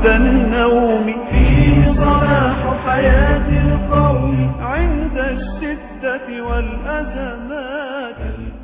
بعد النوم، فيه صلاح حياة القوم عند الشدة والأزمات.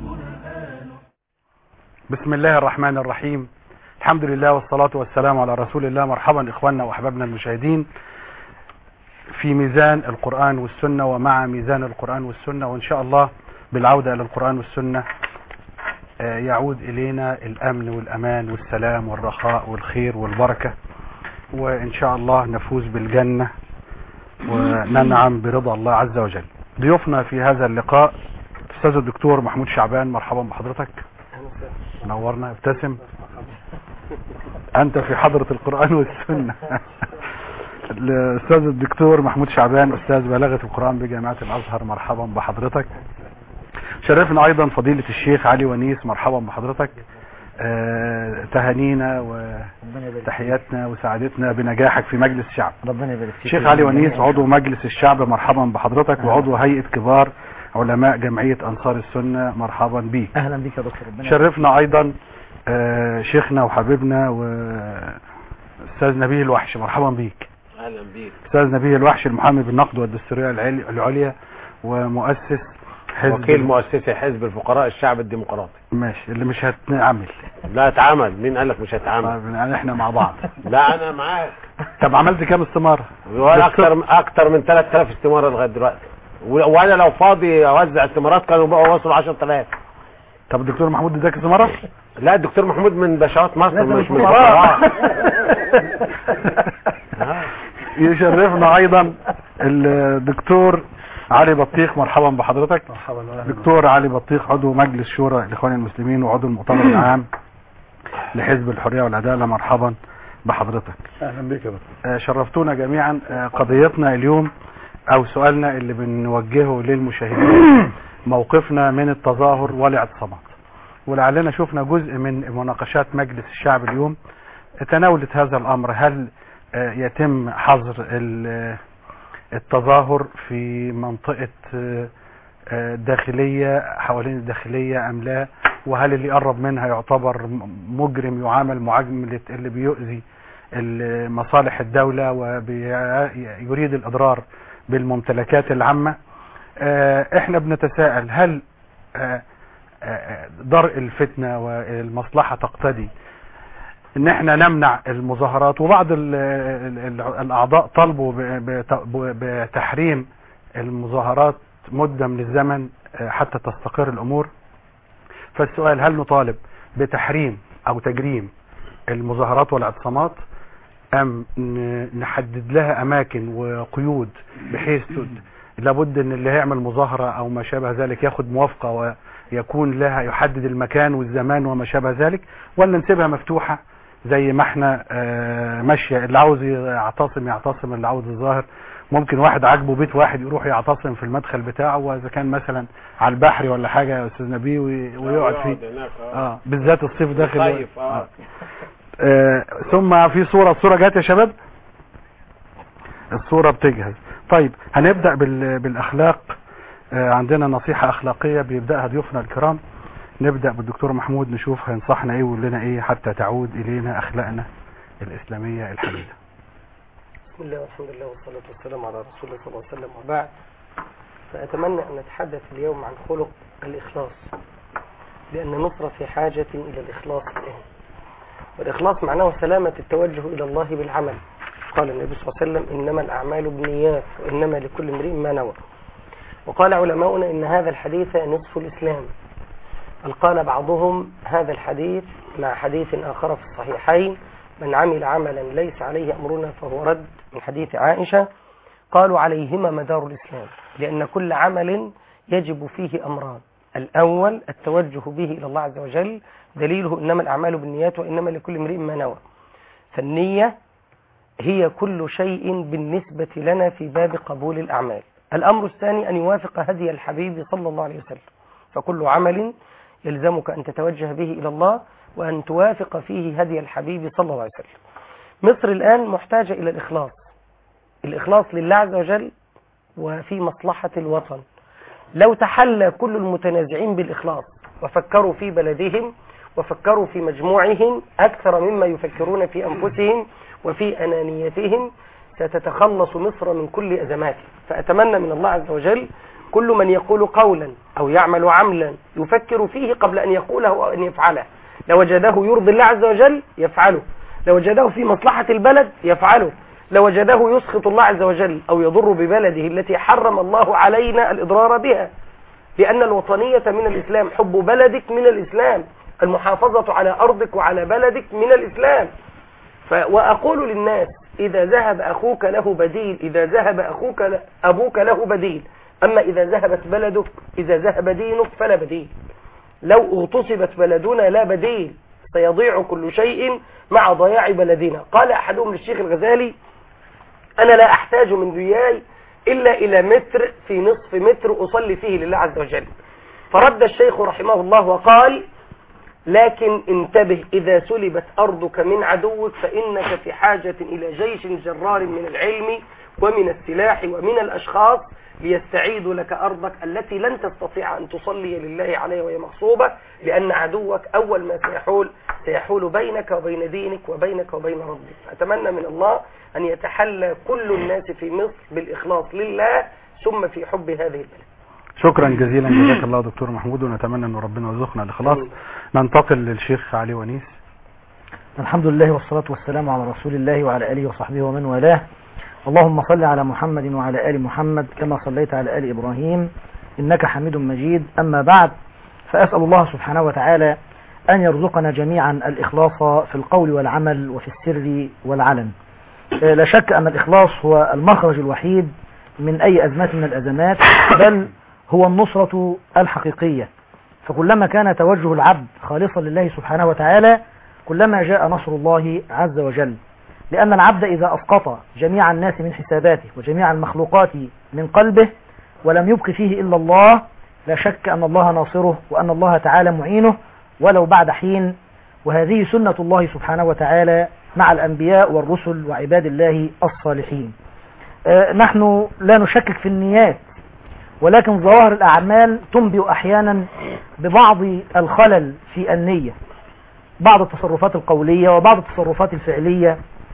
بسم الله الرحمن الرحيم. الحمد لله والصلاة والسلام على رسول الله. مرحبا إخواننا وأحبابنا المشاهدين في ميزان القرآن والسنة ومع ميزان القرآن والسنة، وإن شاء الله بالعودة إلى القرآن والسنة يعود إلينا الأمن والأمان والسلام والرخاء والخير والبركة، وإن شاء الله نفوز بالجنة وننعم برضا الله عز وجل. ضيوفنا في هذا اللقاء أستاذ الدكتور محمود شعبان، مرحبا بحضرتك. نورنا. ابتسم، أنت في حضرة القرآن والسنة. الأستاذ الدكتور محمود شعبان أستاذ بلاغة القرآن بجامعة الأزهر، مرحبا بحضرتك. شرفنا أيضا فضيلة الشيخ علي ونيس، مرحبا بحضرتك. تهانينا وتحياتنا وسعادتنا بنجاحك في مجلس الشعب. ربنا يبارك فيك. الشيخ علي ونيس عضو مجلس الشعب، مرحبا بحضرتك، وعضو هيئة كبار علماء جمعية أنصار السنة، مرحبا بيك. أهلا بك يا دكتور. ربنا شرفنا أيضا شيخنا وحبيبنا وأستاذ نبيه الوحش، مرحبا بيك. اهلا بيك. أستاذ نبيه الوحش المحامي بالنقد والدستورية العليا ومؤسس وكيل مؤسسي حزب الفقراء الشعب الديمقراطي. ماشي، اللي مش هتعمل. لا اتعمل، مين قال لك مش هتعمل؟ طيب يعني احنا مع بعض. لا انا معاك. طب عملت كام استمارة؟ اكتر من 3000 استمارة لغايه دلوقتي، وانا لو فاضي اوزع استمارات كانوا بقوا وصلوا 10,000. طب الدكتور محمود اداك استمارة؟ لا الدكتور محمود من باشوات مصر، مش من يشرفنا ايضا الدكتور علي بطيخ، مرحبا بحضرتك. مرحبا. دكتور علي بطيخ عضو مجلس شورى الاخوان المسلمين وعضو المؤتمر العام لحزب الحرية والعدالة، مرحبا بحضرتك. اهلا بك يا دكتور. شرفتونا جميعا. قضيتنا اليوم او سؤالنا اللي بنوجهه للمشاهدين موقفنا من التظاهر والاعتصامات، ولعلنا شفنا جزء من مناقشات مجلس الشعب اليوم تناولت هذا الامر. هل يتم حظر التظاهر في منطقة داخلية حوالين الداخلية أم لا؟ وهل اللي قرب منها يعتبر مجرم يعامل معاملة اللي بيؤذي مصالح الدولة ويريد الإضرار بالممتلكات العامة؟ احنا بنتساءل هل درء الفتنة والمصلحة تقتضي ان احنا نمنع المظاهرات؟ وبعض الاعضاء طالبوا بتحريم المظاهرات مدة من الزمن حتى تستقر الامور. فالسؤال هل نطالب بتحريم او تجريم المظاهرات والاعتصامات، ام نحدد لها اماكن وقيود بحيث لابد ان اللي هيعمل مظاهرة او ما شابه ذلك ياخد موافقة ويكون لها يحدد المكان والزمان وما شابه ذلك، ولا نسيبها مفتوحة زي ما احنا ماشية؟ اللي عاوز يعتصم، اللي عاوز الظاهر. ممكن واحد عاجبه بيت واحد يروح يعتصم في المدخل بتاعه، واذا كان مثلا على البحر ولا حاجة يا استاذ نبيه ويقعد فيه. بالذات الصيف داخل. ثم في الصورة جات يا شباب، الصورة بتجهز. طيب هنبدأ بالاخلاق. عندنا نصيحة اخلاقية بيبدأها ضيوفنا الكرام. نبدأ بالدكتور محمود، نشوف هينصحنا ايه ويقول لنا ايه حتى تعود الينا اخلاقنا الاسلامية الحميدة. بسم الله والحمد لله والصلاة والسلام على رسول الله صلى الله عليه وسلم، وبعد. فأتمنى أن نتحدث اليوم عن خلق الإخلاص، لأن مصر في حاجة إلى الإخلاص الآن. والإخلاص معناه سلامة التوجه إلى الله بالعمل. قال النبي صلى الله عليه وسلم: إنما الأعمال بالنيات وإنما لكل امرئ ما نوى. وقال علماؤنا إن هذا الحديث نصف الإسلام. بل قال بعضهم هذا الحديث مع حديث آخر في الصحيحين: من عمل عملا ليس عليه أمرنا فهو رد، من حديث عائشة. قالوا عليهما مدار الإسلام، لأن كل عمل يجب فيه أمران: الأول التوجه به إلى الله عز وجل، دليله إنما الأعمال بالنيات وإنما لكل امرئ ما نوى. فالنية هي كل شيء بالنسبة لنا في باب قبول الأعمال. الأمر الثاني أن يوافق هدي الحبيب صلى الله عليه وسلم، فكل عمل يلزمك أن تتوجه به إلى الله وأن توافق فيه هدي الحبيب صلى الله عليه وسلم. مصر الآن محتاجة إلى الإخلاص لله عز وجل وفي مصلحة الوطن. لو تحلى كل المتنازعين بالإخلاص وفكروا في بلدهم وفكروا في مجموعهم أكثر مما يفكرون في أنفسهم وفي أنانيتهم ستتخلص مصر من كل أزماتها. فأتمنى من الله عز وجل كل من يقول قولا أو يعمل عملا يفكر فيه قبل أن يقوله أو أن يفعله، لو وجده يرضي الله عز وجل يفعله، لو وجده في مصلحة البلد يفعله، لو وجده يسخط الله عز وجل أو يضر ببلده التي حرم الله علينا الإضرار بها، لأن الوطنية من الإسلام، حب بلدك من الإسلام، المحافظة على أرضك وعلى بلدك من الإسلام. وأقول للناس إذا ذهب أخوك له بديل، إذا ذهب أبوك له بديل، أما إذا ذهبت بلدك، إذا ذهب دينك فلا بديل. لو اغتصبت بلدنا لا بديل، سيضيع كل شيء مع ضياع بلدنا. قال أحدهم للشيخ الغزالي: أنا لا أحتاج من دنياي إلا إلى متر في نصف متر أصلي فيه لله عز وجل. فرد الشيخ رحمه الله وقال: لكن انتبه، إذا سلبت أرضك من عدوك فإنك في حاجة إلى جيش جرار من العلم ومن السلاح ومن الأشخاص ليستعيدوا لك أرضك التي لن تستطيع أن تصلي لله عليها وهي مغصوبة، لأن عدوك أول ما سيحول بينك وبين دينك وبينك وبين ربك. أتمنى من الله أن يتحلى كل الناس في مصر بالإخلاص لله ثم في حب هذه البلد. شكرا جزيلا، جزاك الله دكتور محمود، ونتمنى أن ربنا يرزقنا الإخلاص. ننتقل للشيخ علي ونيس. الحمد لله والصلاة والسلام على رسول الله وعلى آله وصحبه ومن والاه. اللهم صل على محمد وعلى آل محمد كما صليت على آل إبراهيم إنك حميد مجيد. أما بعد، فأسأل الله سبحانه وتعالى أن يرزقنا جميعا الإخلاص في القول والعمل وفي السر والعلن. لا شك أن الإخلاص هو المخرج الوحيد من أي أزمة من الأزمات، بل هو النصرة الحقيقية. فكلما كان توجه العبد خالصا لله سبحانه وتعالى كلما جاء نصر الله عز وجل، لأن العبد إذا أسقط جميع الناس من حساباته وجميع المخلوقات من قلبه ولم يبق فيه إلا الله، لا شك أن الله ناصره وأن الله تعالى معينه ولو بعد حين. وهذه سنة الله سبحانه وتعالى مع الأنبياء والرسل وعباد الله الصالحين. نحن لا نشكك في النيات، ولكن ظواهر الأعمال تنبئ أحيانا ببعض الخلل في النية، بعض التصرفات القولية وبعض التصرفات الفعلية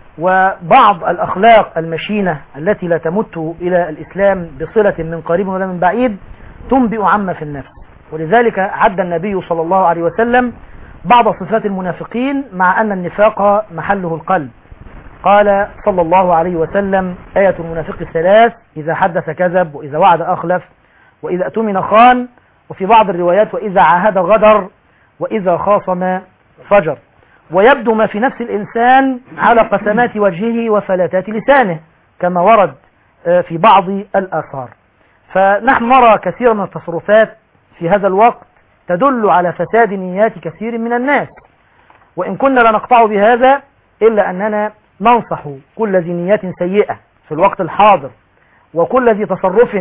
وبعض الأخلاق المشينة التي لا تمت إلى الإسلام بصلة من قريب ولا من بعيد تنبئ عما في النفس. ولذلك عد النبي صلى الله عليه وسلم بعض صفات المنافقين مع أن النفاق محله القلب. قال صلى الله عليه وسلم: آية المنافق ثلاث: إذا حدث كذب، وإذا وعد أخلف، وإذا اؤتمن خان، وفي بعض الروايات: وإذا عاهد غدر، وإذا خاصم فجر. ويبدو ما في نفس الإنسان على قسمات وجهه وفلاتات لسانه كما ورد في بعض الآثار. فنحن نرى كثيرا من التصرفات في هذا الوقت تدل على فساد نيات كثير من الناس، وإن كنا لا نقطع بهذا إلا أننا ننصح كل ذي نيات سيئة في الوقت الحاضر وكل ذي تصرف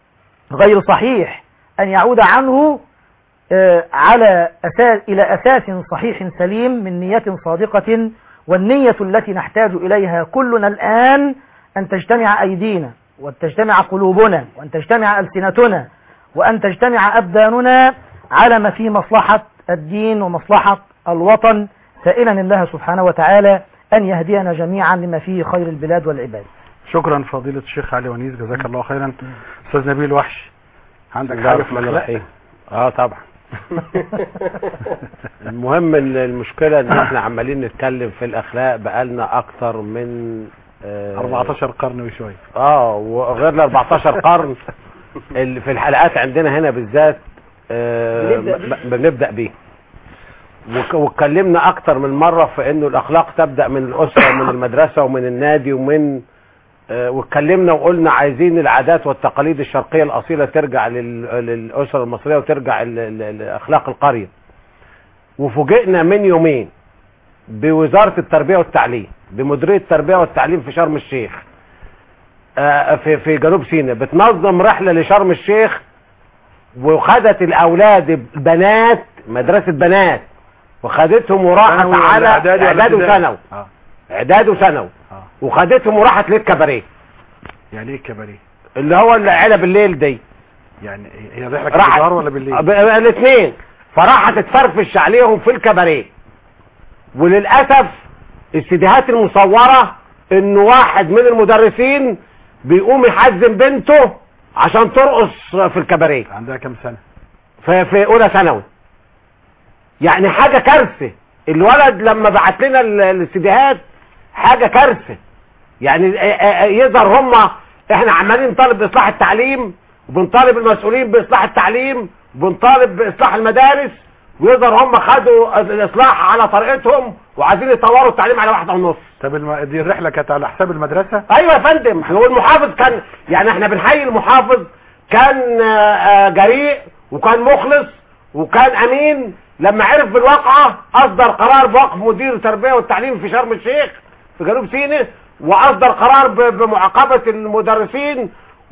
غير صحيح أن يعود عنه إلى أساس صحيح سليم من نية صادقة. والنية التي نحتاج إليها كلنا الآن أن تجتمع أيدينا وأن تجتمع قلوبنا وأن تجتمع ألسنتنا وأن تجتمع أبداننا على ما فيه مصلحة الدين ومصلحة الوطن، سائلا الله سبحانه وتعالى أن يهدينا جميعا لما فيه خير البلاد والعباد. شكرا فضيلة الشيخ علي ونيس، جزاك الله خيرا. أستاذ نبيل وحش، عندك حاجة في الأخلاق؟ طبعا. المهم المشكلة ان احنا عمالين نتكلم في الأخلاق بقالنا أكتر من 14 قرن وشوية. وغير ال 14 قرن في الحلقات عندنا هنا بالذات بنبدأ بيه، واتكلمنا اكتر من مرة في انه الاخلاق تبدأ من الاسرة ومن المدرسة ومن النادي واتكلمنا وقلنا عايزين العادات والتقاليد الشرقية الاصيلة ترجع للاسرة المصرية وترجع لاخلاق القرية. وفوجئنا من يومين بوزارة التربية والتعليم، بمديرية التربية والتعليم في شرم الشيخ في جنوب سيناء بتنظم رحلة لشرم الشيخ، وخدت الاولاد البنات مدرسة بنات وخدتهم وراحت على اعداد وثانوي وخدتهم وراحت للكباريه. يعني ايه الكباريه؟ اللي هو العيله بالليل دي. يعني هي رحله بالنهار ولا بالليل؟ الاثنين. فراحت تتفرفش عليهم في الكباريه. وللاسف السيديهات المصوره انه واحد من المدرسين بيقوم يحزم بنته عشان ترقص في الكباريه. عندها كام سنه؟ في اولى ثانوي. يعني حاجه كارثه. الولد لما بعت لنا السيديهات حاجه كارثه. يعني يظهر هم احنا عمالين نطالب باصلاح التعليم وبنطالب المسؤولين باصلاح التعليم وبنطالب باصلاح المدارس، ويظهر هم خدوا الاصلاح على طريقتهم وعايزين يطوروا التعليم على 1.5. طب دي الرحله كانت على حساب المدرسه؟ ايوه يا فندم. هو المحافظ كان، يعني احنا بنحيي المحافظ، كان جريء وكان مخلص وكان امين. لما عرف بالواقعه اصدر قرار بوقف مدير التربيه والتعليم في شرم الشيخ في جنوب سيناء، واصدر قرار بمعاقبه المدرسين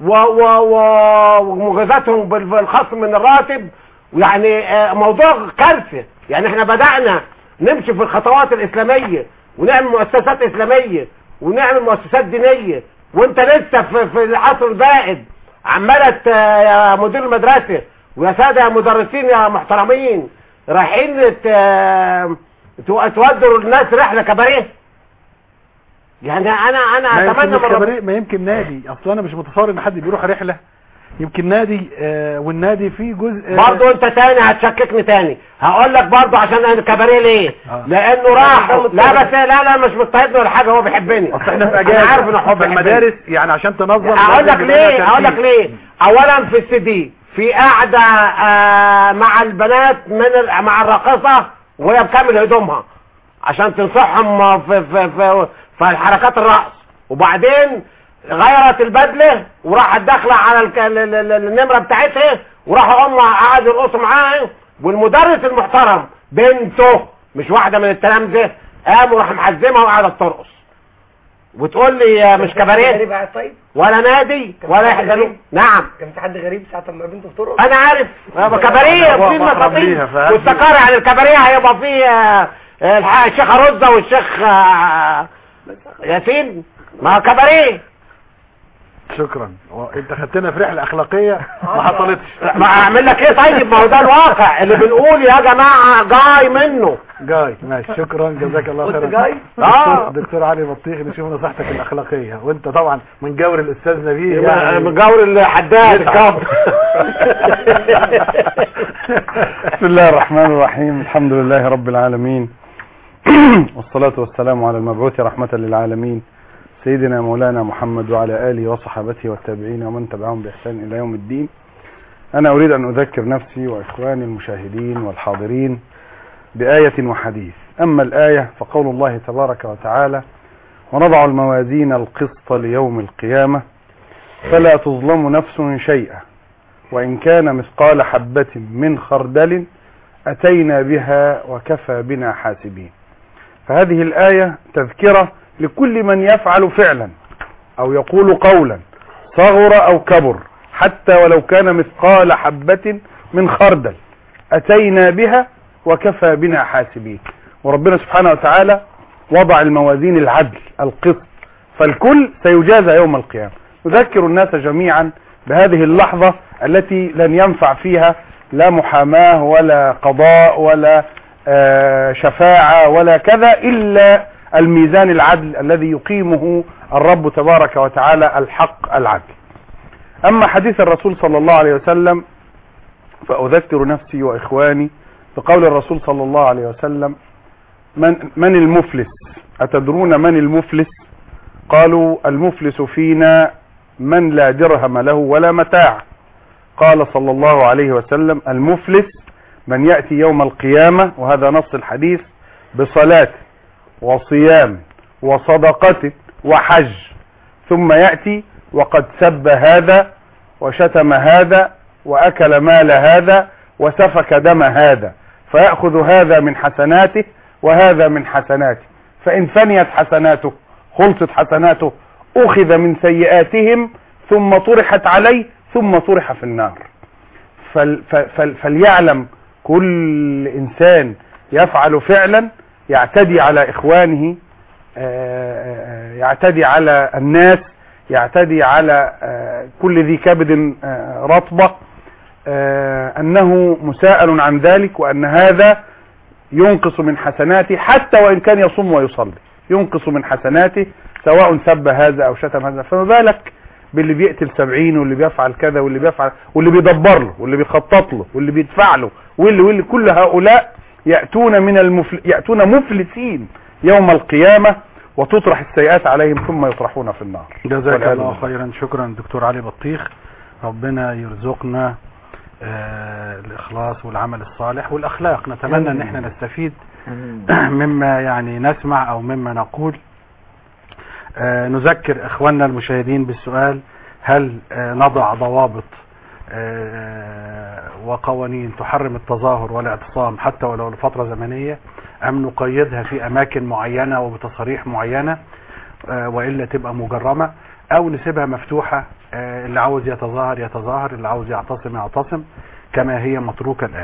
ومجازاتهم بالخصم من الراتب. يعني موضوع كارثه. يعني احنا بدأنا نمشي في الخطوات الإسلامية ونعمل مؤسسات إسلامية ونعمل مؤسسات دينية، وانت لسه في العصر البائد عمالة يا مدير المدرسة ويا سادة يا مدرسين يا محترمين رايحين تودوا الناس رحلة كباريه. يعني انا اتمنى ما يمكن نادي. اصلا انا مش متصور ان حد بيروح رحله. يمكن نادي والنادي فيه جزء برضه. انت تاني هتشككني تاني. هقول لك برضه عشان الكباريه ليه. لانه راح. لا بس لا مش مضطهدني ولا حاجه، هو بيحبني. اصل احنا في اجازه. انا عارف انه في المدارس يعني عشان تنظم. هقول لك ليه. اولا في السي في قاعده مع البنات مع الراقصه وهي بكامل هدومها عشان تنصحهم في حركات الرقص، وبعدين غيرت البدله وراحت داخله على النمره بتاعتها وراحوا قعدوا يرقصوا معاها، والمدرس المحترم بنته مش واحده من التلامذه قام وراح محزمها وقعدت ترقص. وتقول لي مش كباريه طيب ولا نادي ولا يحزنوا. نعم كان في حد غريب ساعه ما بنته بترقص. انا عارف كباريه في المساطيل والسكاري. عن الكباريه هيبقى فيه الشيخ رزه والشيخ ياسين. ما كباريه. شكرا. انت خدتنا في رحله اخلاقيه ما حصلتش. ما اعمل لك ايه طيب؟ ما هو ده الواقع اللي بنقول يا جماعه جاي منه. جاي ماشي. شكرا جزاك الله خيرا. جاي دكتور علي بطيخ نشوف نصيحتك الاخلاقيه، وانت طبعا من جور الاستاذ نبيه يعني من جور الحداد الكاب. بسم الله الرحمن الرحيم. الحمد لله رب العالمين والصلاة والسلام على المبعوث رحمة للعالمين سيدنا مولانا محمد وعلى آله وصحابته والتابعين ومن تبعهم بإحسان إلى يوم الدين. أنا أريد أن أذكر نفسي وإخواني المشاهدين والحاضرين بآية وحديث. أما الآية فقول الله تبارك وتعالى: ونضع الموازين القسط ليوم القيامة فلا تظلم نفس شيئا وإن كان مثقال حبة من خردل أتينا بها وكفى بنا حاسبين. فهذه الآية تذكرة لكل من يفعل فعلا أو يقول قولا صغر أو كبر حتى ولو كان مثقال حبة من خردل أتينا بها وكفى بنا حاسبين. وربنا سبحانه وتعالى وضع الموازين العدل القسط، فالكل سيجازى يوم القيامة. نذكر الناس جميعا بهذه اللحظة التي لن ينفع فيها لا محاماة ولا قضاء ولا شفاعة ولا كذا إلا الميزان العدل الذي يقيمه الرب تبارك وتعالى الحق العدل. أما حديث الرسول صلى الله عليه وسلم فأذكر نفسي وإخواني بقول الرسول صلى الله عليه وسلم: من المفلس؟ أتدرون من المفلس؟ قالوا: المفلس فينا من لا درهم له ولا متاع. قال صلى الله عليه وسلم: المفلس من يأتي يوم القيامة، وهذا نص الحديث، بصلاة وصيام وصدقة وحج، ثم يأتي وقد سب هذا وشتم هذا وأكل مال هذا وسفك دم هذا، فيأخذ هذا من حسناته وهذا من حسناته، فإن فنيت حسناته خلصت حسناته أخذ من سيئاتهم ثم طرحت عليه ثم طرح في النار. فليعلم كل إنسان يفعل فعلا يعتدي على إخوانه، يعتدي على الناس، يعتدي على كل ذي كبد رطبة، أنه مساءل عن ذلك، وأن هذا ينقص من حسناته حتى وإن كان يصوم ويصلي، ينقص من حسناته سواء سب هذا أو شتم هذا. فما بالك باللي بيقتل 70 واللي بيفعل كذا واللي بيفعل واللي بيدبر له واللي بيخطط له واللي بيدفع له واللي كل هؤلاء يأتون مفلسين يوم القيامة، وتطرح السيئات عليهم ثم يطرحون في النار. جزاك الله خيرا. شكرا دكتور علي بطيخ. ربنا يرزقنا الإخلاص والعمل الصالح والأخلاق. نتمنى ان احنا نستفيد مما يعني نسمع او مما نقول. نذكر اخواننا المشاهدين بالسؤال: هل نضع ضوابط وقوانين تحرم التظاهر والاعتصام حتى ولو لفترة زمنية، ام نقيدها في اماكن معينة وبتصاريح معينة وإلا تبقى مجرمة، او نسيبها مفتوحة، اللي عاوز يتظاهر يتظاهر، اللي عاوز يعتصم يعتصم كما هي متروكة الآن.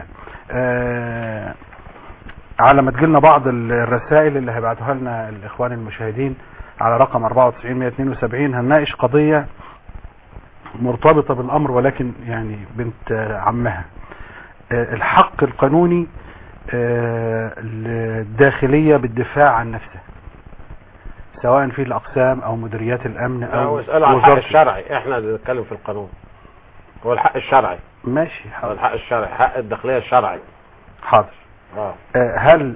على ما تجيلنا بعض الرسائل اللي هيبعتوها لنا الإخوان المشاهدين على رقم 94-172 هنناقش قضية مرتبطة بالأمر ولكن يعني بنت عمها. الحق القانوني الداخلية بالدفاع عن نفسه، سواء في الأقسام أو مديريات الأمن أو اسألوا عن الحق الشرعي. احنا بنتكلم في القانون، هو الحق الشرعي. ماشي حاضر. الحق الشرعي، حق الداخلية الشرعي. حاضر. هل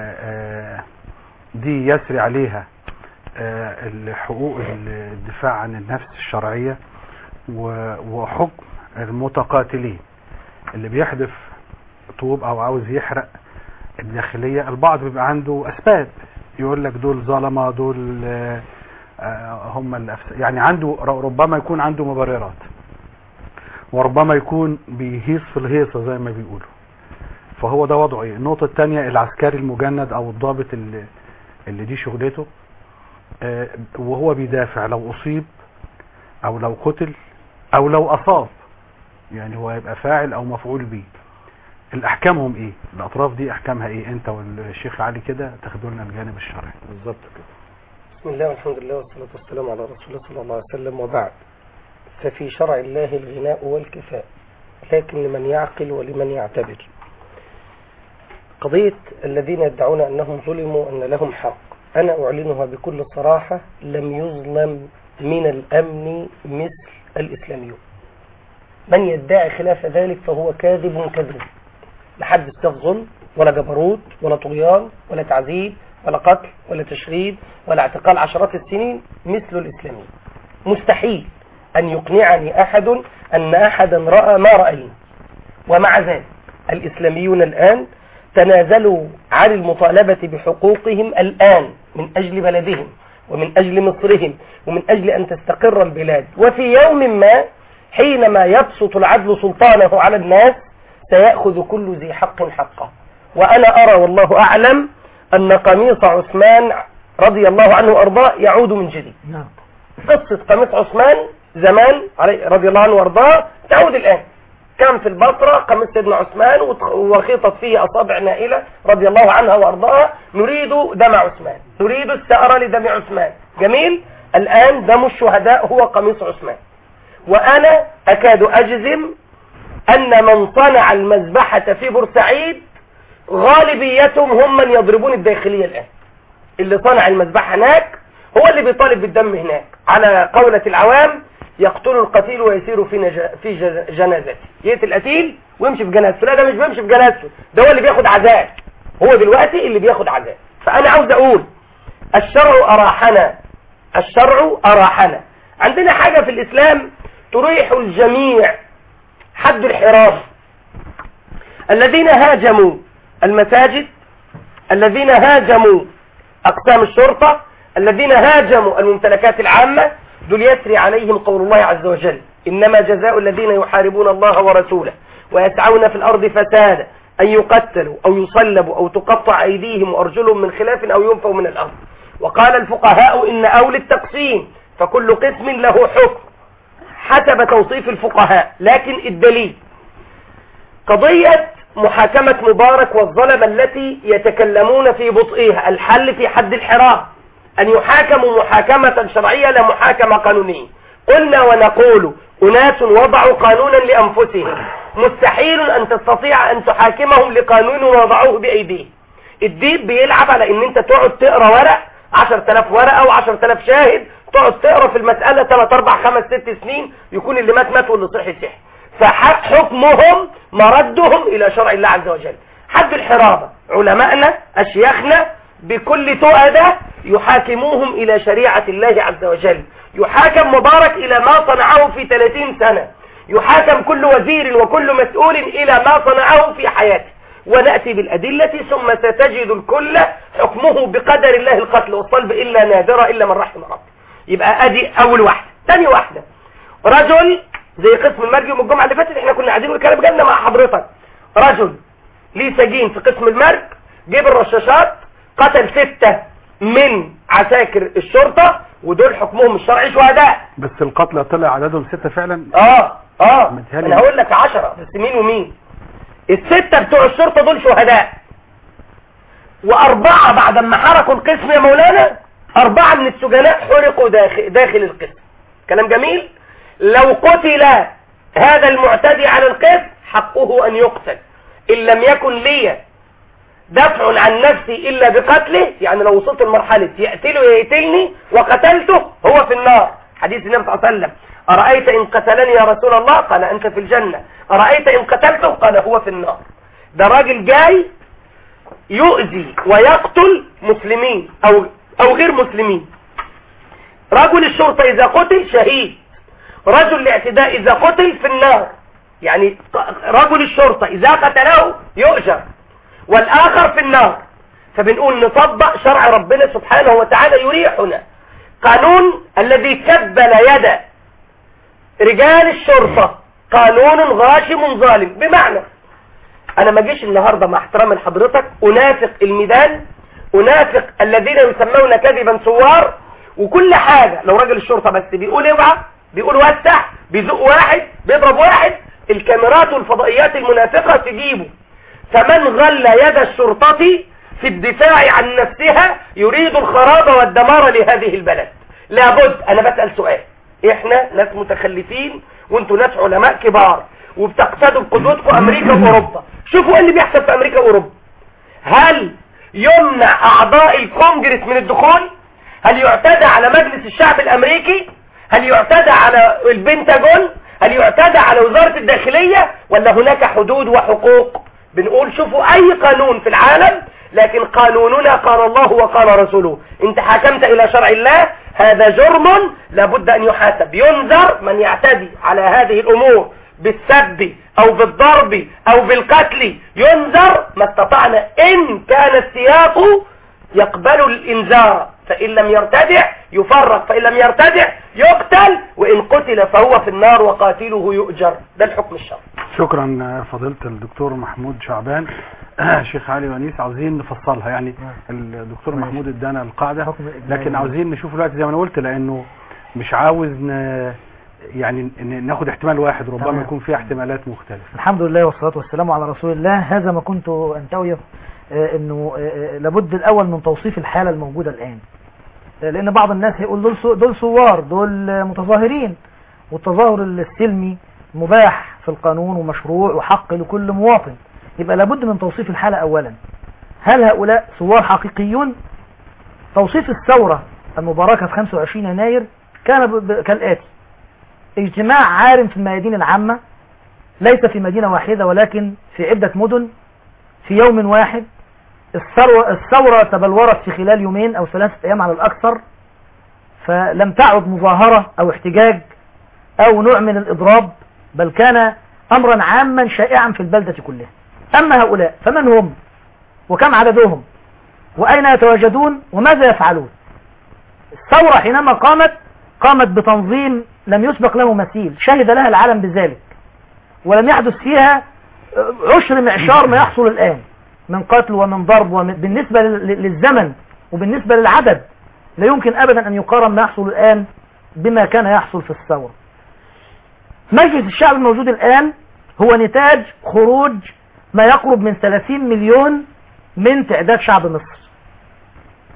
دي يسري عليها الحقوق الدفاع عن النفس الشرعية وحكم المتقاتلين اللي بيحدف طوب او عاوز يحرق الداخلية؟ البعض بيبقى عنده اسباب، يقول لك دول ظلمة، دول هم يعني عنده، ربما يكون عنده مبررات، وربما يكون بيهيص في الهيصة زي ما بيقولوا. فهو ده وضعه ايه. النقطة الثانية: العسكري المجند او الضابط اللي دي شغلته وهو بيدافع، لو اصيب او لو قتل او لو اصاب، يعني هو يبقى فاعل او مفعول به، الاحكامهم ايه؟ الاطراف دي احكامها ايه؟ انت والشيخ علي كده تاخدوا لنا الجانب الشرعي. بالظبط كده. بسم الله والحمد لله والصلاة والسلام على رسول الله صلى الله عليه وسلم، وبعد. ففي شرع الله الغناء والكفاء، لكن لمن يعقل ولمن يعتبر. قضية الذين يدعون أنهم ظلموا أن لهم حق، أنا أعلنها بكل صراحة: لم يظلم من الأمن مثل الإسلاميون. من يدعي خلاف ذلك فهو كاذب كذب. لا حد ظلم ولا جبروت ولا طغيان ولا تعذيب ولا قتل ولا تشريد ولا اعتقال عشرات السنين مثل الإسلاميين. مستحيل أن يقنعني أحد أن أحدا رأى ما رأينا. ومع ذلك الإسلاميون الآن تنازلوا عن المطالبة بحقوقهم الآن من أجل بلدهم ومن أجل مصرهم ومن أجل أن تستقر البلاد. وفي يوم ما حينما يبسط العدل سلطانه على الناس سيأخذ كل ذي حق حقه. وأنا أرى والله أعلم أن قميص عثمان رضي الله عنه وأرضاه يعود من جديد. قصة قميص عثمان زمان رضي الله عنه وأرضاه تعود الآن. كان في البصرة قميص سيدنا عثمان وخيطت فيه أصابع نائلة رضي الله عنها وأرضاها: نريد دم عثمان، نريد الثأر لدم عثمان. جميل. الآن دم الشهداء هو قميص عثمان. وأنا أكاد أجزم أن من صنع المذبحة في بورسعيد غالبيتهم هم من يضربون الداخلية الآن. اللي صنع المذبحة هناك هو اللي بيطالب بالدم هناك. على قولة العوام: يقتل القتيل ويسير في جنازته. يقتل القتيل ويمشي في جنازته. لا، ده مش بيمشي في جنازته، ده هو اللي بياخد عذاب. هو دلوقتي اللي بياخد عذاب. فأنا عاوز أقول: الشرع أراحنا، الشرع أراحنا. عندنا حاجة في الإسلام تريح الجميع: حد الحراب. الذين هاجموا المساجد، الذين هاجموا أقسام الشرطة، الذين هاجموا الممتلكات العامة، دول يسري عليهم قول الله عز وجل: إنما جزاء الذين يحاربون الله ورسوله ويسعون في الأرض فسادا أن يقتلوا أو يصلبوا أو تقطع أيديهم وأرجلهم من خلاف أو ينفوا من الأرض. وقال الفقهاء: إن أولى التقسيم فكل قسم له حكم حسب توصيف الفقهاء. لكن الدليل قضية محاكمة مبارك والظلم التي يتكلمون في بطئها، الحل في حد الحراب، أن يحاكموا محاكمة شرعية لا محاكمة قانونية. قلنا ونقول: أناس وضعوا قانونا لأنفسهم مستحيل أن تستطيع أن تحاكمهم لقانون وضعوه بأيديه. الديب بيلعب على ان انت تقعد تقرأ ورق 10,000 ورقة و10,000 شاهد، تقعد تقرأ في المسألة 3 4 5 6 سنين، يكون اللي مات واللي صحي صحي. فحكمهم مردهم إلى شرع الله عز وجل. حد الحرابة علماءنا أشياخنا بكل تؤدة يحاكموهم إلى شريعة الله عز وجل. يحاكم مبارك إلى ما صنعه في 30 سنة، يحاكم كل وزير وكل مسؤول إلى ما صنعه في حياته، ونأتي بالأدلة ثم ستجد الكل حكمه بقدر الله القتل والصلب إلا نادرة إلا من رحم ربي. يبقى أدي أول واحدة. ثاني واحدة، رجل زي قسم المرج يوم الجمعة اللي فاتت احنا كنا قاعدين والكلام جالنا مع حضرتك، رجل ليه سجين في قسم المرج، جيب الرشاشات، قتل 6 من عساكر الشرطة، ودول حكمهم الشرعي شهداء. بس القتلى طلع عددهم 6 فعلا. انا هقول لك 10 بس مين ومين. ال6 بتوع الشرطة دول شهداء، و4 بعد ما حرقوا القسم يا مولانا 4 من السجناء حرقوا داخل القسم. كلام جميل. لو قتل هذا المعتدي على القسم حقه أن يقتل، إن لم يكن لي دفع عن نفسي إلا بقتله، يعني لو وصلت لمرحلة يقتله يقتلني وقتلته هو في النار. حديث النبي صلى الله عليه وسلم: أرأيت إن قتلني يا رسول الله؟ قال أنت في الجنة. أرأيت إن قتلته؟ قال هو في النار. ده راجل جاي يؤذي ويقتل مسلمين أو غير مسلمين. رجل الشرطة إذا قتل شهيد، رجل الاعتداء إذا قتل في النار. يعني رجل الشرطة إذا قتله يؤجر، والآخر في النار. فبنقول نطبق شرع ربنا سبحانه وتعالى يريحنا. قانون الذي كبل يد رجال الشرطة قانون غاشم ظالم. بمعنى أنا ما جيش النهاردة مع احترام لحضرتك أنافق الميدان، أنافق الذين يسمون كذبا ثوار وكل حاجة. لو راجل الشرطة بس بيقول اوعى، بيقول وسع، بيزق واحد، بيضرب واحد، الكاميرات والفضائيات المنافقة تجيبه. فمن غل يد الشرطة في الدفاع عن نفسها يريد الخراب والدمار لهذه البلد. لابد. أنا بسأل سؤال، احنا ناس متخلفين وانتوا ناس علماء كبار وبتقتدوا بقدوتكم أمريكا وأوروبا. شوفوا ايه اللي بيحصل في أمريكا وأوروبا. هل يمنع أعضاء الكونجرس من الدخول؟ هل يعتدى على مجلس الشعب الأمريكي؟ هل يعتدى على البنتاجون؟ هل يعتدى على وزارة الداخلية؟ ولا هناك حدود وحقوق؟ بنقول شوفوا أي قانون في العالم، لكن قانوننا قال الله وقال رسوله. انت حكمت إلى شرع الله، هذا جرم لابد أن يحاسب. ينذر من يعتدي على هذه الأمور بالسب أو بالضرب أو بالقتل، ينذر ما استطعنا إن كان السياق يقبل الإنذار. فإن لم يرتدع يفرق، فإن لم يرتدع يقتل، وإن قتل فهو في النار وقاتله يؤجر. ده الحكم الشرعي. شكرا فضيلة الدكتور محمود شعبان. شيخ علي ونيس، عاوزين نفصلها. يعني الدكتور محمود ادانا القاعدة، لكن عاوزين نشوف الوقت زي ما انا قلت، لانه مش عاوز يعني ناخد احتمال واحد، ربما يكون فيه احتمالات مختلفة. الحمد لله والصلاة والسلام على رسول الله. هذا ما كنت أنتوي انه لابد الاول من توصيف الحالة الموجودة الان، لان بعض الناس يقول دول ثوار، دول متظاهرين، والتظاهر السلمي مباح في القانون ومشروع وحق لكل مواطن. يبقى لابد من توصيف الحالة اولا. هل هؤلاء ثوار حقيقيون؟ توصيف الثورة المباركة في 25 يناير كان كالآتي: اجتماع عارم في الميادين العامة، ليس في مدينة واحدة ولكن في عدة مدن في يوم واحد. الثورة تبلورت في خلال 2 أو 3 أيام على الأكثر، فلم تعد مظاهرة أو احتجاج أو نوع من الإضراب، بل كان أمرا عاما شائعا في البلدة كلها. أما هؤلاء فمن هم وكم عددهم وأين يتواجدون وماذا يفعلون؟ الثورة حينما قامت بتنظيم لم يسبق له مثيل، شهد لها العالم بذلك، ولم يحدث فيها 10 معشار ما يحصل الآن من قتل ومن ضرب. بالنسبة للزمن وبالنسبة للعدد لا يمكن أبدا أن يقارن ما يحصل الآن بما كان يحصل في الثورة. مجلس الشعب الموجود الآن هو نتاج خروج ما يقرب من 30 مليون من تعداد شعب مصر.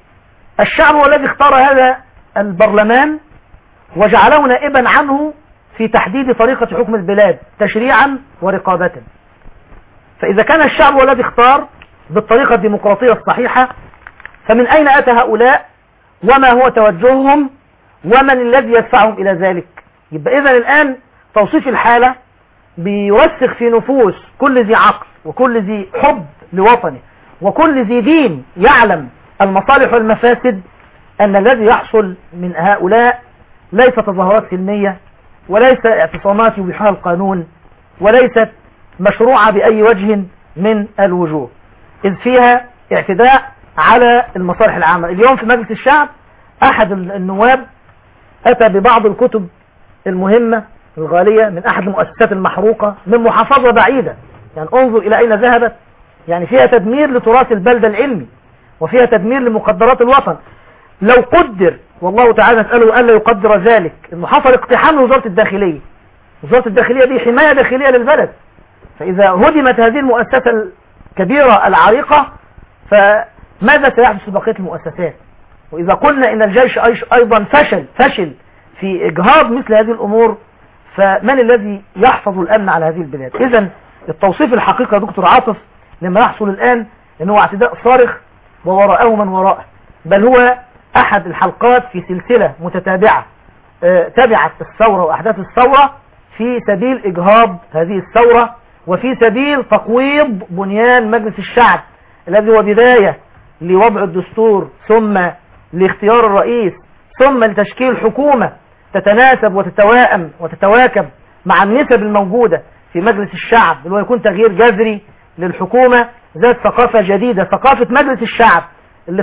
الشعب هو الذي اختار هذا البرلمان وجعله نائبا عنه في تحديد طريقة حكم البلاد تشريعا ورقابة. فإذا كان الشعب هو الذي اختار بالطريقة الديمقراطية الصحيحة، فمن أين أتى هؤلاء وما هو توجههم ومن الذي يدفعهم إلى ذلك؟ يبقى إذن الآن توصيف الحالة بيرسخ في نفوس كل ذي عقل وكل ذي حب لوطنه وكل ذي دين يعلم المصالح والمفاسد أن الذي يحصل من هؤلاء ليس تظاهرات سلمية وليس اعتصامات يبيحها القانون وليست مشروعة بأي وجه من الوجوه، إذ فيها اعتداء على المصالح العامة. اليوم في مجلس الشعب أحد النواب أتى ببعض الكتب المهمة الغالية من أحد المؤسسات المحروقة من محافظة بعيدة، يعني انظر إلى أين ذهبت، يعني فيها تدمير لتراث البلدة العلمي وفيها تدمير لمقدرات الوطن. لو قدر، والله تعالى نسأله ألا يقدر ذلك، إنه حصل اقتحام لوزارة الداخلية. وزارة الداخلية دي حماية داخلية للبلد، فإذا هدمت هذه المؤسسة الكبيرة العريقة فماذا سيحدث في بقية المؤسسات؟ وإذا قلنا إن الجيش أيضا فشل في إجهاض مثل هذه الأمور، فمن الذي يحفظ الأمن على هذه البلاد؟ إذن التوصيف الحقيقي يا دكتور عاطف لما يحصل الآن إن هو اعتداء صارخ ووراءه من وراءه، بل هو أحد الحلقات في سلسلة متتابعة تبعت الثورة وأحداث الثورة في سبيل إجهاض هذه الثورة وفي سبيل تقويض بنيان مجلس الشعب الذي هو بداية لوضع الدستور ثم لاختيار الرئيس ثم لتشكيل حكومة تتناسب وتتوائم وتتواكب مع النسب الموجودة في مجلس الشعب، اللي هو يكون تغيير جذري للحكومة ذات ثقافة جديدة، ثقافة مجلس الشعب اللي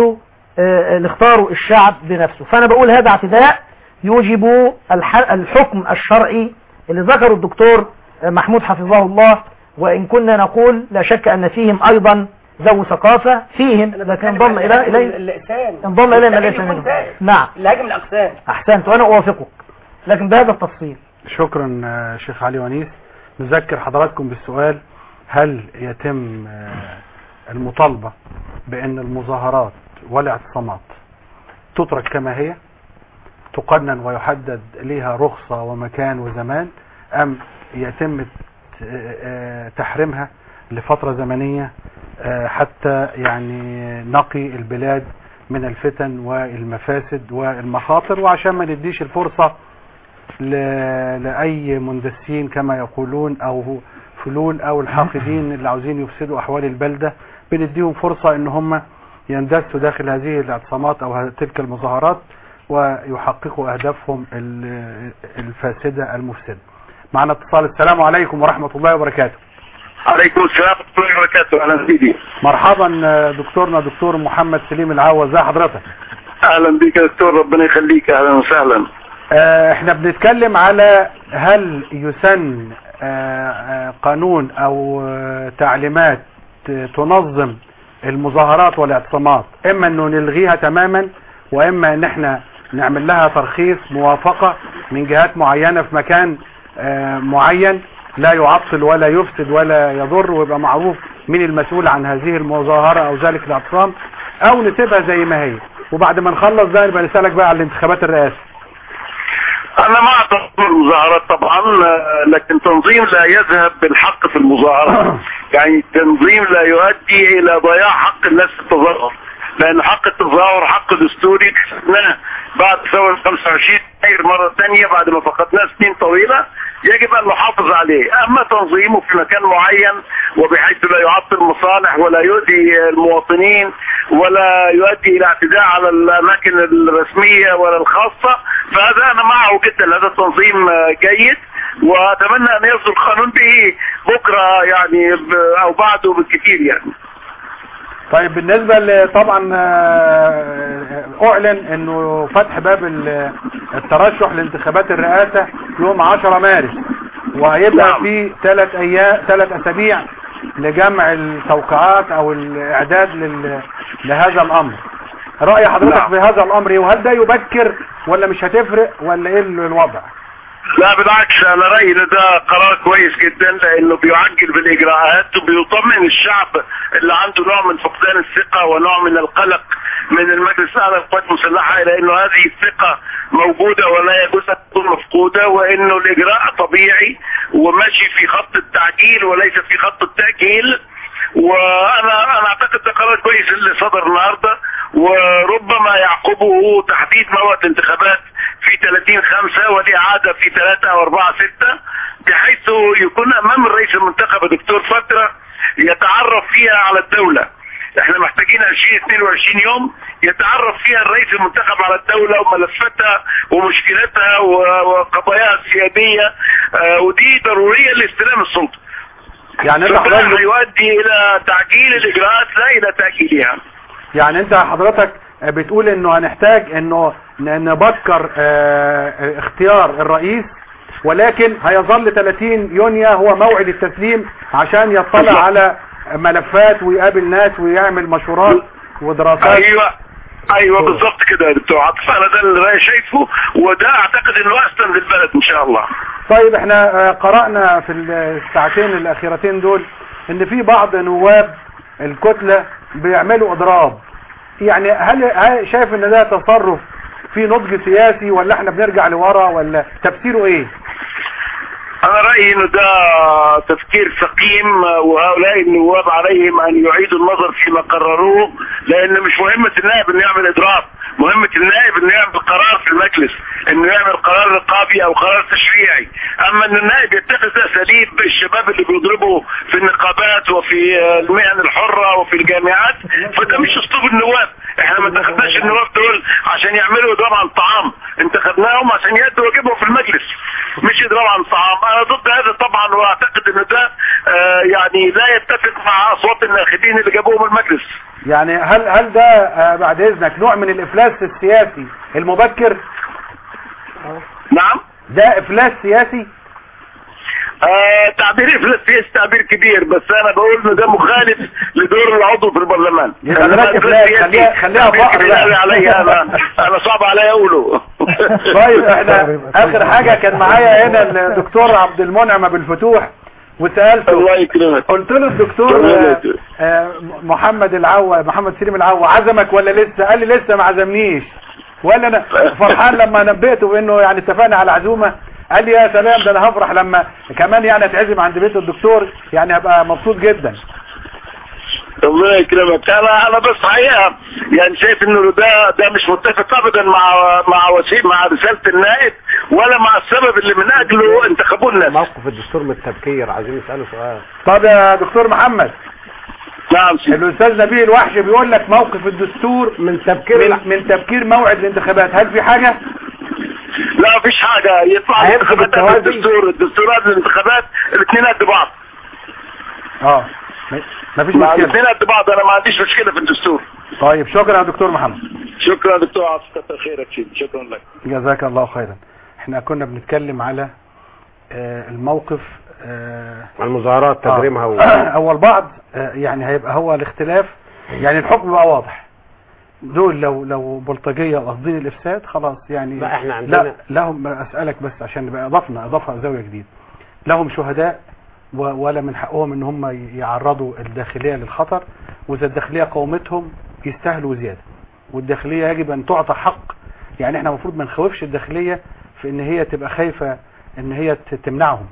اختاروا الشعب بنفسه. فأنا بقول هذا اعتداء يوجب الحكم الشرعي اللي ذكره الدكتور محمود حفظه الله، وإن كنا نقول لا شك أن فيهم أيضا ذو ثقافة فيهم، لكن انضم إليه ما ليس منهم. نعم الهاجم الأقسام. أحسنت وأنا أوافقك، لكن بهذا التفصيل. شكرا شيخ علي ونيس. نذكر حضراتكم بالسؤال: هل يتم المطالبة بأن المظاهرات والاعتصامات تترك كما هي تقنن ويحدد لها رخصة ومكان وزمان، أم يتم تحريمها لفترة زمنية حتى يعني نقي البلاد من الفتن والمفاسد والمخاطر، وعشان ما نديش الفرصة لأي مندسين كما يقولون أو فلول أو الحاقدين اللي عاوزين يفسدوا أحوال البلدة، بنديهم فرصة ان هم يندسوا داخل هذه الاعتصامات أو تلك المظاهرات ويحققوا أهدافهم الفاسدة المفسدة. معنا اتصال. السلام عليكم ورحمة الله وبركاته. عليكم السلام ورحمة الله وبركاته. أهلا سيدي. مرحبا دكتورنا دكتور محمد سليم العوا، ازي حضرتك؟ أهلا بك يا دكتور، ربنا يخليك. أهلا وسهلا. احنا بنتكلم على هل يسن قانون أو تعليمات تنظم المظاهرات والاعتصامات، إما أنه نلغيها تماما وإما أن احنا نعمل لها ترخيص موافقة من جهات معينة في مكان معين لا يعطل ولا يفسد ولا يضر، ويبقى معروف مين المسؤول عن هذه المظاهرة أو ذلك الاعتصام، أو نسيبها زي ما هي وبعد ما نخلص ده نبقى نسألك بقى على الانتخابات الرئاسة. أنا مع تنظيم المظاهرات طبعا، لكن تنظيم لا يذهب بالحق في المظاهرات. يعني التنظيم لا يؤدي إلى ضياع حق الناس في التظاهر، لأن حق التظاهر حق دستوري كسبناه بعد ثورة 25 يناير مرة ثانية بعد ما فقدناه سنين طويلة، يجب أن نحافظ عليه. أما تنظيمه في مكان معين وبحيث لا يعطل المصالح ولا يؤذي المواطنين ولا يؤدي إلى اعتداء على الأماكن الرسمية ولا الخاصة، فهذا أنا معه جدا. هذا تنظيم جيد وأتمنى أن يصدر قانون به بكرة يعني أو بعده بالكثير يعني. طيب بالنسبة طبعا اعلن انه فتح باب الترشح لانتخابات الرئاسة يوم 10 مارس، وهيبقى في 3 اسابيع لجمع التوقيعات او الاعداد لهذا الامر. رأي حضرتك في هذا الامر وهل ده يبكر ولا مش هتفرق ولا ايه الوضع؟ لا بالعكس، انا رايي ده قرار كويس جدا، لانه بيعجل بالاجراءات وبيطمن الشعب اللي عنده نوع من فقدان الثقه ونوع من القلق من المجلس الاعلى للقوات المسلحه الى انه هذه الثقه موجوده ولا يجوز ان تكون مفقوده، وانه الاجراء طبيعي وماشي في خط التعجيل وليس في خط التاجيل. وانا اعتقد ده قرار كويس اللي صدر النهارده، وربما يعقبه تحديد موعد الانتخابات في 30/5 والاعاده في 3 أو 4/6، بحيث يكون امام الرئيس المنتخب الدكتور فتره يتعرف فيها على الدوله. احنا محتاجين 20-22 يوم يتعرف فيها الرئيس المنتخب على الدولة وملفاتها ومشكلاتها وقضاياها السيادية، ودي ضرورية لاستلام السلطة. يعني ده هيؤدي الى تعجيل الاجراءات لا الى تأجيلها. يعني انت حضرتك بتقول انه هنحتاج انه نبكر اختيار الرئيس، ولكن هيظل 30 يونيو هو موعد التسليم عشان يطلع على ملفات ويقابل ناس ويعمل مشورات ودراسات. ايوه بالظبط كده يا دكتور عاطف، انا ده اللي شايفه، وده اعتقد انه احسن للبلد ان شاء الله. طيب احنا قرأنا في الساعتين الاخيرتين دول ان في بعض نواب الكتلة بيعملوا اضراب، يعني هل شايف ان ده تصرف في نضج سياسي ولا احنا بنرجع لورا ولا تفسيره ايه؟ انا رأيي انه ده تفكير سقيم، وهؤلاء النواب عليهم ان يعيدوا النظر فيما قرروه، لان مش مهمة النائب انه يعمل اضراب، مهمة النائب انه يعمل قرار في المجلس، انه يعمل قرار رقابي او قرار تشريعي. اما ان النائب يتخذ اساليب الشباب اللي بيضربوا في النقابات وفي المهن الحرة وفي الجامعات، فده مش اسلوب النواب. احنا ما انتخبناش النواب دول عشان يعملوا اضراب عن طعام، انتخبناهم عشان يأدوا واجبهم في المجلس، مش اضراب عن طعام. انا ضد هذا طبعا، واعتقد ان ده يعني لا يتفق مع اصوات الناخبين اللي جابوهم المجلس. يعني هل ده بعد اذنك نوع من الافلاس السياسي المبكر؟ نعم، ده افلاس سياسي. تعبير افلاس سياسي تعبير كبير، بس انا بقول انه ده مخالف لدور العضو في البرلمان. خليها فقر عليا انا صعب عليا اقوله. طيب احنا اخر حاجة كان معايا هنا الدكتور عبد المنعم ابو الفتوح، وسألته الله يكرمك، قلت له الدكتور محمد سليم العوا عزمك ولا لسه؟ قال لي لسه ما عزمنيش، ولا انا فرحان لما نبهته بانه يعني اتفقنا على عزومه. قال لي يا سلام، ده انا هفرح لما كمان يعني اتعزم عند بيت الدكتور، يعني هبقى مبسوط جدا. الله يكرمك. انا بس حقيقه يعني شايف انه ده مش متفق ابدا مع رساله النائب ولا مع السبب اللي من اجله انتخبوا الناس. موقف الدستور من التبكير، عايزين نساله سؤال. طب يا دكتور محمد. نعم الاستاذ نبيل الوحش بيقول لك موقف الدستور من تبكير موعد الانتخابات، هل في حاجه؟ لا مفيش حاجه، يطلع الانتخابات قبل الدستور قبل الانتخابات، الاثنين قد بعض. مفيش مشكله، الاثنين قد بعض، انا ما عنديش مشكله في الدستور. طيب شكرا يا دكتور محمد. شكرا يا دكتور عاطف، كتر خيرك، شكرا لك. جزاك الله خيرا. احنا كنا بنتكلم على الموقف المظاهرات تجريمها او البعض يعني هيبقى هو الاختلاف، يعني الحكم بقى واضح. دول لو بلطجيه وقاصدين الافساد خلاص، يعني لا احنا عندنا لهم. اسالك بس عشان نبقى اضافه زاويه جديده، لهم شهداء ولا من حقهم ان هم يعرضوا الداخليه للخطر، واذا الداخليه قومتهم يستاهلوا زياده، والداخليه يجب ان تعطى حق. يعني احنا المفروض ما نخوفش الداخليه في ان هي تبقى خايفه ان هي تمنعهم.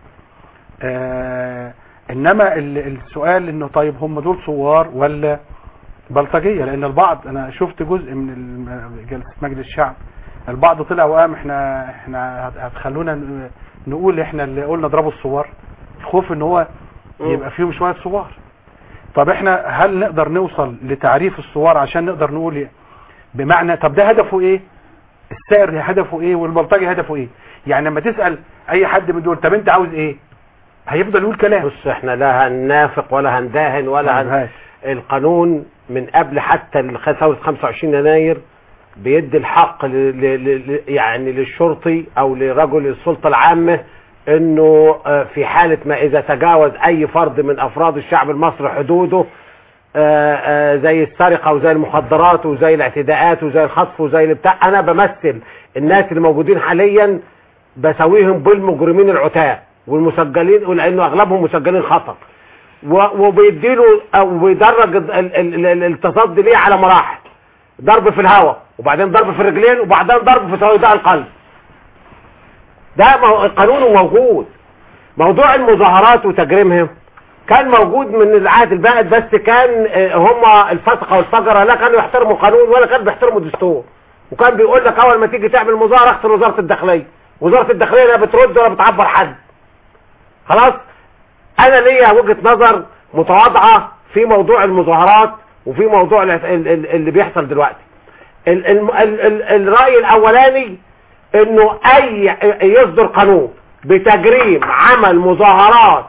انما السؤال انه طيب هم دول ثوار ولا بلطجيه؟ لان البعض، انا شفت جزء من جلسه مجلس الشعب، البعض طلع وقام احنا هتخلونا نقول احنا اللي قلنا اضربوا الثوار، خوف ان هو يبقى فيهم شويه ثوار. طب احنا هل نقدر نوصل لتعريف الثوار عشان نقدر نقول بمعنى طب ده هدفه ايه، السائر هدفه ايه، والبلطجي هدفه ايه؟ يعني لما تسال اي حد من دول طب انت عاوز ايه، هيفضل يقول كلام. بص احنا لا هننافق ولا هنداهن ولا القانون من قبل حتى ثوره 25 يناير بيدي الحق يعني للشرطي او لرجل السلطه العامه انه في حاله ما اذا تجاوز اي فرد من افراد الشعب المصري حدوده زي السرقه وزي المخدرات وزي الاعتداءات وزي الخطف وزي البتاع، انا بمثل الناس اللي موجودين حاليا بسويهم بالمجرمين العتاة والمسجلين، ولانه اغلبهم مسجلين خطر، وبيديله او بيدرج التصدي ليه على مراحل. ضرب في الهواء وبعدين ضرب في الرجلين وبعدين ضرب في صوابع القلب. ده قانون موجود. موضوع المظاهرات وتجريمهم كان موجود من العهد البائد، بس كان هم الفسقه والفجره لا كانوا يحترموا القانون ولا كانوا بيحترموا الدستور، وكان بيقول لك اول ما تيجي تعمل مظاهره اغسل وزاره الداخليه، وزاره الداخليه لا بترد ولا بتعبر حد. خلاص. انا ليا وجهه نظر متواضعه في موضوع المظاهرات وفي موضوع اللي بيحصل دلوقتي. الراي الاولاني انه اي يصدر قانون بتجريم عمل مظاهرات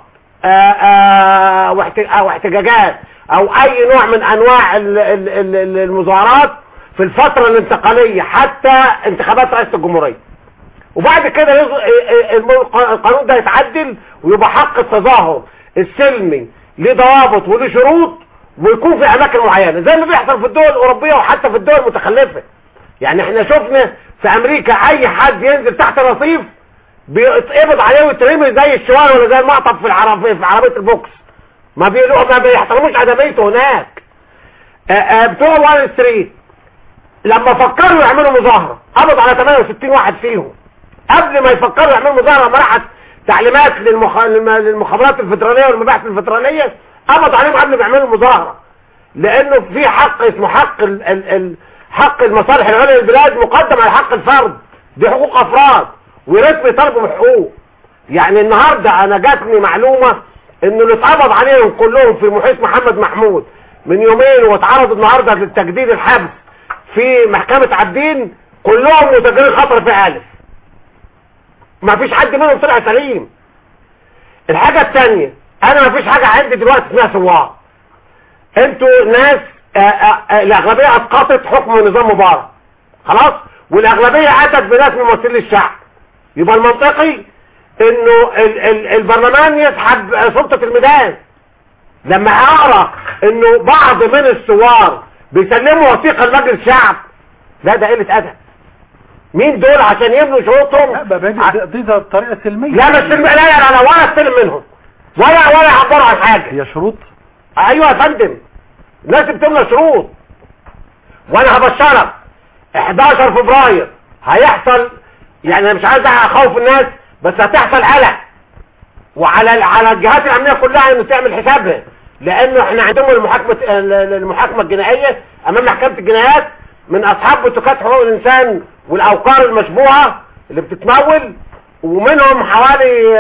او احتجاجات او اي نوع من انواع المظاهرات في الفترة الانتقالية حتى انتخابات رئاسة الجمهورية، وبعد كده القانون ده يتعدل ويبقى حق التظاهر السلمي له ضوابط وله شروط ويكون في اماكن معينة زي ما بيحصل في الدول الاوروبية وحتى في الدول المتخلفة. يعني احنا شفنا في امريكا اي حد ينزل تحت رصيف بيتقبض عليه ويترمي زي الشوال ولا زي المقطب في عربية البوكس. ما بيحترموش ادميته هناك. بتوع وول ستريت لما فكروا يعملوا مظاهرة قبض على 68 واحد فيهم. قبل ما يفكروا يعملوا مظاهرة لما راحت تعليمات للمخابرات الفدرالية والمباحث الفدرالية قبض عليهم قبل ما يعملوا مظاهرة، لانه في حق اسمه حق المصالح العليا للبلاد مقدم على حق الفرد. دي حقوق افراد ورسم يطالبوا بحقوق. يعني النهارده انا جاتني معلومه انه اللي اتقبض عليهم كلهم في محيط محمد محمود من يومين واتعرضوا النهارده للتجديد الحبس في محكمه عابدين كلهم متاجرين خطر في الف. ما فيش حد منهم طلع سليم. الحاجه الثانيه انا ما فيش حاجه عندي دلوقتي اسمها سواق. انتوا ناس الاغلبيه اسقطت حكم نظام مبارك خلاص، والاغلبيه اتت بناس ممثلين الشعب. يبقى المنطقي انه البرلمان يسحب سلطه الميدان. لما اقرا انه بعض من الثوار بيسلموا وثيقه لمجلس الشعب، لا ده قله ادب. مين دول عشان يبنوا شروطهم؟ دي بطريقه سلميه. لا مش سلميه، لا ولا استلم منهم ولا يعبروا عن حاجه. هي شروط. ايوه يا فندم، الناس بتملى شروط. وانا هبشرك 11 فبراير هيحصل، يعني انا مش عايز اخوف الناس بس هتحصل قلق وعلى الجهات الامنيه كلها انه تعمل حسابها، لانه احنا عندهم المحاكمه الجنائيه امام محكمه الجنايات من اصحاب بوتقات حقوق الانسان والاوقار المشبوهه اللي بتتمول، ومنهم حوالي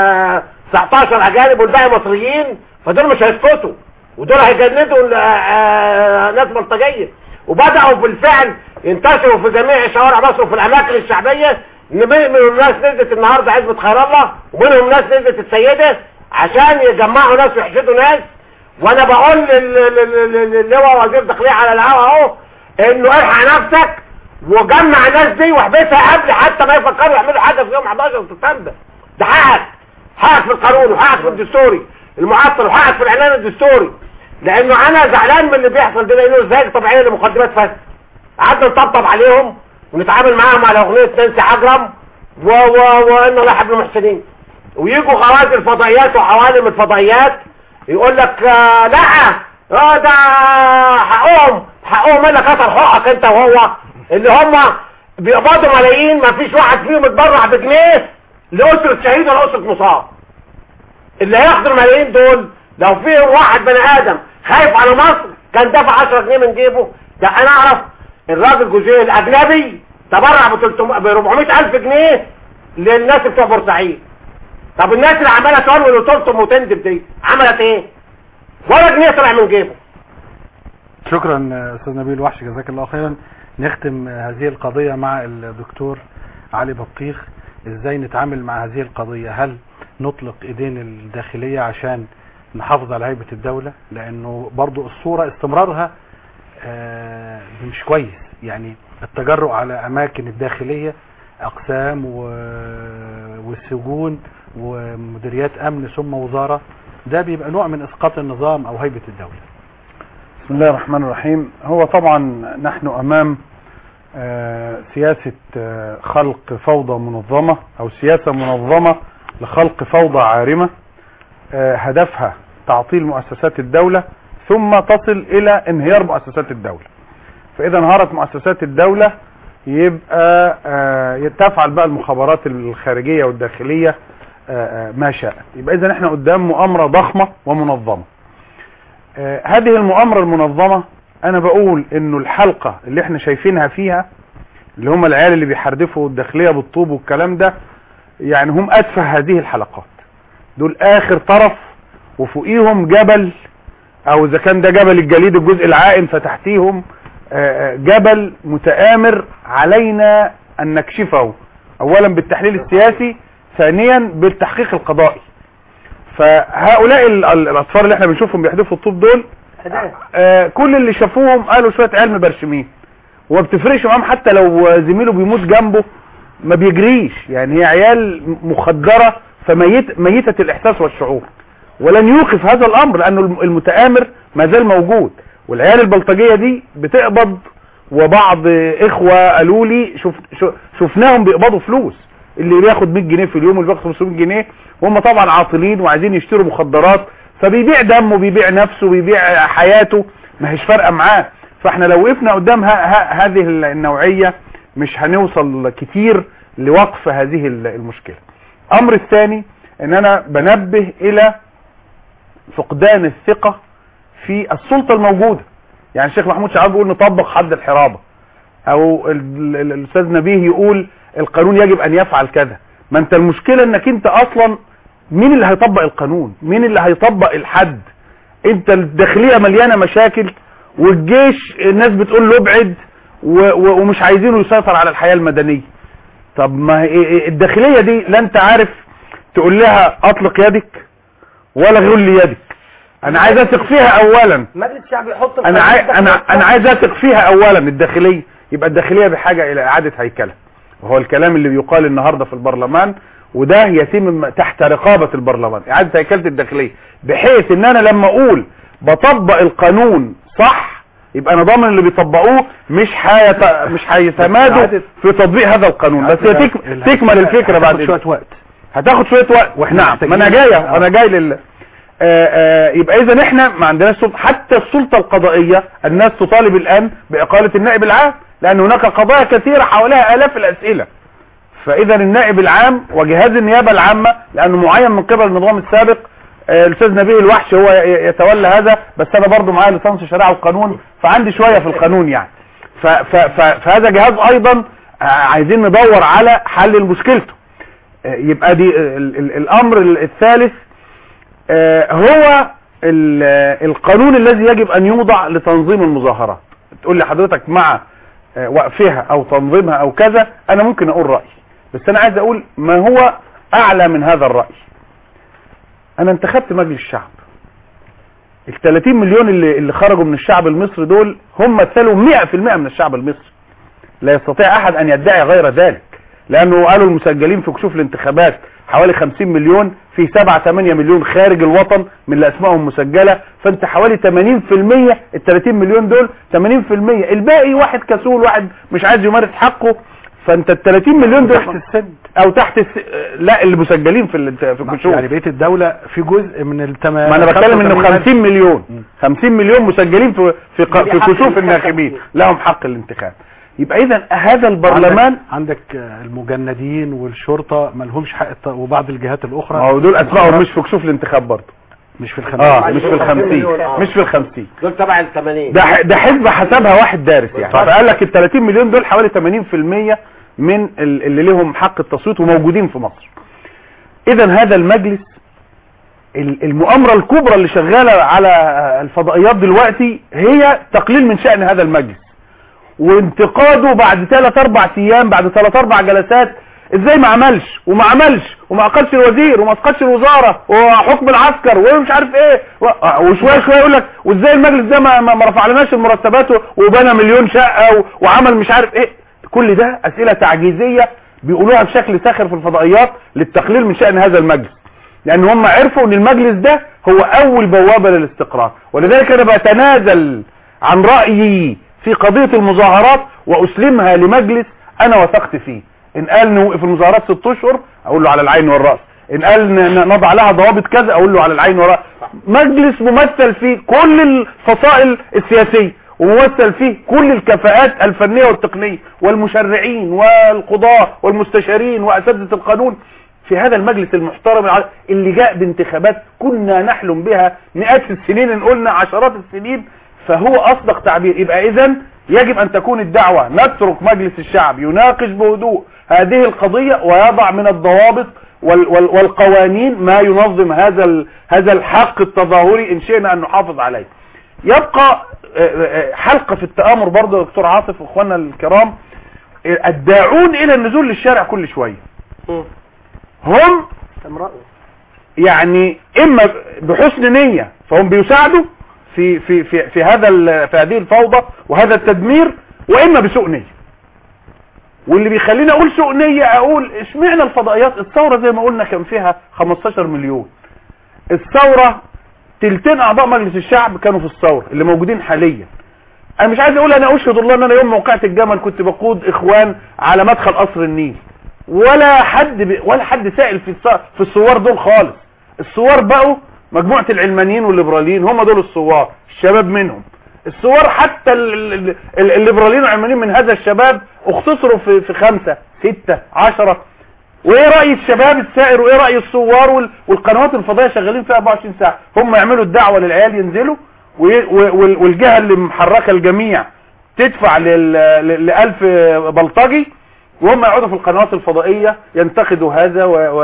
19 اجانب والباقي مصريين. فدول مش هيسكتوا ودول هيجندوا ناس بلطجيه. وبداوا بالفعل ينتشروا في جميع شوارع مصر وفي الاماكن الشعبيه. منهم ناس نزلت النهارده عزبة خير الله ومنهم ناس نزلت السيده عشان يجمعوا ناس ويحشدوا ناس. وانا بقول للواء وزير الداخليه على الهوا اهو انه الحق نفسك وجمع الناس دي واحبسها قبل حتى ما يفكروا يعملوا حاجه في يوم 11 سبتمبر. ده حقك في القانون وحقك في الدستوري المعطل وحقك في الاعلان الدستوري. لانه انا زعلان من اللي بيحصل ده، لانه ازاي طبيعيه لمقدمات فاسده. قعدنا نطبطب عليهم ونتعامل معاهم على اغنيه نانسي عجرم وان الله يحب المحسنين، ويجوا خوارج الفضائيات وعوالم الفضائيات يقول لك لا ده حقهم ايه اللي كسر حقك انت وهو اللي هم بيقبضوا ملايين ما فيش واحد فيهم اتبرع بجنيه لاسره شهيد ولا اسره مصاب. اللي هياخدوا الملايين دول لو فيهم واحد بني ادم خايف على مصر كان دفع 10 جنيه من جيبه. ده انا اعرف الراجل جوزيه الاجنبي تبرع ب 400,000 جنيه للناس بتوع بورسعيد. طب الناس اللي عماله تقول وتلطم وتندب دي عملت ايه؟ ولا جنيه طلع من جيبه. شكرا استاذ نبيل وحش، جزاك الله خيرا. نختم هذه القضيه مع الدكتور علي بطيخ. ازاي نتعامل مع هذه القضيه؟ هل نطلق ايدين الداخليه عشان نحافظ على هيبه الدوله؟ لانه برضو الصوره استمرارها مش كويس. يعني التجرؤ على اماكن الداخليه اقسام والسجون ومديريات امن ثم وزاره، ده بيبقى نوع من اسقاط النظام او هيبه الدوله. بسم الله الرحمن الرحيم. هو طبعا نحن امام سياسه خلق فوضى منظمه او سياسه منظمه لخلق فوضى عارمه هدفها تعطيل مؤسسات الدوله ثم تصل الى انهيار مؤسسات الدوله. فاذا انهارت مؤسسات الدولة يبقى تفعل بقى المخابرات الخارجية والداخلية ما شاء. يبقى اذا احنا قدام مؤامرة ضخمة ومنظمة. هذه المؤامرة المنظمة انا بقول انه الحلقة اللي احنا شايفينها فيها اللي هم العيال اللي بيحردفوا الداخلية بالطوب والكلام ده، يعني هم اتفه هذه الحلقات. دول اخر طرف وفوقيهم جبل، او اذا كان ده جبل الجليد الجزء العائم فتحتيهم جبل متآمر علينا ان نكشفه، اولا بالتحليل السياسي، ثانيا بالتحقيق القضائي. فهؤلاء الاطفال اللي احنا بنشوفهم بيحدفوا الطوب دول كل اللي شافوهم قالوا شوية عيال مبرشمين، وما بتفرقش معاهم حتى لو زميله بيموت جنبه ما بيجريش، يعني هي عيال مخدرة فميتة الاحساس والشعور، ولن يوقف هذا الامر لانه المتآمر ما زال موجود. والعيال البلطجية دي بتقبض، وبعض اخوة قالوا لي شفناهم بيقبضوا فلوس، اللي بياخد 100 جنيه في اليوم واللي بياخد 500 جنيه، وهم طبعا عاطلين وعايزين يشتروا مخدرات، فبيبيع دمه، بيبيع نفسه، بيبيع حياته، ما هيش فارقه معاه. فاحنا لو وقفنا قدام هذه النوعية مش هنوصل كتير لوقف هذه المشكلة. امر الثاني ان انا بنبه الى فقدان الثقة في السلطة الموجودة. يعني الشيخ محمود شعب بيقول نطبق حد الحرابة، او الاستاذ نبيه يقول القانون يجب ان يفعل كذا. ما انت المشكلة انك انت اصلا مين اللي هيطبق القانون؟ مين اللي هيطبق الحد؟ انت الداخلية مليانة مشاكل، والجيش الناس بتقول له ابعد ومش عايزينه يسيطر على الحياة المدنية. طب ما الداخلية دي لا انت عارف تقول لها اطلق يدك ولا غل لي يدك. انا عايز اثق فيها اولا، مجلس الشعب يحط انا عايز اثق فيها اولا الداخلية. يبقى الداخلية بحاجة الى اعادة هيكلة، وهو الكلام اللي بيقال النهاردة في البرلمان، وده يتم تحت رقابة البرلمان، اعادة هيكلة الداخلية، بحيث ان انا لما اقول بطبق القانون صح يبقى انا ضامن اللي بيطبقوه مش هيتمادوا في تطبيق هذا القانون. بس هي تكمل الفكرة بعد شوية وقت، هتاخد شوية وقت. واحنا ما انا جاي يبقى اذا احنا ما عندناش سلطة. حتى السلطة القضائية الناس تطالب الان باقالة النائب العام، لان هناك قضايا كثيرة حواليها الاف الاسئلة. فاذا النائب العام وجهاز النيابة العامة لانه معين من قبل النظام السابق، الاستاذ نبيه الوحش هو يتولى هذا، بس انا برضو معايا ليسانس شريعة وقانون فعندي شوية في القانون يعني. فهذا جهاز ايضا عايزين ندور على حل مشكلته. يبقى دي الامر الثالث هو القانون الذي يجب ان يوضع لتنظيم المظاهرات. تقول لي حضرتك مع وقفها او تنظيمها او كذا، انا ممكن اقول رأيي، بس انا عايز اقول ما هو اعلى من هذا الرأي. انا انتخبت مجلس الشعب، ال 30 مليون اللي خرجوا من الشعب المصري دول هم مثلوا 100% من الشعب المصري، لا يستطيع احد ان يدعي غير ذلك، لانه قالوا المسجلين في كشوف الانتخابات حوالي 50 مليون، في 7-8 مليون خارج الوطن من اللي اسمائهم مسجلة، فانت حوالي 80%. ال 30 مليون دول 80%، الباقي واحد كسول، واحد مش عايز يمارس حقه. فانت ال 30 مليون دول تحت السن او تحت لا اللي مسجلين في الكشوف، يعني بقية الدولة في جزء من ما انا بتكلم انه 50 مليون مسجلين في كشوف الناخبين لهم حق الانتخاب. يبقى اذا هذا البرلمان عندك المجندين والشرطة ما لهمش حق، وبعض الجهات الاخرى ما هو دول اسمائهم مش في كشوف الانتخاب برضه، مش في ال50 مش في ال50 دول تبع ال80. ده حزب حسبها واحد دارس يعني، فقال لك ال 30 مليون دول حوالي 80% من اللي لهم حق التصويت وموجودين في مصر. اذا هذا المجلس المؤامرة الكبرى اللي شغالة على الفضائيات دلوقتي هي تقليل من شأن هذا المجلس وانتقاده بعد 3-4 ايام، بعد 3-4 جلسات. ازاي ما عملش وما اقلش الوزير وما اسقطش الوزارة وحكم العسكر ومش عارف ايه، وشوية يقول لك وازاي المجلس ده ما رفعلناش المرتبات وبنى 1,000,000 شقة وعمل مش عارف ايه. كل ده اسئلة تعجيزية بيقولوها بشكل ساخر في الفضائيات للتقليل من شأن هذا المجلس، لان هم عرفوا ان المجلس ده هو اول بوابة للاستقرار. ولذلك انا بتنازل عن رأيي في قضية المظاهرات واسلمها لمجلس انا وثقت فيه. ان قال نوقف المظاهرات 6 اشهر اقول له على العين والرأس، ان قال نضع لها ضوابط كذا اقول له على العين والرأس. مجلس ممثل فيه كل الفصائل السياسية وممثل فيه كل الكفاءات الفنية والتقنية والمشرعين والقضاة والمستشارين وأساتذة القانون في هذا المجلس المحترم اللي جاء بانتخابات كنا نحلم بها مئات السنين، ان قلنا عشرات السنين، فهو أصدق تعبير. يبقى إذن يجب أن تكون الدعوة نترك مجلس الشعب يناقش بهدوء هذه القضية ويضع من الضوابط والقوانين ما ينظم هذا الحق التظاهري إن شئنا أن نحافظ عليه. يبقى حلقة في التآمر برضه يا دكتور عاطف واخواننا الكرام، الداعون إلى النزول للشارع كل شوية هم يعني إما بحسن نية فهم بيساعدوا في هذه الفوضى وهذا التدمير، وإما بسوء نية. واللي بيخليني اقول سوء نية اقول اشمعنى الفضائيات؟ الثورة زي ما قلنا كان فيها 15 مليون. الثورة تلتين اعضاء مجلس الشعب كانوا في الثورة اللي موجودين حاليا. انا مش عايز اقول، انا اشهد الله ان انا يوم موقعة الجمل كنت بقود اخوان على مدخل قصر النيل، ولا حد سائل في الثوار دول خالص. الثوار بقوا مجموعة العلمانيين والليبراليين، هم دول الثوار، الشباب منهم. الثوار حتى الليبراليين والعلمانيين من هذا الشباب اختصروا في 5 6 10. وايه رأي الشباب السائر وايه رأي الثوار والقنوات الفضائية شغالين فيها 24 ساعة؟ هم يعملوا الدعوة للعيال ينزلوا، والجهة اللي محركة الجميع تدفع ل1000 بلطجي، وهم يقعدوا في القنوات الفضائية ينتقدوا هذا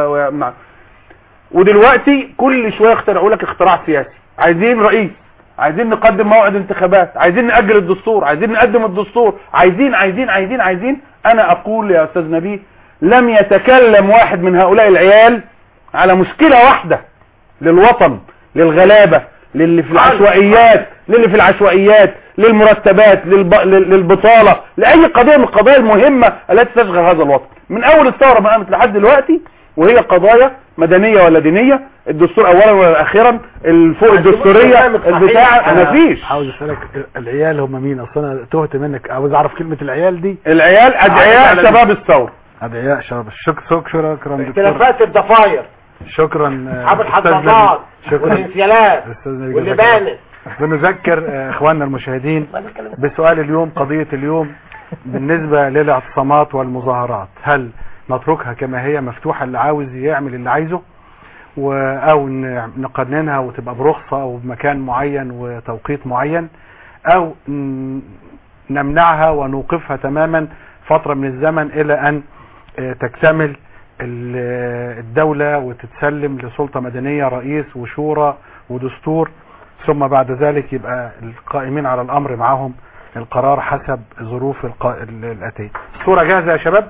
ودلوقتي كل شوية يخترعوا لك اختراع سياسي. عايزين رئيس، عايزين نقدم موعد انتخابات، عايزين نأجل الدستور، عايزين نقدم الدستور، عايزين. انا اقول يا استاذ نبيه، لم يتكلم واحد من هؤلاء العيال على مشكلة واحدة للوطن، للغلابة، للي في العشوائيات، للمرتبات، للبطالة، لأي قضية من القضايا المهمة التي تشغل هذا الوطن من اول الثورة ما قامت لحد دلوقتي، وهي قضايا مدنية ولا دينية. الدستور اولا ولا اخيرا، الفوق الدستورية البتاع مفيش. عاوز اسالك العيال هم مين؟ اصلا انا تهت منك، عاوز اعرف كلمة العيال دي. العيال ادعياء شباب الثورة، ادعياء شباب. شكرا دكتور. اختلافات الضفاير، شكرا اصحاب الحضانات والانسيالات واللبانة. بنذكر اخواننا المشاهدين بسؤال اليوم، قضية اليوم بالنسبة للاعتصامات والمظاهرات، هل نتركها كما هي مفتوحة اللي عاوز يعمل اللي عايزه، او نقننها وتبقى برخصة او بمكان معين وتوقيت معين، او نمنعها ونوقفها تماما فترة من الزمن الى ان تكتمل الدولة وتتسلم لسلطة مدنية، رئيس وشورى ودستور، ثم بعد ذلك يبقى القائمين على الامر معهم القرار حسب ظروف الاتية. الصورة جاهزة يا شباب؟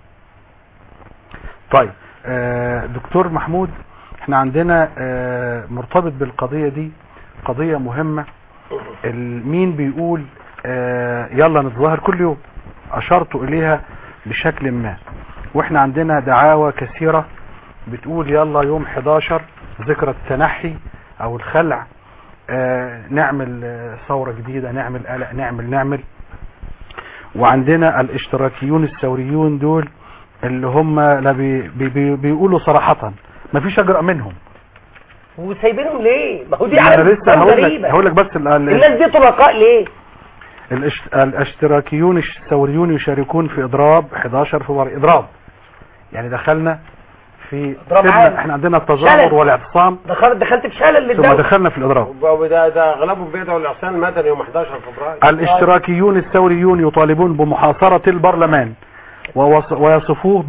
طيب دكتور محمود، احنا عندنا مرتبط بالقضية دي قضية مهمة. مين بيقول يلا نتظاهر كل يوم؟ اشرت اليها بشكل ما، واحنا عندنا دعاوى كثيرة بتقول يلا يوم 11 ذكرى التنحي او الخلع، نعمل ثورة جديدة، نعمل قلق، نعمل. وعندنا الاشتراكيون الثوريون دول اللي هم بيقولوا صراحة ما فيش اجرأ منهم، وسايبينهم ليه؟ ما هو دي انا لسه هقول لك بس الناس دي طلقاء ليه؟ الاشتراكيون الثوريون يشاركون في اضراب 11 فبراير. اضراب يعني دخلنا في احنا عندنا التظاهر والاعتصام، دخلت في شلل للدولة، ثم دخلنا في الاضراب. ده اغلبهم بيدعوا الاعتصام المدني يوم 11 فبراير. الاشتراكيون الثوريون يطالبون بمحاصرة البرلمان ويصفوه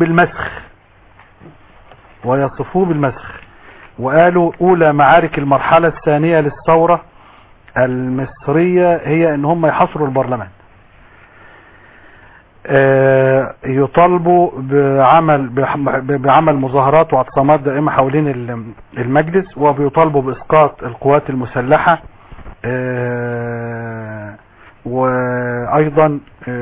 بالمسخ، وقالوا اولى معارك المرحلة الثانية للثورة المصرية هي ان هم يحاصروا البرلمان. يطالبوا بعمل مظاهرات واعتصامات دائمة حوالين المجلس، وبيطالبوا باسقاط القوات المسلحة، وايضا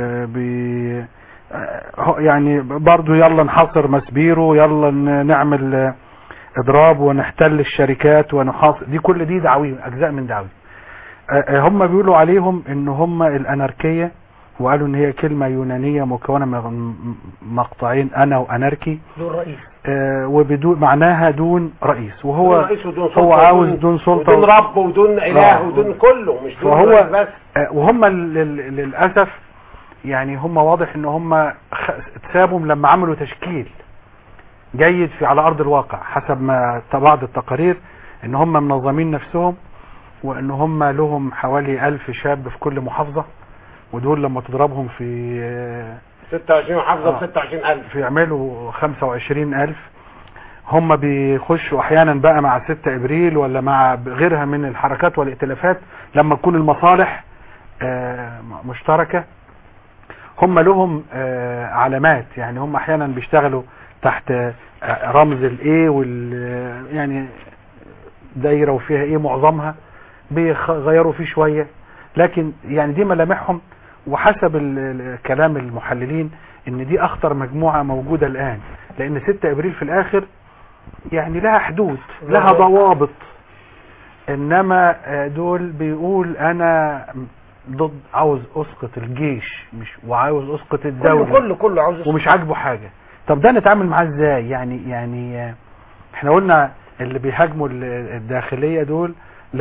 يعني برضو يلا نحاصر مسبيرو، يلا نعمل اضراب ونحتل الشركات ونحاصر. كل دي دعاوي، اجزاء من دعاوي. هم بيقولوا عليهم ان هم الاناركية وقالوا ان هي كلمة يونانية مكونة من مقطعين انا واناركي، دون رئيس، وبدون معناها دون رئيس، وهو رئيس ودون سلطة هو عاوز دون سلطة ودون رب ودون اله ودون كله، مش دون فهو رئيس بس. وهم للأسف يعني هم واضح ان هم اتسابهم لما عملوا تشكيل جيد على ارض الواقع حسب ما بعض التقارير، ان هم منظمين نفسهم، وان هم لهم حوالي 1000 شاب في كل محافظة، ودول لما تضربهم في 26 محافظة ب 26,000 يعملوا 25,000. هم بيخشوا احيانا بقى مع 6 ابريل ولا مع غيرها من الحركات والائتلافات لما تكون المصالح مشتركة. هم لهم علامات، يعني هم احيانا بيشتغلوا تحت رمز الايه يعني دايرة وفيها ايه معظمها، بيغيروا فيه شوية، لكن يعني دي ملامحهم. وحسب كلام المحللين ان دي اخطر مجموعة موجودة الان، لان 6 ابريل في الاخر يعني لها حدود، لها ضوابط، انما دول بيقول انا ضد، عاوز اسقط الجيش مش وعاوز اسقط الدولة، كله عاوز ومش عاجبه حاجة. طب ده نتعامل معاه ازاي؟ يعني احنا قلنا اللي بيهاجموا الداخلية دول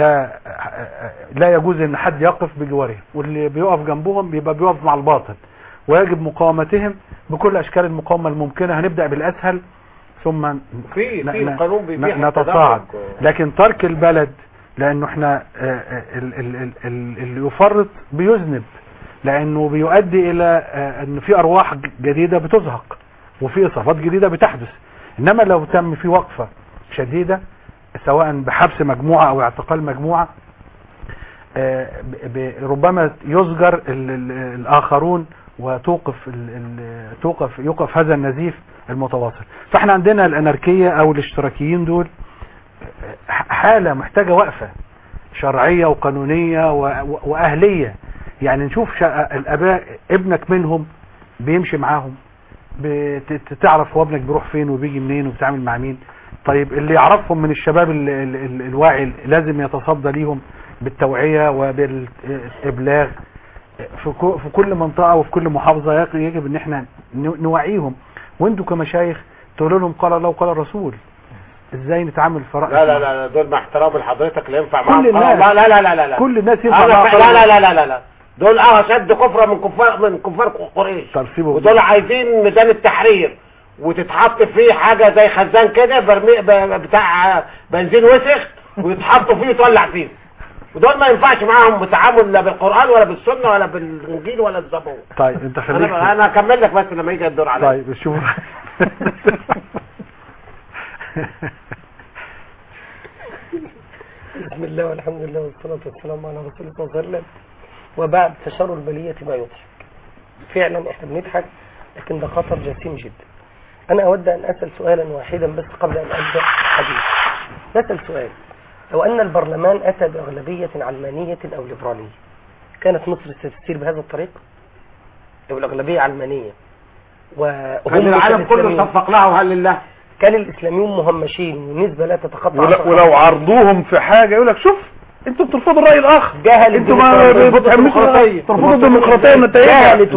لا يجوز ان حد يقف بجوارهم، واللي بيقف جنبهم بيبقى بيقف مع الباطل، ويجب مقاومتهم بكل اشكال المقاومة الممكنة. هنبدأ بالاسهل ثم في قانون نتصاعد، لكن ترك البلد، لانه احنا اللي يفرط بيذنب، لانه بيؤدي الى ان في ارواح جديدة بتزهق وفي اصابات جديدة بتحدث. انما لو تم في وقفة شديدة سواء بحبس مجموعة او اعتقال مجموعة، ربما يزجر الاخرون يوقف هذا النزيف المتواصل. فاحنا عندنا الاناركية او الاشتراكيين دول حالة محتاجة وقفة شرعية وقانونية واهلية. يعني نشوف الاباء ابنك منهم بيمشي معاهم، تعرف هو ابنك بيروح فين وبيجي منين وبيتعامل مع مين. طيب اللي يعرفهم من الشباب الواعي لازم يتصدى ليهم بالتوعية وبالإبلاغ في كل منطقة وفي كل محافظة. يجب ان احنا نوعيهم، وانتوا كمشايخ تقولوا لهم قال الله وقال الرسول، ازاي نتعامل في رأي. لا دول مع احترام لحضرتك لا ينفع معاهم كل الناس. لا كل الناس ينفع معاهم. لا دول اشد كفرة من كفار قريش، ودول عايزين ميدان التحرير وتتحط فيه حاجة زي خزان كده بتاع بنزين وسخ ويتحطوا فيه يتولع فيه، ودول ما ينفعش معاهم بتعامل لا بالقرآن ولا بالسنة ولا بالانجيل ولا الزبور. طيب انت خليك انا هكمل لك بس لما يجي الدور عليا. طيب شوف بسم الله والحمد لله والصلاة والسلام على رسول الله صلى الله عليه وسلم. وبعد فشر البلية ما يضحك. فعلا احنا بنضحك، لكن ده خطر جسيم جدا. انا اود ان اسأل سؤالا واحدا بس قبل ان ابدأ حديث. نسأل سؤال: لو ان البرلمان اتى باغلبية علمانية او ليبرالية، كانت مصر ستسير بهذا الطريق؟ لو الاغلبية علمانية وهم العالم كله صفق له وهل لله، كان الاسلاميون مهمشين والنسبة لا تتخطى ولو عرضوهم في حاجة يقول لك شوف انتوا بترفضوا الرأي الاخر، جهل انتوا ما بتهمشوا ترفضوا الديمقراطية نتائجها، جهلت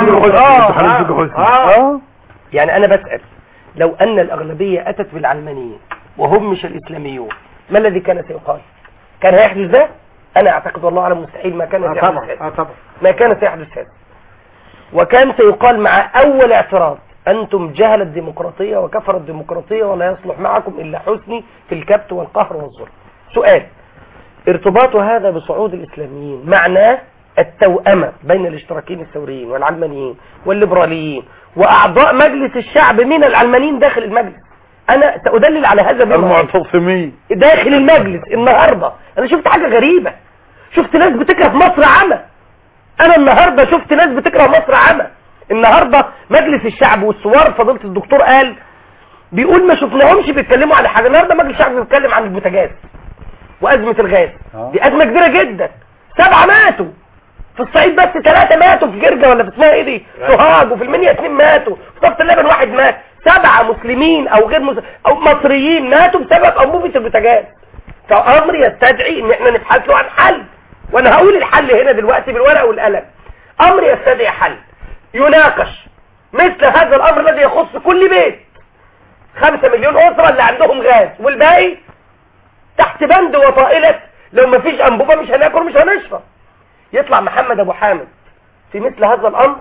يعني انا بسأل: لو ان الاغلبية اتت بالعلمانية وهمش الاسلاميون، ما الذي كان سيقال؟ كان هيحدث ده؟ انا اعتقد والله اعلم مستحيل ما كان سيحدث هذا. ما كان سيحدث هذا. وكان سيقال مع اول اعتراض: انتم جهل الديمقراطية وكفر الديمقراطية ولا يصلح معكم الا حسني في الكبت والقهر والظلم. سؤال: ارتباط هذا بصعود الاسلاميين معناه التوأمة بين الاشتراكيين الثوريين والعلمانيين والليبراليين واعضاء مجلس الشعب من العلمانيين داخل المجلس. انا سأدلل على هذا المعتصمين داخل المجلس. النهاردة انا شفت حاجة غريبة، شفت ناس بتكره مصر عمى. انا النهاردة شفت ناس بتكره مصر عمى. النهاردة مجلس الشعب والثوار فضيلة الدكتور قال بيقول ما شفناهمش بيتكلموا على حاجة. النهاردة مجلس الشعب بيتكلم عن البوتاجاز وأزمة الغاز. دي أزمة كبيرة جدا. 7 ماتوا في الصعيد، بس 3 ماتوا في جرجة ولا في اسمها ايه دي سوهاج، وفي المنيا 2 ماتوا، في طفة اللبن 1 مات. 7 مسلمين او غير او مصريين ماتوا بسبب انبوبة البوتاجاز. فامر يستدعي ان احنا نبحث له عن حل، وانا هقول الحل هنا دلوقتي بالورقة والقلم. امر يستدعي حل يناقش مثل هذا الامر الذي يخص كل بيت 5 مليون اسرة اللي عندهم غاز والباقي تحت بند وطائلة لو ما فيش انبوبة مش هناكل مش هنشرب. يطلع محمد ابو حامد في مثل هذا الامر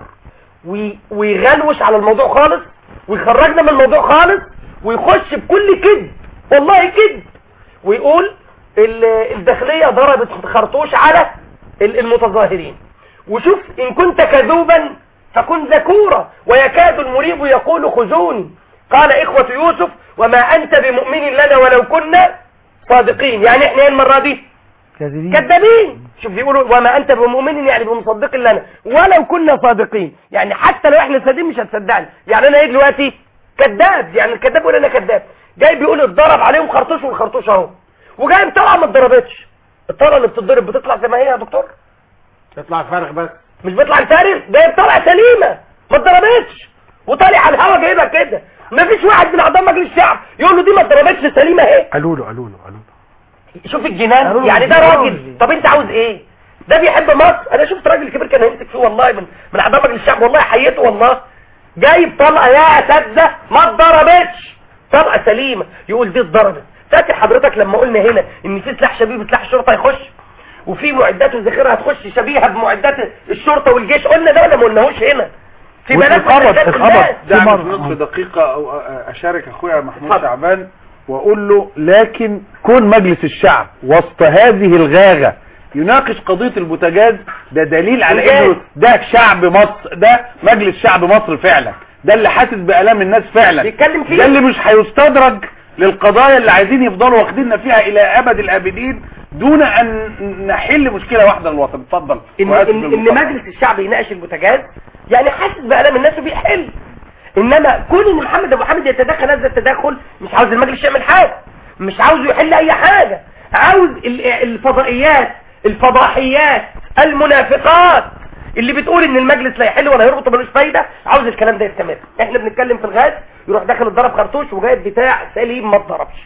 ويغلوش على الموضوع خالص ويخرجنا من الموضوع خالص ويخش بكل كذب والله كذب ويقول الداخلية ضربت خرطوش على المتظاهرين. وشوف ان كنت كذوبا فكن ذكورا ويكاد المريب يقول خذوني. قال اخوة يوسف وما انت بمؤمن لنا ولو كنا صادقين. يعني احنا المرة دي كذابين. شوف بيقولوا وما انت بمؤمن يعني بمصدق لنا ولو كنا صادقين. يعني حتى لو احنا صادقين مش هتصدقنا. يعني انا ايه دلوقتي كذاب. يعني الكذاب يقول انا كذاب. جاي بيقول اتضرب عليهم خرطوش والخرطوش اهو وجاي مطلع ما اتضربتش. الطلقه اللي بتتضرب بتطلع زي ما هي يا دكتور؟ تطلع فارغ بس مش بيطلع الفارغ. جاي طالع سليمه ما اتضربتش وطالع على الهوا جايبها كده. ما فيش واحد من اعضاء مجلس الشعب يقول له دي ما اتضربتش سليمه اهي. قالوا له شوف الجنان. يعني ده راجل. طب انت عاوز ايه؟ ده بيحب مصر. انا شفت راجل كبير كان هيمسك فيه والله من اعضاء مجلس الشعب والله حيته والله. جايب طلقه يا اساتذه ما اتضربتش طلقه سليمه يقول دي اتضربت. فاكر حضرتك لما قلنا هنا ان في سلاح شبيه بسلاح الشرطه يخش وفي معدات وذخيره هتخش شبيهه بمعدات الشرطه والجيش؟ قلنا ده ولا ما قلناهوش هنا في بلد دعني في نصف دقيقه او اشارك اخويا محمود شعبان واقول له لكن كون مجلس الشعب وسط هذه الغاغه يناقش قضيه البوتاجاز ده دليل على انه ده شعب مصر. ده مجلس شعب مصر فعلا. ده اللي حاسس بآلام الناس فعلا. بيتكلم فيه. ده اللي مش هيستدرج للقضايا اللي عايزين يفضلوا واخديننا فيها الى ابد الابدين دون ان نحل مشكله واحده للوطن. اتفضل. ان مجلس الشعب يناقش البوتاجاز يعني حاسس بآلام الناس وبيحل. انما كون ان محمد ابو حامد يتدخل هذا التدخل مش عاوز المجلس يعمل حاجه. مش عاوز يحل اي حاجه. عاوز الفضائيات الفضاحيات المنافقات اللي بتقول ان المجلس لا يحل ولا يربط ملوش فايده عاوز الكلام ده يستمر. احنا بنتكلم في الغاز يروح داخل الضرب خرطوش وجايب بتاع سليم ما اتضربش.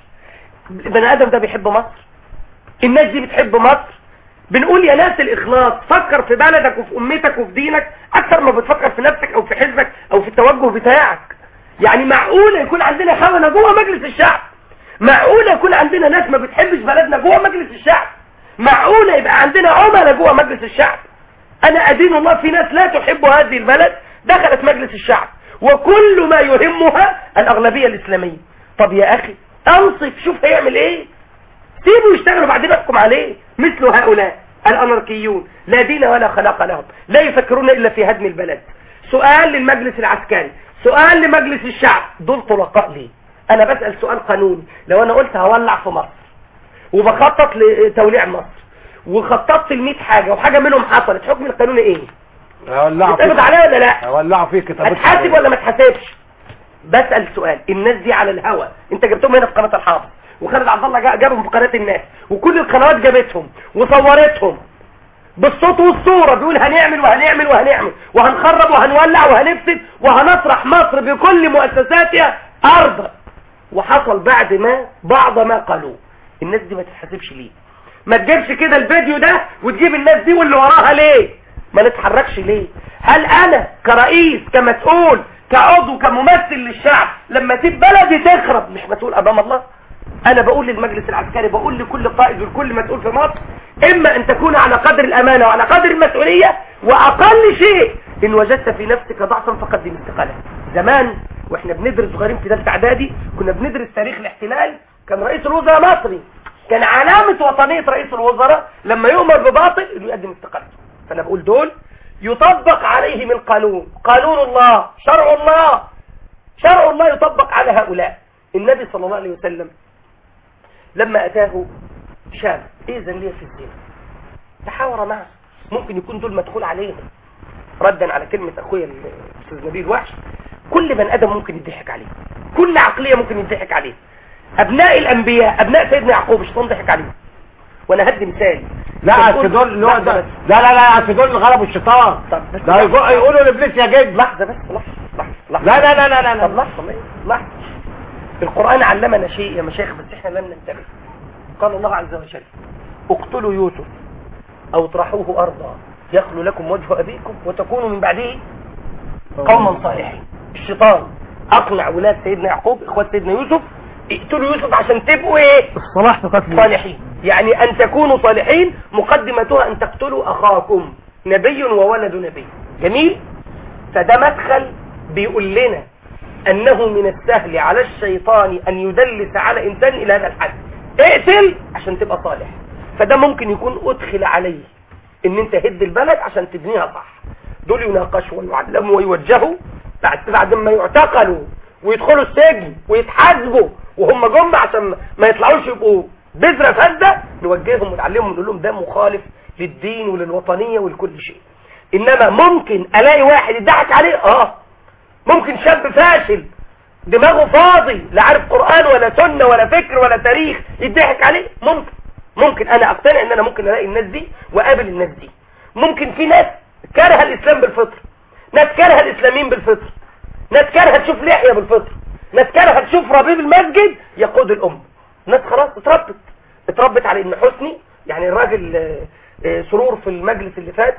البني ادم ده بيحب مصر. الناس دي بتحب مصر. بنقول يا ناس الاخلاص. فكر في بلدك وفي امتك وفي دينك اكثر ما بتفكر في نفسك او في حزبك او في التوجه بتاعك. يعني معقوله يكون عندنا خونه جوه مجلس الشعب؟ معقوله يكون عندنا ناس ما بتحبش بلدنا جوه مجلس الشعب؟ معقوله يبقى عندنا عملاء جوه مجلس الشعب؟ انا ادين الله في ناس لا تحب هذه البلد دخلت مجلس الشعب وكل ما يهمها الاغلبيه الاسلاميه. طب يا اخي انصف شوف هيعمل ايه. سيبوا يشتغلوا بعدين احكم عليه. مثل هؤلاء الاناركيون لا دين ولا خلاق لهم لا يفكرون الا في هدم البلد. سؤال للمجلس العسكري سؤال لمجلس الشعب دول طلقاء ليه؟ انا بسأل سؤال قانوني. لو انا قلت هولع في مصر وبخطط لتوليع مصر وخططت ل100 حاجه وحاجه منهم حصلت حكم القانون ايه؟ هولعوا فيك عليا ولا لا؟ هولعوا فيك. هتحاسب ولا ما تحاسبش؟ بسأل سؤال. الناس دي على الهوا انت جبتهم هنا في قناه الحافظ وخالد عبد الله جابهم في قناه الناس وكل القنوات جابتهم وصورتهم بالصوت والصوره بيقول هنعمل وهنعمل وهنعمل وهنخرب وهنولع وهنفسد وهنطرح مصر بكل مؤسساتها ارضا. وحصل بعد ما قالوه. الناس دي ما تتحاسبش ليه؟ ما تجيبش كده الفيديو ده وتجيب الناس دي واللي وراها ليه؟ ما نتحركش ليه؟ هل انا كرئيس كمسؤول كعضو كممثل للشعب لما اسيب بلدي تخرب مش مسؤول امام الله؟ انا بقول للمجلس العسكري بقول لكل قائد ولكل مسؤول في مصر اما ان تكون على قدر الامانه وعلى قدر المسؤوليه واقل شيء ان وجدت في نفسك ضعفا فقدم استقالتك. زمان واحنا بندرس صغيرين في ثالثه اعدادي كنا بندرس تاريخ الاحتلال. كان رئيس الوزراء مصري. كان علامه وطنيه رئيس الوزراء لما يؤمر بباطل انه يقدم استقالته. فانا بقول دول يطبق عليهم القانون. قانون الله شرع الله. شرع الله يطبق على هؤلاء. النبي صلى الله عليه وسلم لما أتاه شاب إذن لي في الزنا تحاور معه. ممكن يكون دول مدخول عليهم ردا على كلمة أخويا الأستاذ نبيل وحش. كل بني آدم ممكن يضحك عليه. كل عقلية ممكن يضحك عليه. أبناء الأنبياء أبناء سيدنا يعقوب الشيطان ضحك عليه. وأنا هدي مثال. لا دول لا دول غلبوا الشيطان. ده يقولوا لابليس يا جد. لحظة بس لحظة. لا طب لحظة. القرآن علمنا شيء يا مشايخ بس احنا لم ننتبه. قال الله عز وجل اقتلوا يوسف او اطرحوه ارضا يخلو لكم وجه أبيكم وتكونوا من بعده قوما صالحين. الشيطان أقنع ولاد سيدنا يعقوب إخوات سيدنا يوسف اقتلوا يوسف عشان تبقوا إيه؟ الصلاح في قتل صالحين. يعني أن تكونوا صالحين مقدمتها أن تقتلوا أخاكم نبي وولد نبي. جميل. فده مدخل بيقول لنا أنه من السهل على الشيطان أن يدلس على إنسان إلى هذا الحد، اقتل عشان تبقى صالح. فده ممكن يكون أدخل عليه ان انت هد البلد عشان تبنيها صح. دول يناقشوا ويعلموا ويوجهوا بعد ما يعتقلوا ويدخلوا السجن ويتحاسبوا وهم جم عشان ما يطلعوش يبقوا بذرة فاسدة، نوجههم ونعلمهم ونقول لهم ده مخالف للدين وللوطنية ولكل شيء. انما ممكن الاقي واحد يضحك عليه، ممكن شاب فاشل دماغه فاضي لا عارف قرآن ولا سنة ولا فكر ولا تاريخ يضحك عليه، ممكن انا اقتنع ان انا ممكن الاقي الناس دي واقابل الناس دي. ممكن في ناس كارهه الاسلام بالفطر، ناس كارهه الاسلاميين بالفطر، ناس كارهه تشوف لحيه بالفطر، ناس كارهه تشوف ربيب المسجد يقود الامه. ناس خلاص اتربت على ان حسني، يعني الراجل سرور في المجلس اللي فات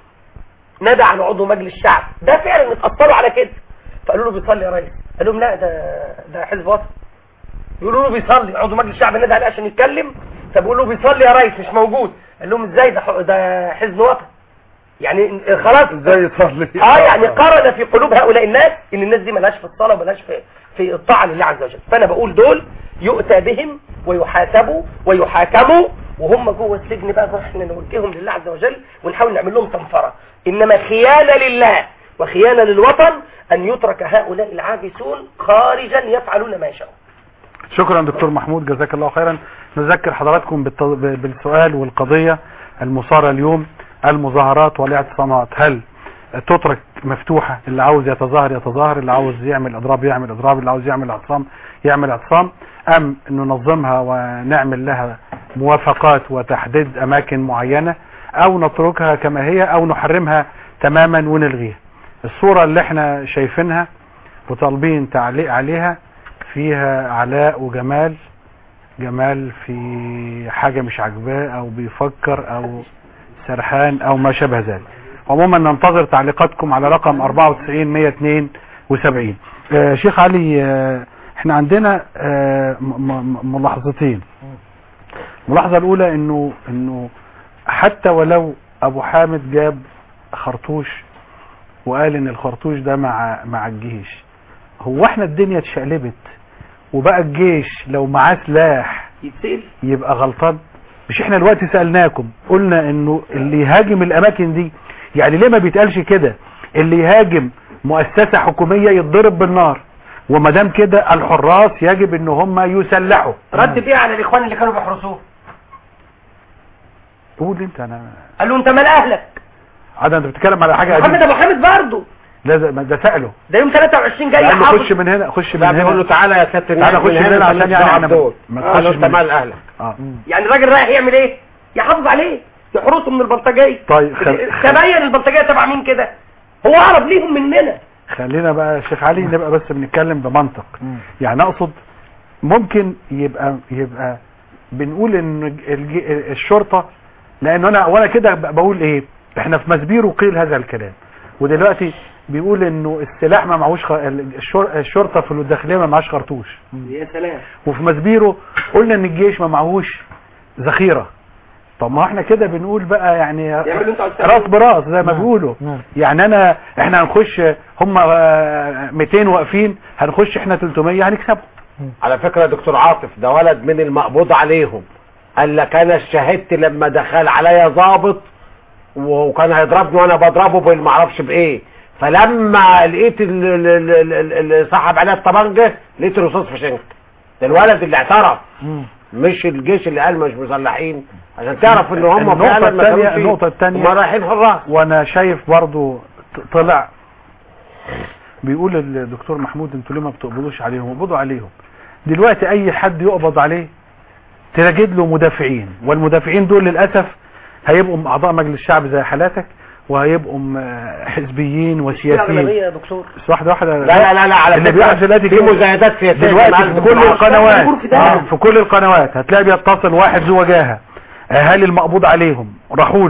نادى على عضو مجلس الشعب، ده فعلا اتأثروا على كده، فقالوا له بيصلي يا ريس، قال لهم لا ده حزب وطني. يقولوا له بيصلي، عضو مجلس الشعب نادى عليه عشان يتكلم، فبيقول له بيصلي يا ريس مش موجود. قال لهم ازاي ده حزب وطني، يعني خلاص ازاي يصلي. يعني قرن في قلوب هؤلاء الناس ان الناس دي ملهاش في الصلاه وملهاش في الطاعه لله عز وجل. فانا بقول دول يؤتى بهم ويحاسبوا ويحاكموا وهم جوه السجن بقى، احنا نوجههم لله عز وجل ونحاول نعمل لهم تنفره. انما خيانه لله وخيانه للوطن ان يترك هؤلاء العاجزون خارجا يفعلون ما يشاءون. شكرا دكتور محمود، جزاك الله خيرا. نذكر حضراتكم بالسؤال والقضية المثارة اليوم، المظاهرات والاعتصامات هل تترك مفتوحة؟ اللي عاوز يتظاهر يتظاهر، اللي عاوز يعمل اضراب يعمل اضراب، اللي عاوز يعمل اعتصام يعمل اعتصام، ام ننظمها ونعمل لها موافقات وتحديد اماكن معينة، او نتركها كما هي، او نحرمها تماما ونلغيها؟ الصورة اللي احنا شايفينها وطالبين تعليق عليها فيها علاء وجمال، جمال في حاجة مش عجباه او بيفكر او سرحان او ما شابه ذلك. عموما ننتظر تعليقاتكم على رقم 94-172. شيخ علي، احنا عندنا ملاحظتين. الملاحظة الاولى انه حتى ولو ابو حامد جاب خرطوش وقال ان الخرطوش ده مع الجيش، هو احنا الدنيا اتشقلبت وبقى الجيش لو معاه سلاح يبقى غلطان؟ مش احنا دلوقتي سألناكم قلنا انه اللي يهاجم الاماكن دي، يعني ليه ما بيتقالش كده اللي يهاجم مؤسسة حكومية يتضرب بالنار، وما دام كده الحراس يجب ان هم يسلحوا؟ رد بيه على الاخوان اللي كانوا بيحرسوه. قول انت. انا قال له انت مال اهلك؟ انت بتتكلم على حاجه محمد ابو حامد برضه ده سأله، ده يوم 23 جاي حافظ. خش من هنا، خش من هنا، بيقول له تعالى يا كابتن، تعالى خش من هنا عشان يعني ما تخش انت مال اهلك. يعني الراجل رايح يعمل ايه؟ يحافظ عليه، يحرسه من البلطجيه. طيب تبين البلطجيه تبع مين كده؟ هو اقرب ليهم مننا. خلينا بقى يا شيخ علي نبقى بس بنتكلم بمنطق. يعني اقصد ممكن يبقى بنقول ان الشرطه، لانه وانا كده بقول ايه، احنا في مسبير وقيل هذا الكلام، ودلوقتي بيقول انه السلاح ما معهوش الشرطه في الداخليه ما معهاش خرطوش. يا سلام. وفي مسبيره قلنا ان الجيش ما معهوش ذخيره. طب ما احنا كده بنقول بقى يعني راس براس زي ما بيقولوا. يعني احنا هنخش هم 200 واقفين، هنخش احنا 300 هنكسبهم. على فكره يا دكتور عاطف، ده ولد من المقبوض عليهم قال لك انا شهدت لما دخل عليا ضابط وكان هيضربني وانا بضربه بالمعرفش بايه، فلما لقيت اللي صاحب عليها الطبنجه لقيت الرصاص في شنك. ده الولد اللي اعترف، مش الجيش اللي قال مش مسلحين، عشان تعرف ان هم فعلا ما كانوش. النقطه الثانيه هم رايحين حراس. وانا شايف برضو طلع بيقول الدكتور محمود انتوا ليه ما بتقبضوش عليهم؟ اقبضوا عليهم. دلوقتي اي حد يقبض عليه تجد له مدافعين، والمدافعين دول للاسف هيبقوا اعضاء مجلس الشعب زي حالاتك، وهيبقوا حزبيين وسياسيين. يا دكتور واحده لا على اللي بيحصل دلوقتي في مزايدات سياسيه دلوقتي في كل القنوات هتلاقي بيتصل واحد ذو وجاهه، اهالي المقبوض عليهم راحوا له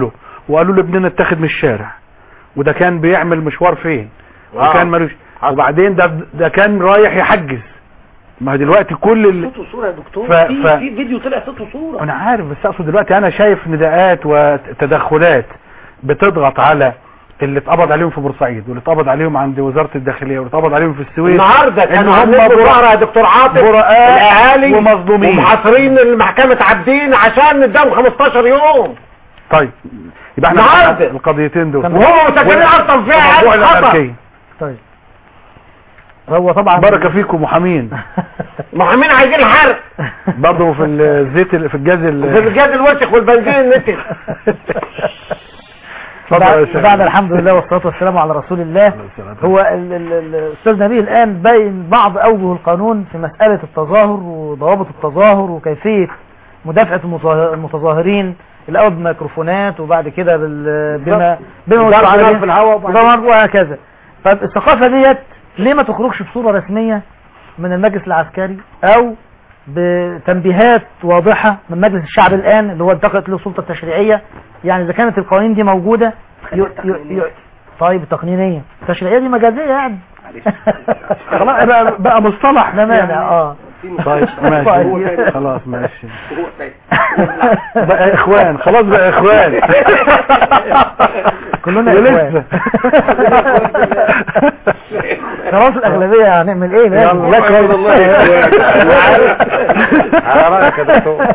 وقالوا له ابننا اتاخد من الشارع، وده كان بيعمل مشوار فين وكان ملوش، وبعدين ده كان رايح يحجز. ما دلوقتي كل صوت وصوره يا دكتور، في فيديو طلع صوت وصوره. انا عارف، بس اقصد دلوقتي انا شايف نداءات وتدخلات بتضغط على اللي اتقبض عليهم في بورسعيد، واللي اتقبض عليهم عند وزارة الداخلية، واللي اتقبض عليهم في السويس النهارده كانوا عاملين مظاهرة يا دكتور عاطف، الاهالي ومظلومين ومحاصرين المحكمة عابدين عشان نداهم 15 يوم. طيب يبقى احنا القضيتين دول وهو مسجلين اصلا فيها خطأ. طيب هو طبعا بركة فيكم محامين محامين عايزين الحرق برضه في الزيت في الجاز الوسخ والبنزين النتن. بعد الحمد لله والصلاة والسلام على رسول الله. هو الأستاذ نبيه الآن بين بعض أوجه القانون في مسألة التظاهر وضوابط التظاهر وكيفية مدافعة المتظاهرين، الأول بميكروفونات وبعد كده بما في الهواء وهكذا. طيب الثقافة ديت ليه ما تخرجش بصورة رسمية من المجلس العسكري أو بتنبيهات واضحة من مجلس الشعب الآن اللي هو انتقلت له السلطة التشريعية؟ يعني إذا كانت القوانين دي موجودة طيب التقنينية التشريعية دي مجازية يعني خلاص بقى مصطلح لا مانع. طيب ماشي خلاص ماشي بقى اخوان، خلاص بقى اخوان كلنا اخوان خلاص الأغلبية هنعمل ايه؟ لك والله على رأيك يا دكتور.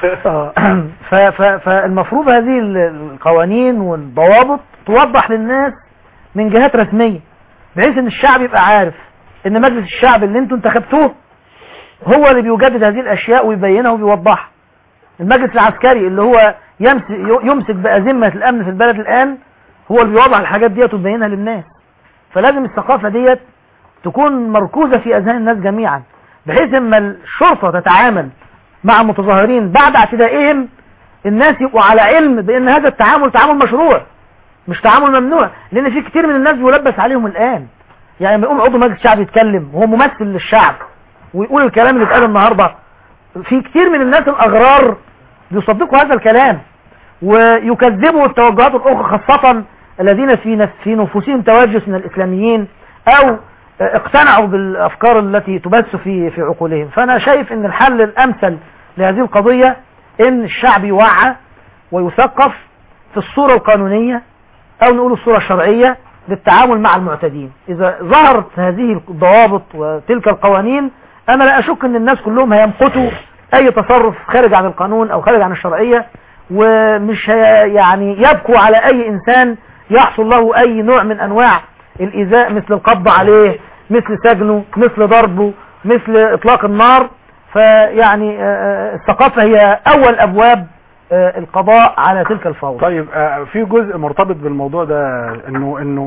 فالمفروض هذه القوانين والضوابط توضح للناس من جهات رسمية، بحيث ان الشعب يبقى عارف ان مجلس الشعب اللي انتوا انتخبتوه هو اللي بيجدد هذه الاشياء ويبينها وبيوضحها. المجلس العسكري اللي هو يمسك بأزمة الامن في البلد الان هو اللي بيوضح الحاجات ديت ويبينها للناس. فلازم الثقافة ديت تكون مركوزة في اذهان الناس جميعا، بحيث اما الشرطة تتعامل مع المتظاهرين بعد اعتدائهم الناس يبقوا على علم بان هذا التعامل تعامل مشروع مش تعامل ممنوع. لان في كتير من الناس بيلبس عليهم الان، يعني لما يقوم عضو مجلس الشعب يتكلم وهو ممثل للشعب ويقول الكلام اللي اتقال النهارده، في كتير من الناس الاغرار بيصدقوا هذا الكلام ويكذبوا التوجهات الاخرى، خاصة الذين في نفوسهم توجس من الاسلاميين او اقتنعوا بالافكار التي تبث في عقولهم. فانا شايف ان الحل الامثل لهذه القضية ان الشعب يوعى ويثقف في الصورة القانونية او نقول الصورة الشرعية للتعامل مع المعتدين. اذا ظهرت هذه الضوابط وتلك القوانين انا لا اشك ان الناس كلهم هيمقتوا اي تصرف خارج عن القانون او خارج عن الشرعية، ومش يعني يبكوا على اي انسان يحصل له اي نوع من انواع الايذاء، مثل القبض عليه، مثل سجنه، مثل ضربه، مثل اطلاق النار. فيعني الثقافة هي اول ابواب القضاء على تلك الفوضى. طيب في جزء مرتبط بالموضوع ده انه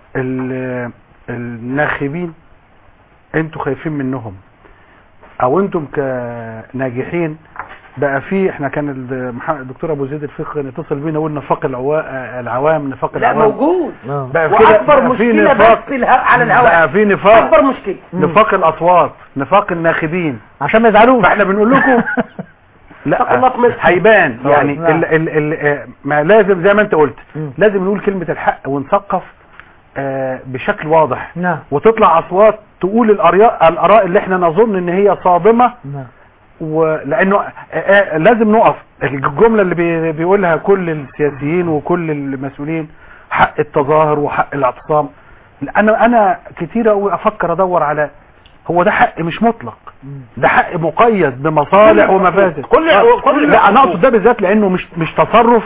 الناخبين انتوا خايفين منهم او انتم كناجحين بقى في احنا كان الدكتور ابو زيد الفقه يتصل بينا يقول نفاق العوام نفاق العوام لا موجود بقى واكبر مشكله بس على الهواء بقى في نفاق اكبر مشكله نفاق الاصوات نفاق الناخبين عشان ما يزعلوش. فاحنا بنقول لكم لا هيبان يعني ما لازم زي ما انت قلت لازم نقول كلمة الحق ونثقف بشكل واضح وتطلع اصوات تقول الاراء اللي احنا نظن ان هي صادمة ولانه لازم نقف. الجملة اللي بيقولها كل السياسيين وكل المسؤولين حق التظاهر وحق الاعتصام، انا كتير قوي افكر ادور على هو ده حق مش مطلق، ده حق مقيد بمصالح ومفاسد. كل لا انا اقصد ده بالذات لانه مش تصرف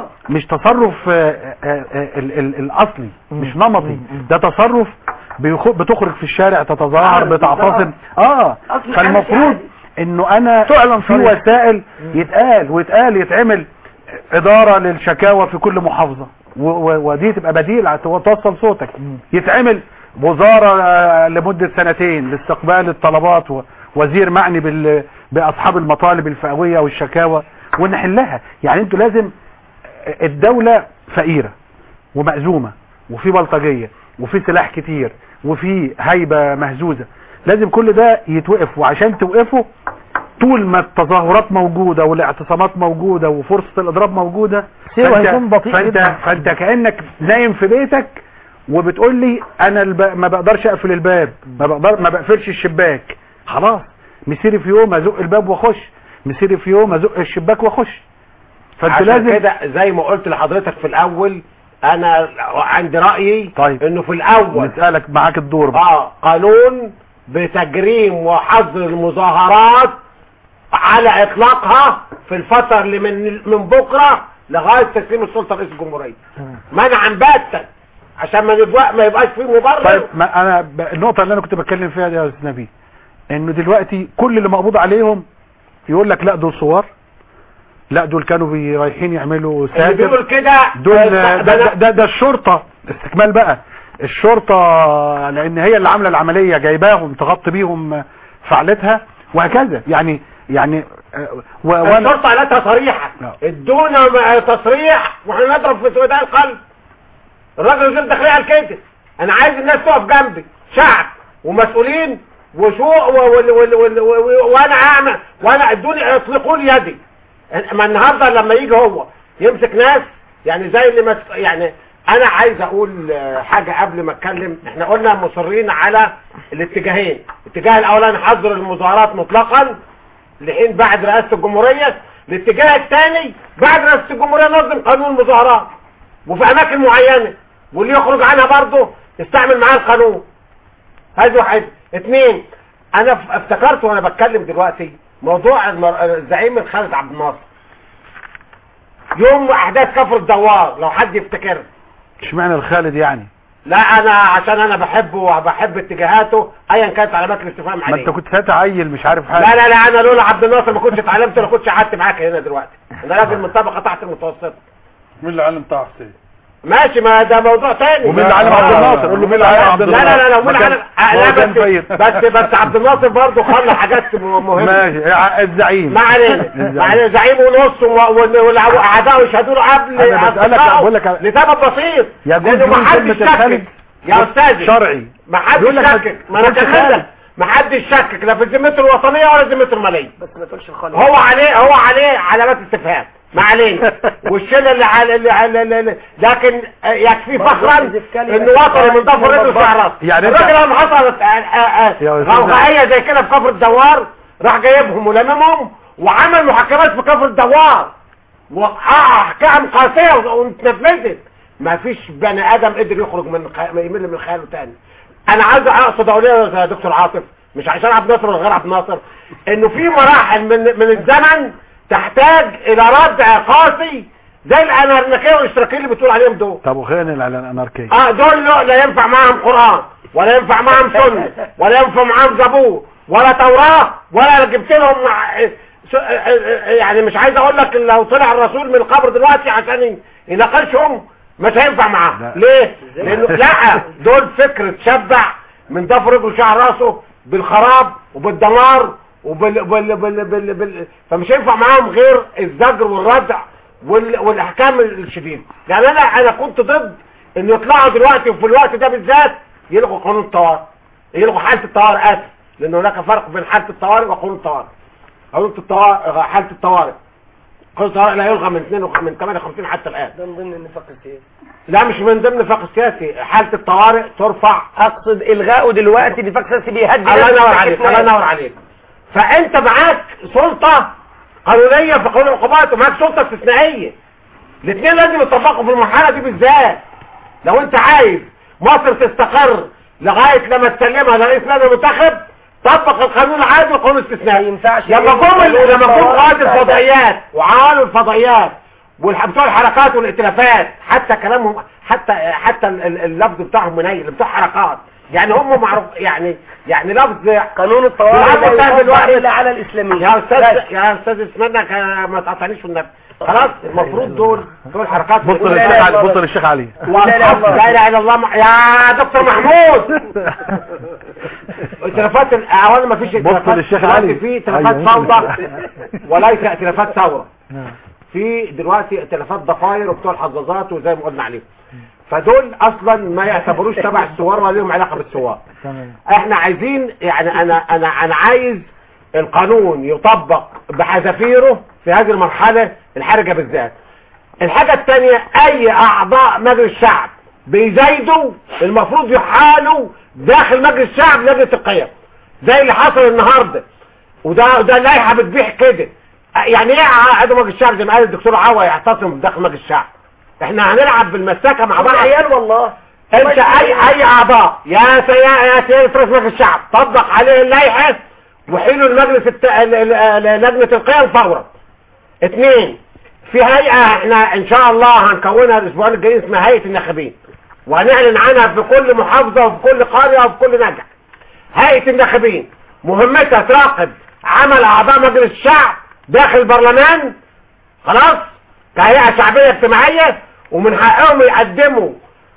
الاصلي مش نمطي، ده تصرف بتخرج في الشارع تتظاهر بتعتصم. فالمفروض انه انا في وسائل يتعمل ادارة للشكاوى في كل محافظة ودي تبقى بديل توصل صوتك، يتعمل وزارة لمدة 2 لاستقبال الطلبات ووزير معني باصحاب المطالب الفئوية والشكاوى ونحلها. يعني انتوا لازم الدولة فقيرة ومأزومة وفي بلطجية وفي سلاح كتير وفي هيبة مهزوزة، لازم كل ده يتوقف. وعشان توقفوا طول ما التظاهرات موجودة والاعتصامات موجودة وفرصة الاضراب موجودة، سيره هيكون بطيء جدا. فانت كأنك نايم في بيتك وبتقول لي انا ما بقدرش اقفل الباب، ما بقفلش الشباك. خلاص مسيري في يوم ازق الباب واخش، مسيري في يوم ازق الشباك واخش. فانت لازم كده زي ما قلت لحضرتك في الاول، انا عندي رأيي طيب انه في الاول نسألك معاك الدور بقى. قانون بتجريم وحظر المظاهرات على اطلاقها في الفترة اللي من بكرة لغاية تسليم السلطة رئيس الجمهورية منعا باتا، عشان ما يبقاش فيه مبرر. طيب انا النقطة اللي انا كنت بتكلم فيها دي يا استاذ نبيل، انه دلوقتي كل اللي مقبوض عليهم يقول لك لا دول صور، لا دول كانوا رايحين يعملوا ساتر، اللي بيقول كده دول ده الشرطة استكمال بقى. الشرطة لان هي اللي عاملة العملية جايباهم تغطي بيهم فعلتها وهكذا. يعني الشرطة قالتها صريحة، ادونا تصريح واحنا نضرب في سوداء القلب. الراجل وزير الداخلية قال كده، انا عايز الناس تقف جنبي، شعب ومسؤولين وانا اعمل وانا ادوني اطلقوا لي يدي. ما النهارده لما يجي هو يمسك ناس يعني زي اللي يعني انا عايز اقول حاجة قبل ما اتكلم. احنا قلنا مصرين على الاتجاهين، الاتجاه الاولاني حظر المظاهرات مطلقا لحين بعد رئاسة الجمهورية، الاتجاه الثاني بعد رئاسة الجمهورية نظم قانون المظاهرات وفي اماكن معينة، واللي يخرج عنها برضه يستعمل معاه القانون. هذا واحد. اثنين، انا افتكرت وانا بتكلم دلوقتي موضوع الزعيم خالد عبد الناصر يوم احداث كفر الدوار، لو حد يفتكر. اشمعنى الخالد يعني؟ لا انا عشان انا بحبه وبحب اتجاهاته ايا كانت علامات الاستفهام عليه. ما انت كنت فاتح عيل مش عارف حاجه. لا انا لولا عبد الناصر ما كنتش اتعلمت ولا كنتش قعدت معاك هنا دلوقتي. انا راجل من طبقه تحت المتوسطه. مين اللي علم طه حسين؟ ماشي، ما ده موضوع تاني. ومين اللي علم عبد الناصر؟ قول له مين اللي علم عبد الناصر؟ لا مين اللي علم؟ بس عبد الناصر برضه خلى حاجات مهمه. ماشي الزعيم ما علينا زعيم ونص والاعداء يشهدوا له قبل اصدقائه لسبب بسيط، لانه ما حدش شكك يا استاذ شرعي، ما حدش شكك. ما انا كده ما حدش شكك لا في الذمه الوطنيه ولا الذمه الماليه. بس ما تقولش الخالد. هو عليه علامات استفهام، ما علينا. والشله اللي على لكن يكفي فخرا انه وطني من ضفر رجله شعر راسه. يعني الراجل لما حصلت غوغائيه زي كده في كفر الدوار راح جايبهم ولممهم وعمل محاكمات في كفر الدوار واحكام قاسيه واتنفذت. ما فيش بني ادم قدر يخرج يمل من خياله تاني. انا عايز اقصد اقول يا دكتور عاطف، مش عشان عبد الناصر ولا غير عبد الناصر، انه في مراحل من الزمن تحتاج الى ردع قاسي زي الاناركيه والاشتراكيه اللي بتقول عليهم دول. طب وخير الاناركيه دول لا ينفع معاهم قران ولا ينفع معاهم سنه ولا ينفع معاهم زبور ولا توراه ولا جبت لهم يعني مش عايز اقول لك لو طلع الرسول من القبر دلوقتي عشان يناقشهم مش هينفع معاه. ليه؟ لانه لا دول فكر تشبع من ضفر رجله شعر راسه بالخراب وبالدمار فمش هينفع معاهم غير الزجر والردع والاحكام الشديده. يعني انا كنت ضد ان يطلعوا دلوقتي وفي الوقت ده بالذات يلغوا قانون الطوارئ، يلغوا حاله الطوارئ، لان هناك فرق بين حاله الطوارئ وقانون الطوارئ. قانون الطوارئ حاله الطوارئ قانون الطوارئ لا يلغى من 58 حتى الان. ده من ضمن النفاق السياسي. لا مش من ضمن النفاق السياسي، حاله الطوارئ ترفع. اقصد الغائه دلوقتي نفاق سياسي بيهدد. الله ينور عليك. فانت معاك سلطه قانونيه في قانون العقوبات ومعاك سلطه استثنائيه. الاثنين لازم يطبقوا في المرحله دي بالذات. لو انت عايز مصر تستقر لغايه لما تسلمها لرئيس نادي منتخب طبق القانون العادي والقانون الاستثنائي. لما جم قائد الفضائيات وعوالوا الفضائيات بتوع الحركات والائتلافات حتى كلامهم حتى اللفظ بتاعهم منيل بتوع حركات، يعني هم معروف يعني لفظ قانون الطوارئ على الاسلاميين. يا استاذ اسمعنا ما تقطعنيش في النفس. خلاص المفروض دول حركات. بص للشيخ علي. لا اله الا الله يا دكتور محمود. ائتلافات اولا ما فيش ائتلافات، في ائتلافات فوضى وليس ائتلافات ثوره. في دلوقتي ائتلافات ضفاير وبتوع الحظاظات وزي ما قلنا عليهم، فدول اصلا ما يعتبروش تبع الثوار ولا لهم علاقه بالثوار. احنا عايزين يعني انا عايز القانون يطبق بحذافيره في هذه المرحلة الحرجة بالذات. الحاجة الثانية، اي اعضاء مجلس الشعب بيزايدوا المفروض يحالوا داخل مجلس الشعب لجنة القيم زي اللي حصل النهاردة، وده اللائحة بتبيح كده. يعني ايه عضو مجلس الشعب زي ما قال الدكتور عوا يعتصم داخل مجلس الشعب؟ احنا هنلعب بالمساكة مع بعض عيال والله. انت اي اعضاء يا سيادة رئيس مجلس الشعب طبق عليه اللائحة وحيلوا المجلس لجنة القيم فورا. 2، في هيئة احنا ان شاء الله هنكونها الاسبوعين الجايين اسمها هيئة الناخبين، وهنعلن عنها في كل محافظة وفي كل قرية وفي كل نجع. هيئة الناخبين مهمتها تراقب عمل اعضاء مجلس الشعب داخل البرلمان، خلاص، كهيئة شعبية اجتماعية، ومن حقهم يقدموا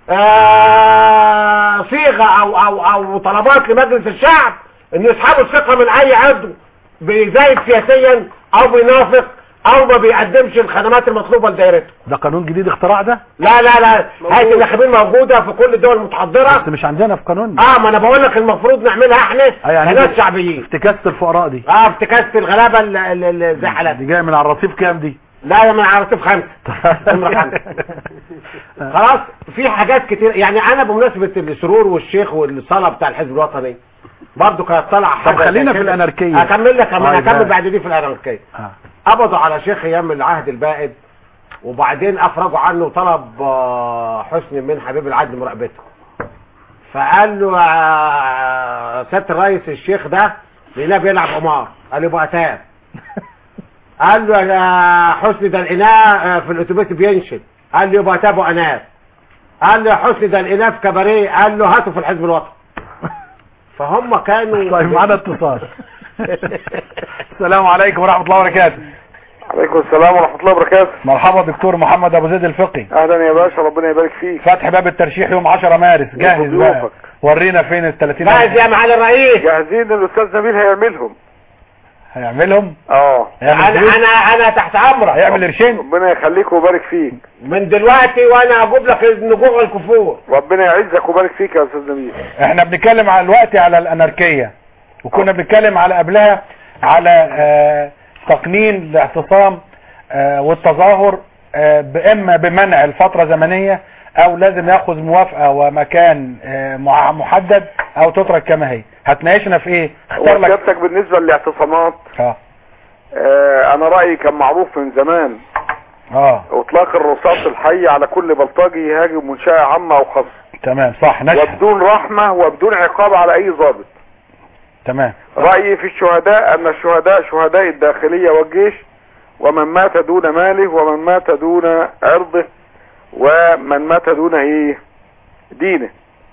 صيغة او طلبات لمجلس الشعب ان يسحبوا الثقة من اي عضو بيزايد سياسيا او بينافق او ما بيقدمش الخدمات المطلوبة لدائرته. ده قانون جديد اختراع ده؟ لا هيئة الناخبين موجودة في كل الدول المتحضرة بس مش عندنا في قانون. ما انا بقول لك المفروض نعملها احنا كناس شعبيين. افتكاسة الفقراء دي، افتكاسة الغلابة اللي زي حالاتي دي جاية من على الرصيف كام دي؟ لا من على الرصيف 5 نمرة 5. خلاص، في حاجات كتير. يعني انا بمناسبة السرور والشيخ والصلاة بتاع الحزب الوطني برضو كانت طالعة. طب خلينا في الاناركية. هكمل لك هكمل بعد دي في الاناركية. قبضوا على شيخ ايام العهد البائد، وبعدين افرجوا عنه وطلب حسني من حبيب العدل مراقبته. فقال له سيادة الرئيس الشيخ ده لقيناه بيلعب قمار. قال له بقى تاب. قال له يا حسني ده لقيناه في الاتوبيس بينشد. قال له يبقى تاب واناب. قال له يا حسني ده لقيناه في كباريه. قال له هاته في الحزب الوطني. فهم كانوا. طيب معانا اتصال. السلام عليكم ورحمة الله وبركاته. عليكم السلام ورحمة الله وبركاته. مرحبا دكتور محمد ابو زيد الفقي. اهلا يا باشا، ربنا يبارك فيك. فتح باب الترشيح يوم 10 مارس، جاهز بقى؟ ورينا فين ال 30. جاهز يا معالي الرئيس. جاهزين، الاستاذ نبيل هيعملهم. انا تحت امرك. هيعمل قرشين. ربنا يخليك ويبارك فيك من دلوقتي، وانا اجيب لك النجوع والكفور. ربنا يعزك ويبارك فيك يا استاذ نبيل. احنا بنتكلم على الوقت على الاناركية، وكنا بنتكلم على قبلها على تقنين الاعتصام والتظاهر، اما بمنع الفترة زمنية او لازم ياخذ موافقة ومكان محدد او تترك كما هي. هتناقشنا في ايه؟ اختار لك سيادتك بالنسبة للاعتصامات. انا رأيي كان معروف من زمان اطلاق الرصاص الحي على كل بلطجي يهاجم منشأة عامة او خاصة. تمام، صح، نشهد. وبدون رحمة وبدون عقاب على اي ضابط. تمام. رأيي في الشهداء ان الشهداء شهداء الداخلية والجيش، ومن مات دون ماله، ومن مات دون عرضه، ومن مات دون دينه.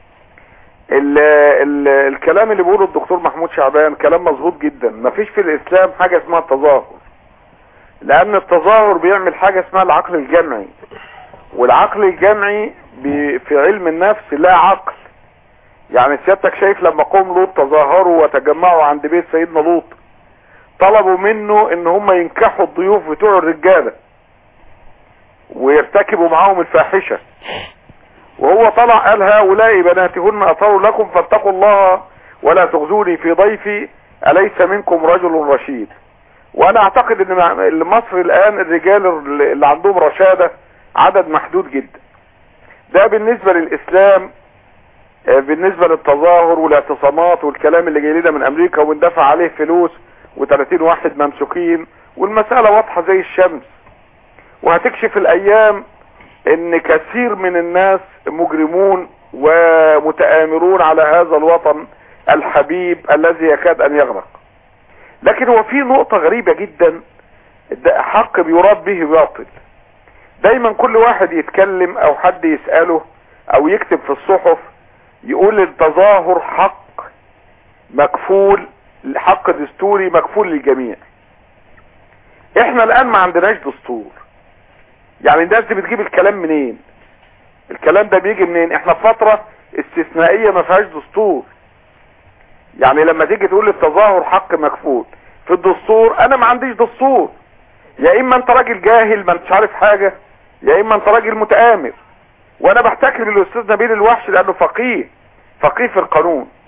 الكلام اللي بيقوله الدكتور محمود شعبان كلام مظبوط جدا. مفيش في الاسلام حاجة اسمها التظاهر، لان التظاهر بيعمل حاجة اسمها العقل الجمعي، والعقل الجمعي في علم النفس لا عقل. يعني سيادتك شايف لما قوم لوط تظاهروا وتجمعوا عند بيت سيدنا لوط، طلبوا منه ان هم ينكحوا الضيوف بتوع الرجالة ويرتكبوا معاهم الفاحشة، وهو طلع قال هؤلاء بناتهن اطهر لكم فاتقوا الله ولا تخزوني في ضيفي أليس منكم رجل رشيد. وانا اعتقد ان مصر الان الرجال اللي عندهم رشادة عدد محدود جدا. ده بالنسبة للاسلام. بالنسبة للتظاهر والاعتصامات والكلام اللي جاي لنا من امريكا وبندفع عليه فلوس و30 واحد ممسوكين، والمسألة واضحة زي الشمس، وهتكشف الايام ان كثير من الناس مجرمون ومتآمرون على هذا الوطن الحبيب الذي يكاد ان يغرق. لكن هو في نقطة غريبة جدا، حق بيراد به باطل. دايما كل واحد يتكلم او حد يسأله او يكتب في الصحف يقول التظاهر حق مكفول، حق دستوري مكفول للجميع. احنا الان ما عندناش دستور. يعني الناس دي بتجيب الكلام منين؟ الكلام ده بيجي منين؟ احنا في فترة استثنائية ما فيهاش دستور. يعني لما تيجي تقول التظاهر حق مكفول في الدستور، انا ما عنديش دستور. يا اما انت راجل جاهل ما انتش عارف حاجة، يا اما انت راجل متآمر. وانا بحتكر للاستاذ نبيل الوحش لانه فقيه في القانون.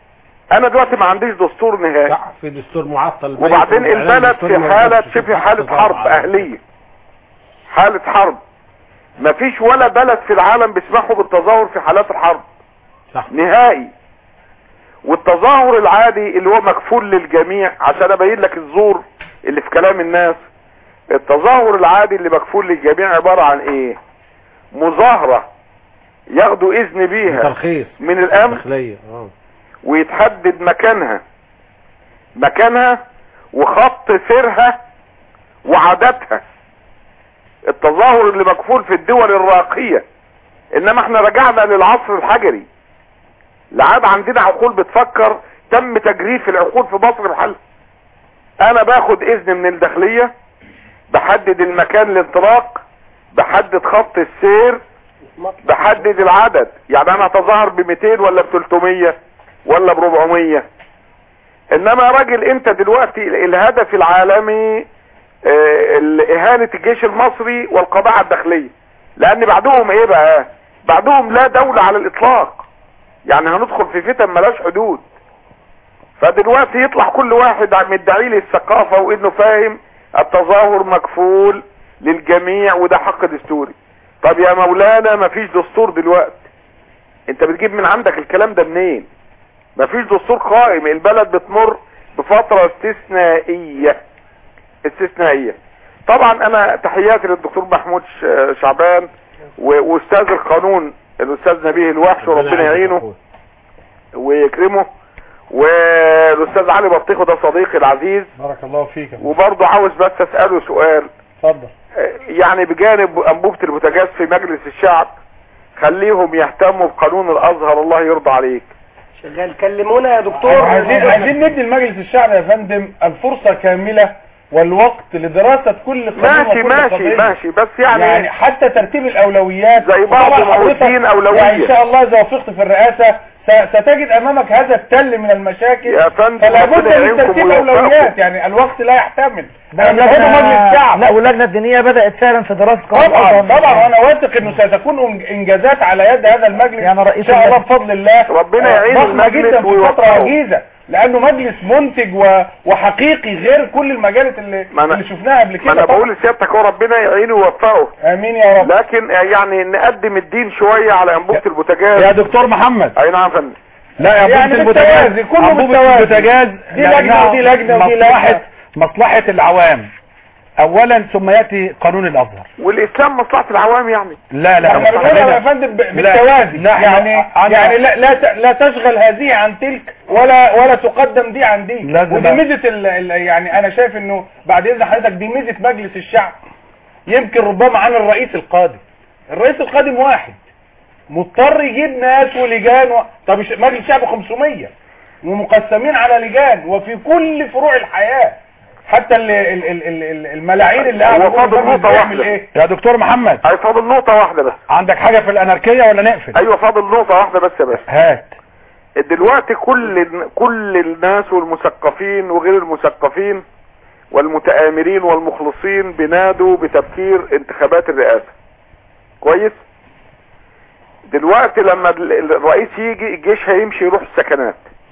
انا دلوقتي ما عنديش دستور نهائي، صح، في دستور معطل، وبعدين البلد في حالة شبه حالة حرب اهلية، حالة حرب. مفيش ولا بلد في العالم بيسمحوا بالتظاهر في حالات الحرب، صح، نهائي. والتظاهر العادي اللي هو مكفول للجميع، عشان ابين لك الزور اللي في كلام الناس، التظاهر العادي اللي مكفول للجميع عبارة عن ايه؟ مظاهرة ياخدوا اذن بيها ترخيص من الامن داخلية، ويتحدد مكانها وخط سيرها وعاداتها. التظاهر اللي مكفول في الدول الراقية، انما احنا رجعنا للعصر الحجري، لعاد عندنا عقول بتفكر، تم تجريف العقول في مصر بحل. انا باخد اذن من الداخلية، بحدد المكان الانطلاق، بحدد خط السير، بحدد العدد. يعني انا اتظاهر ب200 ولا ب300 ولا ب400. انما راجل انت دلوقتي الهدف العالمي اهانة الجيش المصري والقضاء على الداخلية، لان بعدهم ايه بقى؟ بعدهم لا دولة على الاطلاق، يعني هندخل في فتن ملاش حدود. فدلوقتي يطلع كل واحد مدعي لي الثقافة وانه فاهم التظاهر مكفول للجميع وده حق دستوري. طب يا مولانا مفيش دستور دلوقتي، انت بتجيب من عندك الكلام ده منين؟ مفيش دستور قائم، البلد بتمر بفترة استثنائية. طبعا انا تحياتي للدكتور محمود شعبان واستاذ القانون الاستاذ نبيه الوحش، وربنا يعينه ويكرمه، والاستاذ علي بطيخه ده صديقي العزيز، بارك الله فيك. وبرضه عاوز بس اساله سؤال. اتفضل. يعني بجانب انبوبة البوتاجاز في مجلس الشعب، خليهم يهتموا بقانون الازهر، الله يرضى عليك. شغال، كلمونا يا دكتور. عايزين ندي لمجلس الشعب يا فندم الفرصة كاملة والوقت لدراسة كل قانون. ماشي بس يعني حتى ترتيب الاولويات زي بعض المعودين اولوية. يعني ان شاء الله اذا وفقت في الرئاسة ستجد امامك هذا التل من المشاكل يا فندم، فلا بد من ترتيب اولويات، يعني الوقت لا يحتمل. مجلس الشعب لا، واللجنة الدينية بدأت فعلا في دراسة طبعا وانا واثق انه ستكون انجازات على يد هذا المجلس يعني ان شاء الله بفضل الله. ربنا يعين المجلس جدا في فترة وجيزة، لانه مجلس منتج وحقيقي غير كل المجالات اللي شفناها قبل كده. ما انا بقول لسيادتك هو ربنا يعينه ويوفقه. امين يا رب. لكن يعني نقدم الدين شوية على انبوبة البوتاجاز يا دكتور محمد. اي نعم يا فندم. لا يا يعني البوتاجاز كله بالبوتاجاز، دي لجنة ودي لجنة ودي لجنة. مصلحة العوام اولا، ثم ياتي قانون الازهر. والاسلام مصلحة العوام يعني. لا انا بقول يا فندم بالتوازي، يعني لا تشغل هذه عن تلك ولا تقدم دي عن دي. ودي ميزة يعني انا شايف انه بعد اذن حضرتك دي ميزة مجلس الشعب، يمكن ربما عن الرئيس القادم. الرئيس القادم واحد مضطر يجيب ناس ولجان طب مجلس الشعب 500 ومقسمين على لجان وفي كل فروع الحياة، حتى الملاعين اللي هو فاضل نقطة واحدة ايه يا دكتور محمد؟ فاضل نقطة واحدة بس. عندك حاجة في الاناركية ولا نقفل؟ ايوه فاضل نقطة واحدة بس يا باشا. هات. دلوقتي كل الناس والمثقفين وغير المثقفين والمتآمرين والمخلصين بينادوا بتبكير انتخابات الرئاسة. كويس؟ دلوقتي لما الرئيس يجي الجيش هيمشي يروح السكنات.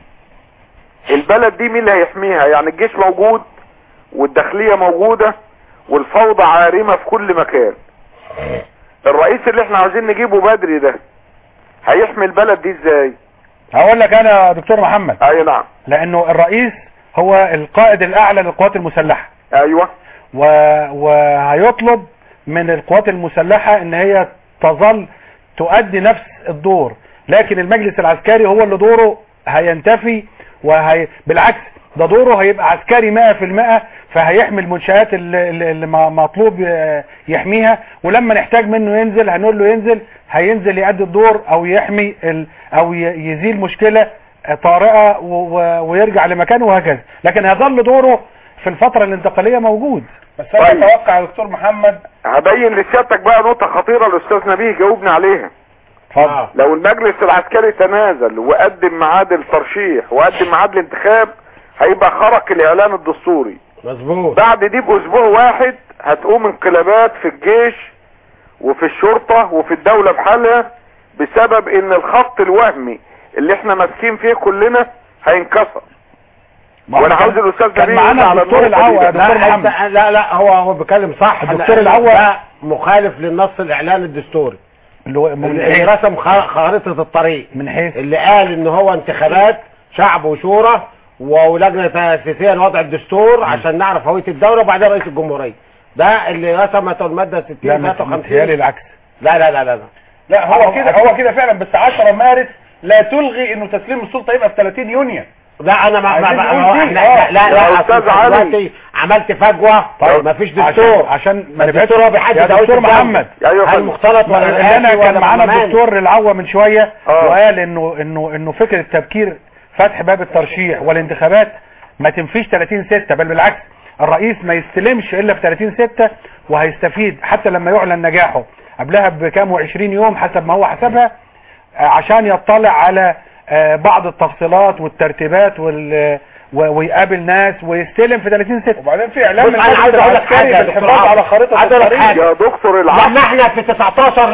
البلد دي مين اللي هيحميها؟ يعني الجيش موجود والداخلية موجودة والفوضى عارمة في كل مكان. الرئيس اللي احنا عاوزين نجيبه بدري ده هيحمي البلد دي ازاي؟ هقول لك انا يا دكتور محمد. اي نعم. لانه الرئيس هو القائد الاعلى للقوات المسلحة. ايوه. وهيطلب من القوات المسلحة ان هي تظل تؤدي نفس الدور، لكن المجلس العسكري هو اللي دوره هينتفي بالعكس ده دوره هيبقى عسكري 100%، فهيحمي المنشآت اللي مطلوب يحميها، ولما نحتاج منه ينزل هنقول له ينزل، هينزل يؤدي الدور او يحمي او يزيل مشكلة طارئة ويرجع لمكانه وهكذا، لكن هيظل دوره في الفترة الانتقالية موجود. بس انا اتوقع يا دكتور محمد هبين لسيادتك بقى نقطة خطيرة الاستاذ نبيه جاوبنا عليها. لو المجلس العسكري تنازل وقدم ميعاد الترشيح وقدم ميعاد الانتخاب هيبقى خرق الاعلان الدستوري. مظبوط. بعد دي باسبوع واحد هتقوم انقلابات في الجيش وفي الشرطة وفي الدولة بحالها، بسبب ان الخط الوهمي اللي احنا ماسكين فيه كلنا هينكسر. ما هو وانا عاوز الاستاذ كان نبيل معانا على الدكتور النقطة العوا دي. يا دكتور محمد. لا هو بيتكلم صح. الدكتور العوا ده مخالف للنص الاعلاني الدستوري اللي هو من اللي رسم خارطة الطريق، من حيث اللي قال ان هو انتخابات شعب وشورى ولجنة تأسيسية لوضع الدستور عشان نعرف هوية الدولة وبعدين رئيس الجمهورية. ده اللي رسمته المادة 60 لا 53. متهيألي العكس. لا هو كده فعلا، بس 10 مارس لا تلغي انه تسليم السلطة يبقى في 30 يونيو. لا انا يا أستاذ علي. دلوقتي عملت فجوة. طيب مفيش دستور عشان ما نبعدش. الدستور هو بيحدد يا دكتور محمد هل مختلط ولا انا كان معانا الدكتور العوا من شوية وقال انه فكرة تبكير فتح باب الترشيح والانتخابات ما تنفيش 30/6، بل بالعكس الرئيس ما يستلمش الا في 30/6 وهيستفيد حتى لما يعلن نجاحه قبلها بكام و20 يوم حسب ما هو حسبها عشان يطلع على بعض التفصيلات والترتيبات ويقابل ناس ويستلم في 30/6. وبعدين في اعلان من عايز اقول لك حاجه الحفاظ على خريطه الطريق. يا دكتور العقل لما احنا في 19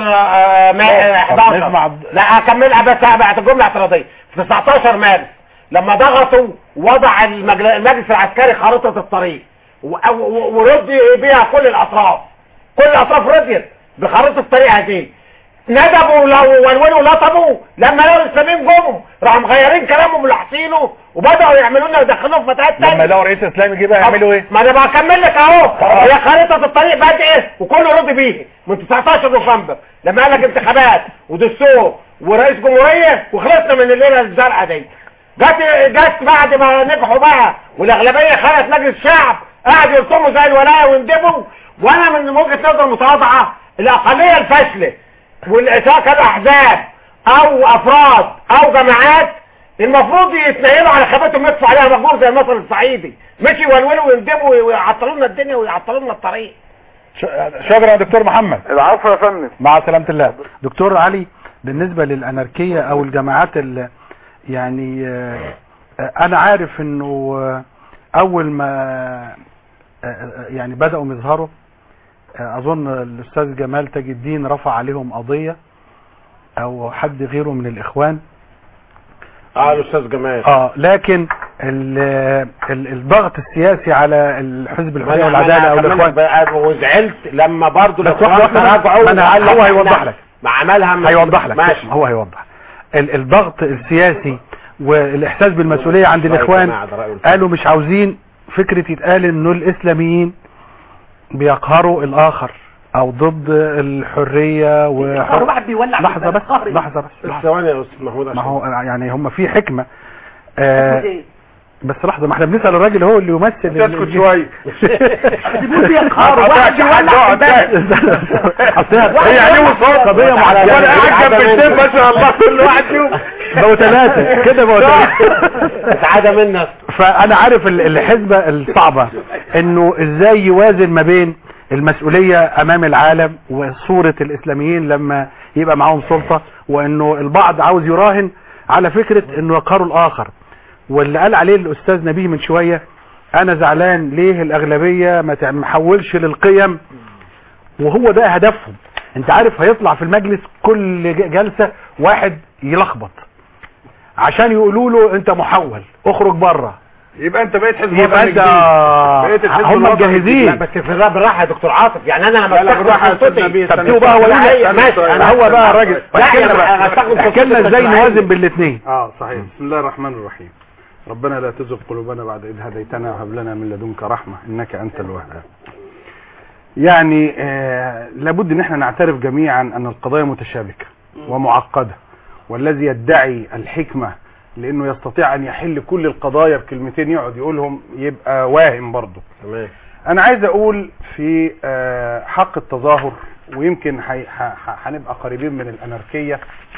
11 لا اكملها بس بعد الجمله اعتراضيه. في 19 مارس لما ضغطوا وضع المجلس العسكري خريطه الطريق ورد بيها كل الاطراف رضيت بخريطه الطريق هذه. ندبوا ولولوا لطموا لما لقوا الاسلاميين جم راحوا مغيرين كلامهم ولاحظينه وبداوا يعملوا لنا يدخلوهم في فتحات تانية. لما لقوا رئيس اسلامي جه بقى يعملوا ايه؟ ما انا بكمل لك اهو. هي خريطه الطريق بدات وكله رضي بيه من 19 نوفمبر لما قال لك انتخابات ودستور ورئيس جمهوريه وخلصنا من الليله الزرقاء دي. جت بعد ما نجحوا بقى والاغلبيه خلت مجلس الشعب قاعد يرسموا زي الولايه ويندبوا. وانا من وجهه نظر متواضعه الاقليه الفاشله والاشراك الاحزاب او افراد او جماعات المفروض يتنيلوا على خيبتهم يدفعوا عليها مجبور زي المثل الصعيدي، مش يولولوا ويندبوا ويعطلوا لنا الدنيا ويعطلوا لنا الطريق. شكرا يا دكتور محمد. العفو يا فندم. مع سلامة الله. دكتور علي، بالنسبة للأناركية او الجماعات يعني انا عارف انه اول ما يعني بدأوا يظهروا اظن الاستاذ جمال تاج الدين رفع عليهم قضية او حد غيره من الاخوان. الاستاذ جمال. لكن الضغط السياسي على الحزب الحرية والعدالة او الاخوان وزعلت لما برضو الاخوان تراجعوا. هو هيوضح لك ما عملها هيوضح لك ماشي. هو هيوضح الضغط السياسي والاحساس بالمسؤولية عند الاخوان. قالوا مش عاوزين فكرة يتقال انه الاسلاميين بيقهروا الاخر او ضد الحرية واحد بيولع لحظة بس ثواني يا استاذ محمود. ما هو يعني هم في حكمة بس لحظة ما احنا بنسأل الراجل هو اللي يمثل. تسكت شوية. بيقول بيقهروا واحد بيولع هي عليهم صوت قضية معينة. وانا قاعد جنب السيف ما شاء الله كل واحد فيهم بقوا 3 كده بقوا 3 عادة منك. فانا عارف الحسبة الصعبة انه ازاي يوازن ما بين المسؤولية امام العالم وصورة الاسلاميين لما يبقى معاهم سلطة، وانه البعض عاوز يراهن على فكرة انه يقهروا الاخر. واللي قال عليه الاستاذ نبيه من شوية انا زعلان ليه الاغلبية ما محولش للقيم، وهو ده هدفهم. انت عارف هيطلع في المجلس كل جلسة واحد يلخبط عشان يقولوا له انت محول اخرج بره، يبقى انت بقيت حزب يبقى انت هم مجهزين. بس في بالراحه يا دكتور عاطف، يعني انا لما تبتدوا بقى هو بقى الراجل احكي لنا ازاي نوازن بالاثنين. صحيح. بسم الله الرحمن الرحيم. ربنا لا تزغ قلوبنا بعد إذ هديتنا وهب لنا من لدنك رحمة إنك أنت الوهاب. يعني لابد ان احنا نعترف جميعا ان القضايا متشابكة ومعقدة، والذي يدعي الحكمة لانه يستطيع ان يحل كل القضايا بكلمتين يقعد يقولهم يبقى واهم برضه. انا عايز اقول في حق التظاهر، ويمكن هنبقى قريبين من الاناركية.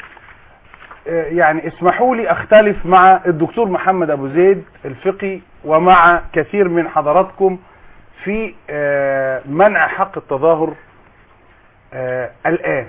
يعني اسمحوا لي اختلف مع الدكتور محمد ابو زيد الفقي ومع كثير من حضراتكم في منع حق التظاهر الآن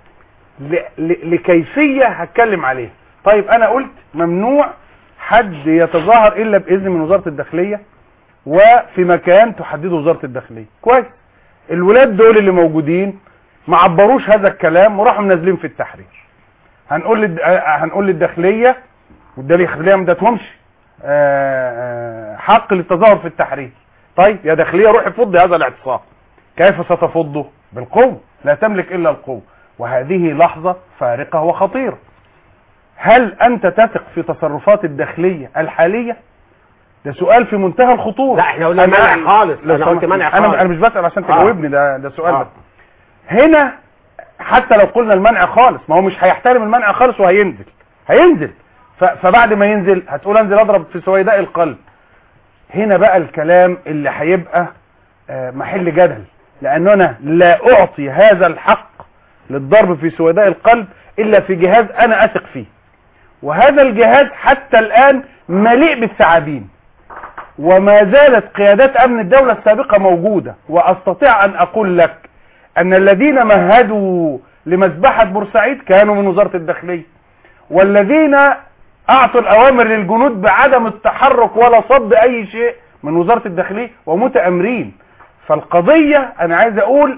لكيفية هتكلم عليها. طيب انا قلت ممنوع حد يتظاهر الا باذن من وزارة الداخلية وفي مكان تحدده وزارة الداخلية. كويس. الولاد دول اللي موجودين ما عبروش هذا الكلام وراحوا منازلين في التحرير. هنقول للداخلية، والداخلية ما ادتهمش حق للتظاهر في التحرير. طيب يا داخلية روحي فضي هذا الاعتصام. كيف ستفضه؟ بالقوة، لا تملك الا القوة. وهذه لحظة فارقة وخطيرة. هل انت تثق في تصرفات الداخلية الحالية؟ ده سؤال في منتهى الخطورة. لا احنا قلنا منع خالص. انا قلت منع خالص. انا مش بسأل عشان تجاوبني، ده سؤال بس. هنا حتى لو قلنا المنع خالص، ما هو مش هيحترم المنع خالص هينزل. فبعد ما ينزل هتقول انزل اضرب في سويداء القلب. هنا بقى الكلام اللي هيبقى محل جدل، لانه انا لا اعطي هذا الحق للضرب في سويداء القلب الا في جهاز انا اثق فيه، وهذا الجهاز حتى الان مليء بالثعابين، وما زالت قيادات امن الدولة السابقة موجودة. واستطيع ان اقول لك ان الذين مهدوا لمذبحة بورسعيد كانوا من وزارة الداخلية، والذين اعطوا الاوامر للجنود بعدم التحرك ولا صد اي شيء من وزارة الداخلية ومتآمرين. فالقضية انا عايز اقول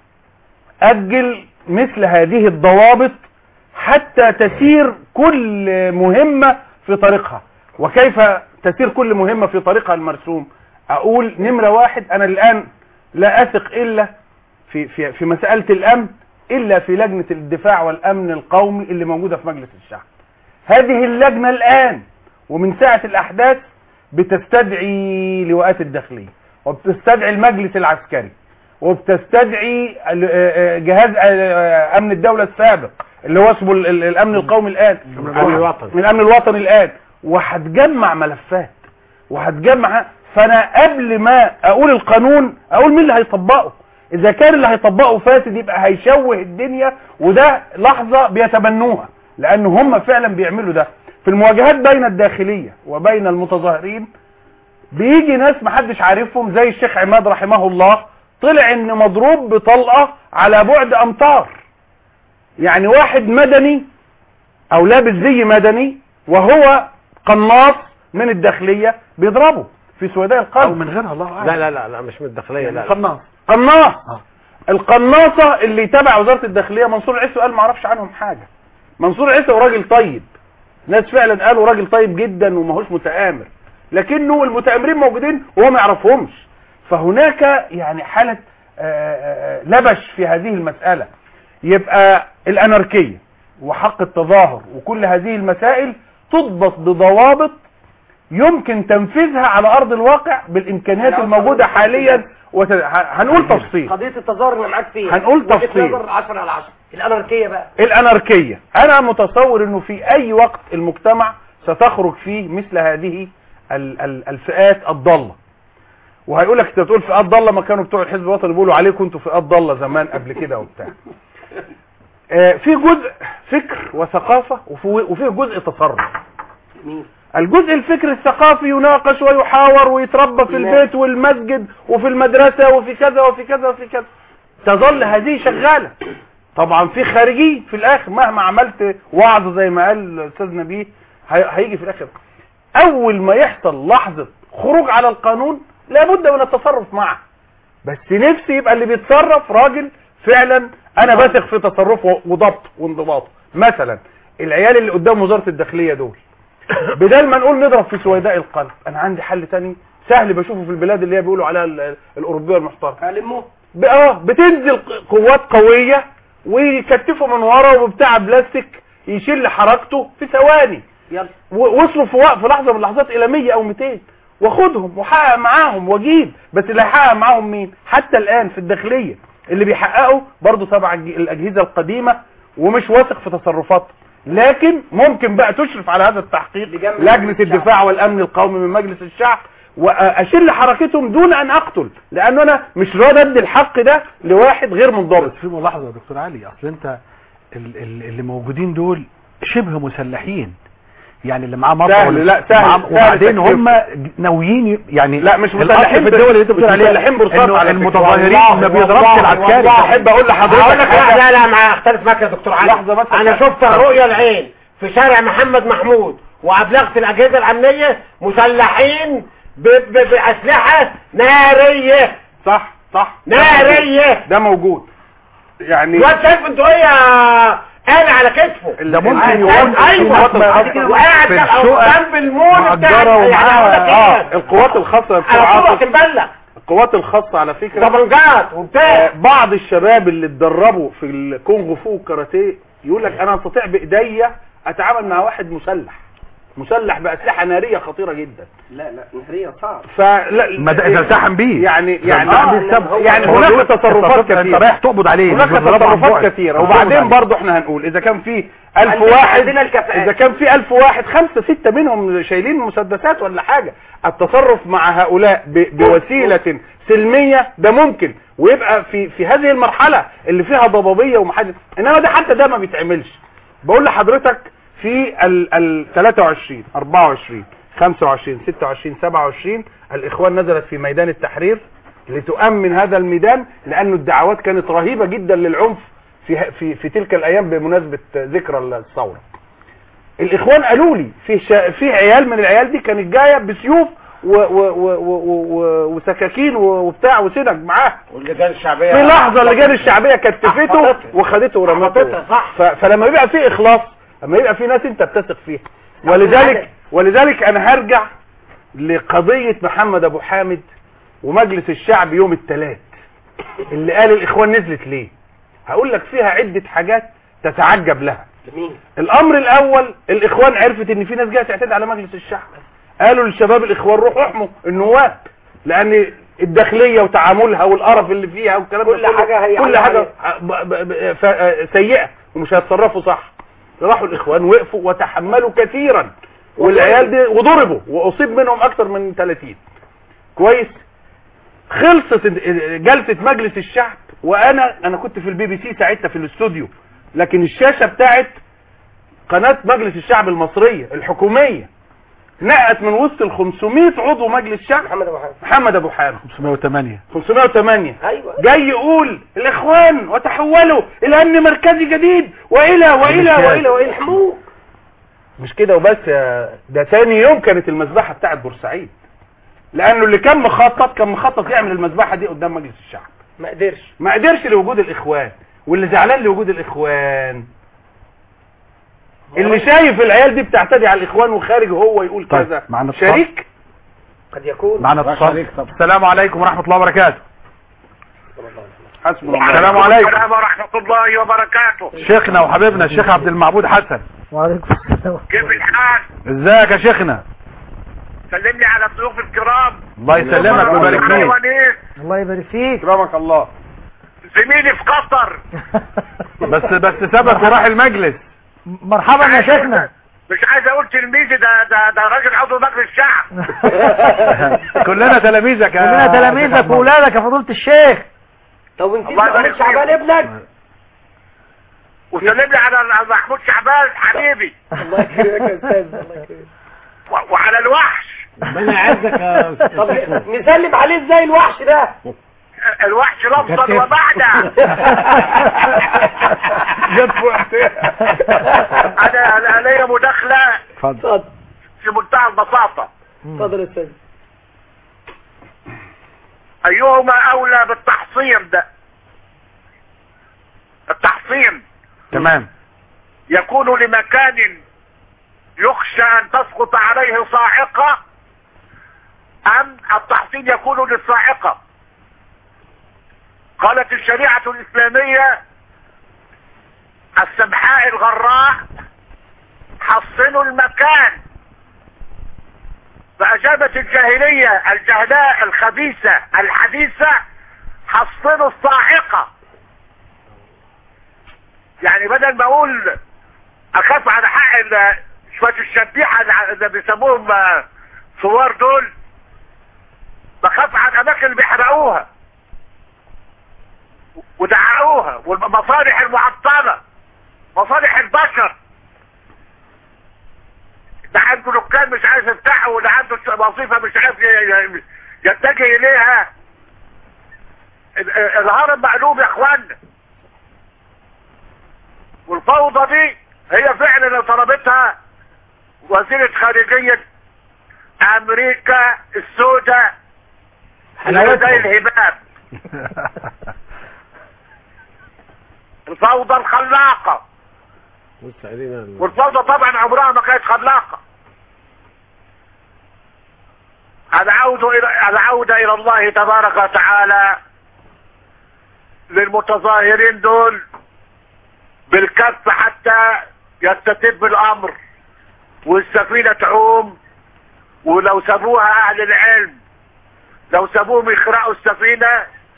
اجل مثل هذه الضوابط حتى تسير كل مهمة في طريقها. وكيف تسير كل مهمة في طريقها المرسوم؟ اقول نمرة واحد، انا الان لا اثق الا في مسألة الامن الا في لجنة الدفاع والامن القومي اللي موجودة في مجلس الشعب. هذه اللجنة الان ومن ساعة الاحداث بتستدعي لواءات الداخلية، وبتستدعي المجلس العسكري، وبتستدعي جهاز امن الدولة السابق اللي هو اسمه الامن القومي الان، من الامن الوطني الان، وهتجمع ملفات وهتجمع. فانا قبل ما اقول القانون اقول مين اللي هيطبقه. اذا كان اللي هيطبقه فاسد يبقى هيشوه الدنيا، وده لحظة بيتبنوها لان هم فعلا بيعملوا ده في المواجهات بين الداخلية وبين المتظاهرين. بيجي ناس محدش عارفهم زي الشيخ عماد رحمه الله، طلع ان مضروب بطلقة على بعد امتار. يعني واحد مدني او لابس زي مدني وهو قناص من الداخلية بيضربه في سويداء القلب، او من غيرها الله اعلم. لا مش من الداخلية. لا قناص. القناصة اللي تبع وزارة الداخلية منصور عيسى قال ما اعرفش عنهم حاجة. منصور عيسى راجل طيب، ناس فعلا قالوا راجل طيب جدا وماهوش متآمر، لكنه المتآمرين موجودين وهو ما يعرفهمش. فهناك يعني حالة لبش في هذه المسألة. يبقى الاناركية وحق التظاهر وكل هذه المسائل تضبط بضوابط يمكن تنفيذها على ارض الواقع بالامكانيات الموجودة حاليا. هنقول تفصيل قضية التظاهر اللي معاك فيها، هنقول تفصيل 10/10. الاناركية بقى، الاناركية انا متصور انه في اي وقت المجتمع ستخرج فيه مثل هذه الفئات الضالة. وهيقول لك انت بتقول فئات ضالة، ما كانوا بتوع الحزب الوطني بيقولوا عليكم انتوا فئات ضالة زمان قبل كده وبتاع. في جزء فكر وثقافة وفيه جزء تصرف. الجزء الفكر الثقافي يناقش ويحاور ويتربى في البيت والمسجد وفي المدرسة وفي كذا وفي كذا وفي كذا، تظل هذه شغالة. طبعا في خارجي في الاخر مهما عملت وعظ زي ما قال الاستاذ نبيه هيجي في الاخر اول ما يحصل لحظة خروج على القانون لابد من التصرف معه. بس نفسي يبقى اللي بيتصرف راجل فعلا انا بثق في تصرفه وضبط وانضباطه. مثلا العيال اللي قدام وزارة الداخلية دول، بدل ما نقول نضرب في سويداء القلب، انا عندي حل تاني سهل بشوفه في البلاد اللي هي بيقولوا عليها الاوروبيه المحترمه. بتنزل قوات قوية ويكتفوا من ورا وبتاع بلاستيك يشيل حركته في ثواني. وصلوا في لحظة من اللحظات الى 100 او 200 واخدهم وحقق معاهم واجيب. بس اللي هيحقق معاهم مين؟ حتى الان في الداخلية اللي بيحققوا برضو تبع الاجهزة القديمة ومش واثق في تصرفاتها، لكن ممكن بقى تشرف على هذا التحقيق لجنة الدفاع والامن القومي من مجلس الشعب واشيل حركتهم دون ان اقتل، لان انا مش راضي ادي الحق ده لواحد غير منضبط. في ملاحظة يا دكتور علي، اصل انت اللي موجودين دول شبه مسلحين، يعني اللي معاه مطر وبعدين هم ناويين يعني لا مش مسلحين في الدول اللي انت بتقول عليها انه المتظاهرين ما بيضربش العسكري. احب اقول لحضرتك لا ما اختلف معاك يا دكتور علي. انا شفت رؤية العين في شارع محمد محمود وابلغت الاجهزة الامنية مسلحين باسلحة نارية. صح نارية ده موجود. يعني وانت شايف انتوا ايه قال على كتفه ده ممكن يكون ايوه وقاعد في الشقق جنب المول مأجرة ومعاها القوات الخاصه القوات الخاصه على فكره طبنجات وبتاع بعض الشباب اللي اتدربوا في الكونغ فو والكاراتيه يقول لك انا استطيع بايديا اتعامل مع واحد مسلح باسلحه ناريه خطيره جدا. لا ناريه صعب. ما ده التحم بيه يعني هناك تصرفات كثيره. انت رايح تقبض عليه. هناك تصرفات كثيره. وبعدين برضه احنا هنقول اذا كان في 1000 واحد، اذا كان في 1000 واحد 5 6 منهم شايلين مسدسات ولا حاجه، التصرف مع هؤلاء بوسيله سلميه ده ممكن، ويبقى في هذه المرحله اللي فيها ضبابيه ومحدش. انما ده حتى ده ما بيتعملش. بقول لحضرتك في ال 23 24 25 26 27 الاخوان نزلت في ميدان التحرير لتؤمن هذا الميدان، لانه الدعوات كانت رهيبة جدا للعنف في تلك الايام بمناسبة ذكرى الثورة. الاخوان قالوا لي في عيال من العيال دي كانت جاية بسيوف وسكاكين وبتاع وسنج معاه، واللجان الشعبية في لحظة اللجان الشعبية كتفته وخدته ورمته. فلما يبقى في اخلاص، لما يبقى في ناس انت بتثق فيها. ولذلك انا هرجع لقضية محمد ابو حامد ومجلس الشعب يوم الثلاث اللي قال الاخوان نزلت ليه. هقول لك فيها عدة حاجات تتعجب لها. الامر الاول، الاخوان عرفت ان في ناس جايه تعتدي على مجلس الشعب، قالوا للشباب الاخوان روحوا احموا النواب، لان الداخليه وتعاملها والقرف اللي فيها والكلام كل حاجه سيئه ومش هيتصرفوا صح. راحوا الاخوان وقفوا وتحملوا كثيرا، والعيال دي وضربوا واصيب منهم اكثر من 30. كويس. خلصت جلسه مجلس الشعب، وانا كنت في البي بي سي ساعتها في الاستوديو، لكن الشاشه بتاعت قناه مجلس الشعب المصريه الحكوميه نقت من وسط ال 500 عضو مجلس الشعب محمد ابو حامد 508 ايوه جاي يقول الاخوان وتحولوا الى امن مركزي جديد والى حموق. مش كده وبس، ده تاني يوم كانت المذبحه بتاعت بورسعيد، لانه اللي كان مخطط يعمل المذبحه دي قدام مجلس الشعب ما قدرش لوجود الاخوان. واللي زعلان لوجود الاخوان اللي شايف العيال دي بتعتدي على الاخوان وخارج هو يقول كذا شريك قد يكون معنا اتصال. السلام عليكم ورحمه الله وبركاته. حسبنا الله. السلام عليكم. السلام ورحمه الله وبركاته. شيخنا وحبيبنا الشيخ عبد المعبود حسن. وعليكم السلام. كيف الحال؟ ازيك يا شيخنا؟ سلم لي على الضيوف الكرام. الله يسلمك ويبارك فيك. الله يبارك فيك. كرمك الله. زميلي في قطر. بس ثبت وراح المجلس. مرحبا يا شيخنا. مش عايز اقول تلميذي، ده راجل عضو مجلس الشعب. كلنا تلاميذك كلنا تلاميذك واولادك يا فضيلة الشيخ. طب انت محمود شعبان ابنك؟ وسلم لي على محمود شعبان حبيبي. الله يكرمك يا استاذ، الله يكرمك. وعلى الوحش. ربنا يعزك يا استاذ. طب نسلم عليه ازاي الوحش ده؟ الوحش لفظا وبعدا. جت في وقتها. انا ليا مداخله اتفضل في منتهى البساطه. اتفضل يا استاذ. ايهما اولى بالتحصين ده؟ التحصين تمام يكون لمكان يخشى ان تسقط عليه صاعقه، ام التحصين يكون للصاعقه؟ قالت الشريعة الإسلامية السمحاء الغراء حصنوا المكان، فأجابت الجاهلية الجهلاء الخبيثة الحديثة حصنوا الصاعقة. يعني بدل ما أقول أخاف على حق شوية الشبيحة اللي بيسموهم ثوار دول، بخاف على الأماكن اللي بيحرقوها ودعقوها، والمصالح المعطلة، مصالح البشر. ده عنده دكان مش عايز يفتحه، وده عنده وظيفة مش عايز يتجه اليها. الهرم مقلوب يا اخوانا. والفوضى دي هي فعلا اللي طلبتها وزيرة خارجية امريكا السوداء زي الهباب. الفوضى الخلاقة والفوضى طبعا عمرها ما كانت خلاقة. العودة الى الله تبارك وتعالى للمتظاهرين دول بالكف حتى يستتب الامر والسفينة تعوم. ولو سابوها اهل العلم، لو سابوهم يخرقوا السفينة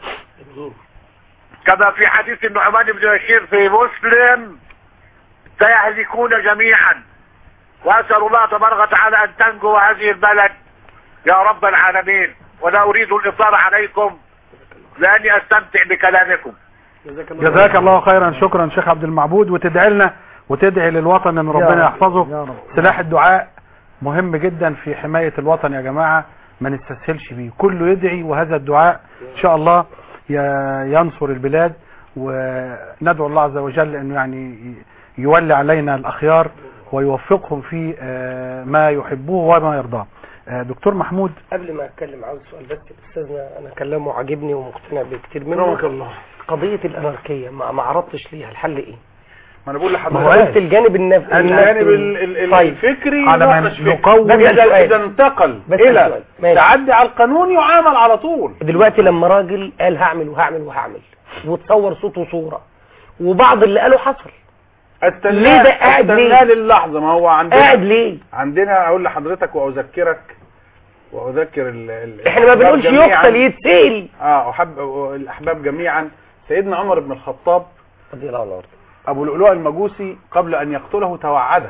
كما في حديث النعمان بن بشير في مسلم سيهلكون جميعا. واسأل الله تبارك وتعالى ان تنجو هذه البلد يا رب العالمين. ولا اريد الاطلاع عليكم لاني استمتع بكلامكم. جزاك الله خيرا. شكرا شيخ عبد المعبود. وتدعي لنا وتدعي للوطن ان ربنا يحفظه. سلاح الدعاء مهم جدا في حماية الوطن يا جماعة، ما نستسهلش بيه، كله يدعي وهذا الدعاء ان شاء الله ينصر البلاد. وندعو الله عز وجل انه يعني يولي علينا الاخيار ويوفقهم في ما يحبوه وما يرضاه. دكتور محمود، قبل ما اتكلم عاوز سؤال بس استاذنا، انا كلامه عاجبني ومقتنع بكتير منه. الله. قضيه الاناركيه ما عرضتش ليها الحل ايه؟ ما انا بقول لحضرتك الجانب الجانب الفكري على ما نقوم اذا انتقل الى تعدي على القانون يعامل على طول. دلوقتي لما راجل قال هعمل وهعمل وهعمل وتصور صوت وصوره وبعض اللي قالوا حصل، ليه ده قاعد ليه للحظه؟ ما هو عندنا قاعد ليه؟ عندنا اقول لحضرتك واذكرك واذكر احنا ما بنقولش يقتل يتسال. احب الاحباب جميعا سيدنا عمر بن الخطاب رضي الله عنه ابو لؤلؤ المجوسي قبل ان يقتله توعده.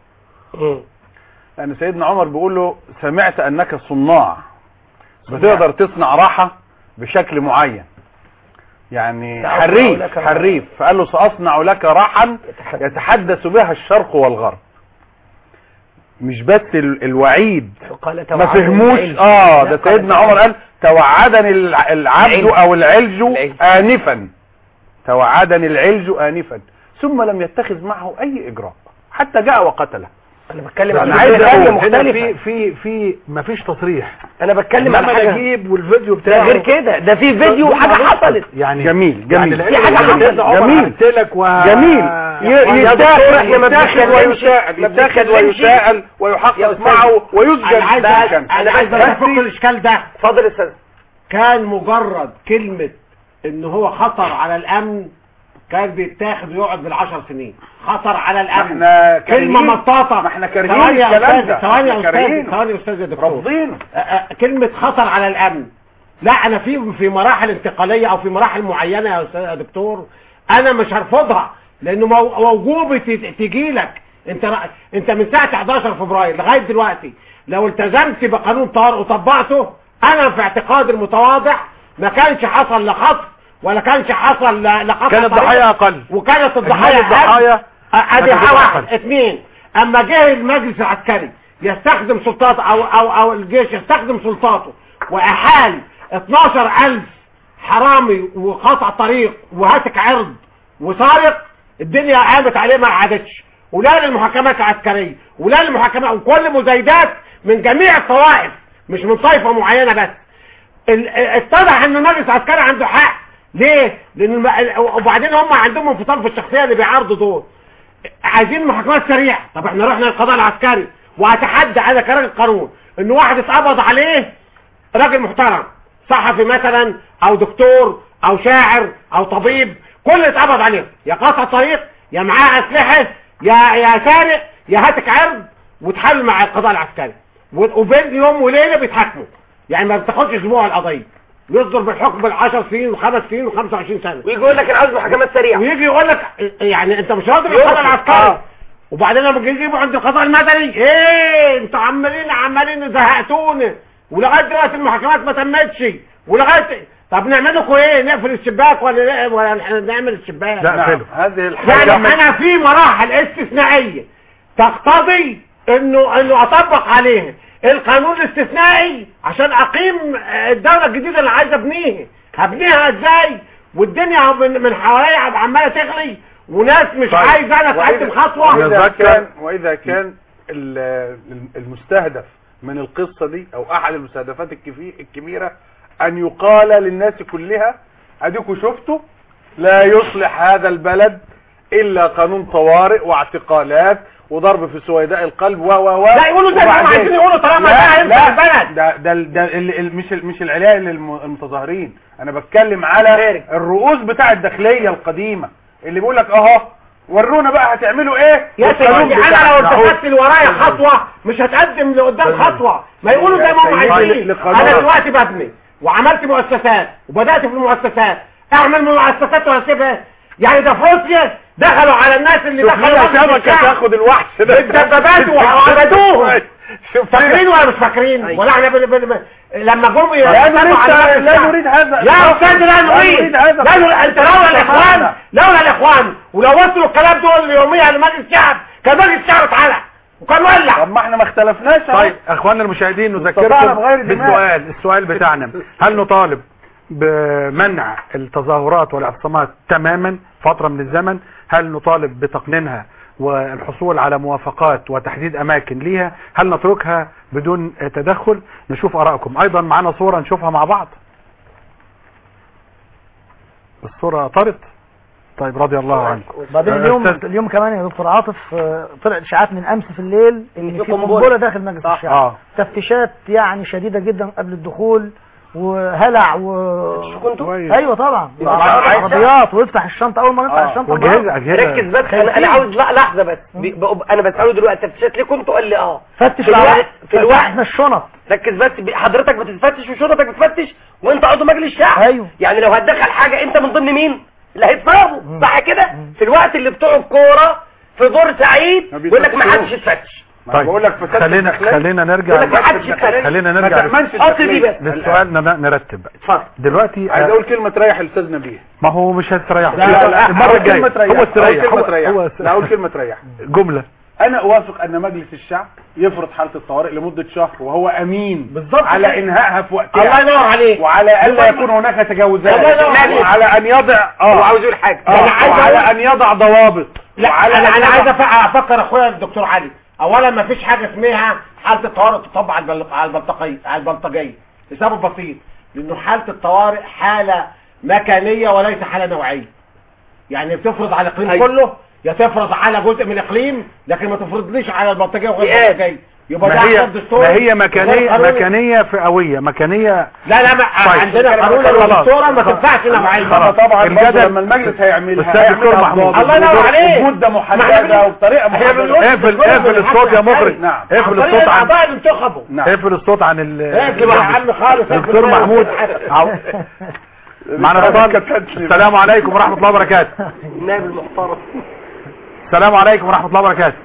لان سيدنا عمر بيقول له سمعت انك صناع بتقدر تصنع راحه بشكل معين، يعني حريف فقال له ساصنع لك راحا يتحدث بها الشرق والغرب. مش بس الوعيد ما فهموش. ده سيدنا عمر قال توعدني العبد او العلج آنفا، توعدني العلج آنفا، ثم لم يتخذ معه اي اجراء حتى جاء وقتله. انا بتكلم عن حاجه مختلفه. في مفيش تصريح. انا بتكلم عن حاجه اجيب والفيديو بتاعه غير كده، ده في فيديو وحاجه حصلت يعني. جميل في حاجه حصلت جميل يتاخد ويسائل ويحقق معه ويسجن. انا عايز افك الاشكال ده. اتفضل يا استاذ. كان مجرد كلمه ان هو خطر على الامن كان بيتاخد ويقعد بالعشر سنين. خطر على الامن كلمه مطاطه. ما احنا كارهين الكلام ده. ثواني يا استاذ يا دكتور. رافضينه. كلمه خطر على الامن، لا انا في مراحل انتقاليه او في مراحل معينه يا استاذ يا دكتور انا مش هرفضها، لانه موجوبه تجي لك. انت من ساعه 11 فبراير لغايه دلوقتي لو التزمت بقانون طارئ وطبقته، انا في اعتقادي المتواضع ما كانش حصل لا خطف ولا كانش حصل لقطع. كانت الضحايا اقل وكانت الضحايا ادي واحد. اثنين، اما جه المجلس العسكري يستخدم سلطاته او الجيش يستخدم سلطاته واحال 12,000 حرامي وقاطع طريق وهاتك عرض وسارق، الدنيا قامت عليه ما عادتش. ولا للمحاكمات العسكريه ولا للمحاكمات وكل مزايدات من جميع الطوائف مش من طائفه معينه بس. اتضح ان المجلس العسكري عنده حق. ليه؟ لان وبعدين هم عندهم انفصام في الشخصيه اللي بيعارضوا دول. عايزين محاكمات سريعه. طب احنا رحنا للقضاء العسكري واتحدى انا كراجل قانون ان واحد اتقبض عليه راجل محترم صحفي مثلا او دكتور او شاعر او طبيب، كل اللي اتقبض عليه يا قاطع طريق يا معاه اسلحه يا سارق يا هاتك عرض، وتحل مع القضاء العسكري وبين يوم وليله بيتحاكموا. يعني ما بتاخدش اسبوع القضيه، يصدر بالحكم بال10 سنين و5 سنين و25 سنه، ويجي يقول لك انا عاوز محاكمات سريعه، ويجي يقول لك يعني انت مش راضي بالقضاء العسكري. وبعدين لما يجيبوا عند القضاء المدني ايه انتوا عمالين زهقتونا ولغايه دلوقتي المحاكمات ما تمتش ولغايه. طب نعمل لكم ايه؟ نقفل الشباك ولا نعمل الشباك؟ لا هذه الحاجه يعني انا في مراحل استثنائيه تقتضي انه اطبق عليها القانون الاستثنائي عشان اقيم الدوله الجديده اللي عايز هبنيها ازاي؟ والدنيا من حواليا عماله تغلي وناس مش عايزه انا اتقدم خطوه. واذا كان المستهدف من القصه دي او احد المستهدفات الكبيره ان يقال للناس كلها اديكوا شفتوا لا يصلح هذا البلد الا قانون طوارئ واعتقالات وضرب في سويداء القلب لا يقولوا زي ما هم عايزين يقولوا طالما ده هينفع البلد. ده مش العلاء للمتظاهرين، انا بتكلم على الرؤوس بتاع الداخليه القديمه اللي بيقول لك اهو ورونا بقى هتعملوا ايه يا سيدي. انا لو التفت ورايا خطوه مش هتقدم لقدام خطوه، ما يقولوا زي ما هم عايزين. انا دلوقتي ببني وعملت مؤسسات وبدات في المؤسسات، اعمل مؤسسات وهسيبها؟ يعني ده في روسيا دخلوا على الناس اللي دخلوا شبكه تاخد الوحش ده بالدبابات وعبدوهم. فاكرين ولا مش فاكرين؟ ولا احنا لما جم لا نريد هذا يا استاذ، لا نريد انت لولا الاخوان ولو وصلوا الكلام دول يوميا لمجلس الشعب كان مجلس الشعب اتحرق وكان ولع. طب ما احنا ما اختلفناش. طيب اخواننا المشاهدين نذكركم بالسؤال. السؤال بتاعنا: هل نطالب بمنع التظاهرات والاعتصامات تماما فترة من الزمن؟ هل نطالب بتقنينها والحصول على موافقات وتحديد اماكن ليها؟ هل نتركها بدون تدخل؟ نشوف ارائكم. ايضا معنا صورة نشوفها مع بعض. الصورة طرت. طيب رضي الله عنكم. بعدين اليوم كمان يا دكتور عاطف طلعت اشاعات من امس في الليل ان في قنبله داخل مجلس الشعب. تفتيشات يعني شديده جدا قبل الدخول وهلع ايوه طبعا عربيات ويفتح الشنطه اول ما نفتح الشنطه. ركز بس، انا عاوز لحظه بس. انا بساله دلوقتي تفتيشات ليه كنت قال لي فتش في الوقت احنا الشنط. ركز بس، حضرتك بتتفتش وشنطك بتفتش وانت عضو مجلس الشعب. ايوه يعني لو هتدخل حاجه انت من ضمن مين اللي هيتفرجوا صح كده؟ في الوقت اللي بتوع الكوره في دور سعيد يقول لك ما حدش يتفتش. طيب بقول لك خلينا نرجع للسؤال نرتب. دلوقتي عايز اقول كلمه تريح الاستاذ نبيه. ما هو مش هتريح المره الجايه. هو تريح لا اقول كلمه تريح جمله. انا اوافق ان مجلس الشعب يفرض حاله الطوارئ لمده شهر وهو امين على انهائها في وقتها. الله ينور عليك. وعلى الا يكون هناك تجاوزات. وعلى ان يضع هو عاوز يقول حاجه. وعلى ان يضع ضوابط. لا انا عايز افكر اخويا الدكتور علي. اولا ما فيش حاجه اسمها حاله الطوارئ تطبق على البلطجيه لسبب بسيط، لانه حاله الطوارئ حاله مكانيه وليس حاله نوعيه. يعني تفرض على الاقليم كله يا تفرض على جزء من الاقليم، لكن ما تفرضليش على البلطجيه وغير البلطجيه. يبقى ده ما هي مكانيه فئويه مكانيه. لا عندنا قانون الدستوره ما تنفعش نوعيه. طبعا لما المجلس هيعملها الله ينور عليك مده محدده وبطريقه محدده. اقفل الصوت يا مخرج. اقفل الصوت عن اعضاء المنتخب. اقفل الصوت عن اقفل يا عم خالص. دكتور محمود معنا اتصال. السلام عليكم ورحمه الله وبركاته. النائب المحترم. السلام عليكم ورحمه الله وبركاته.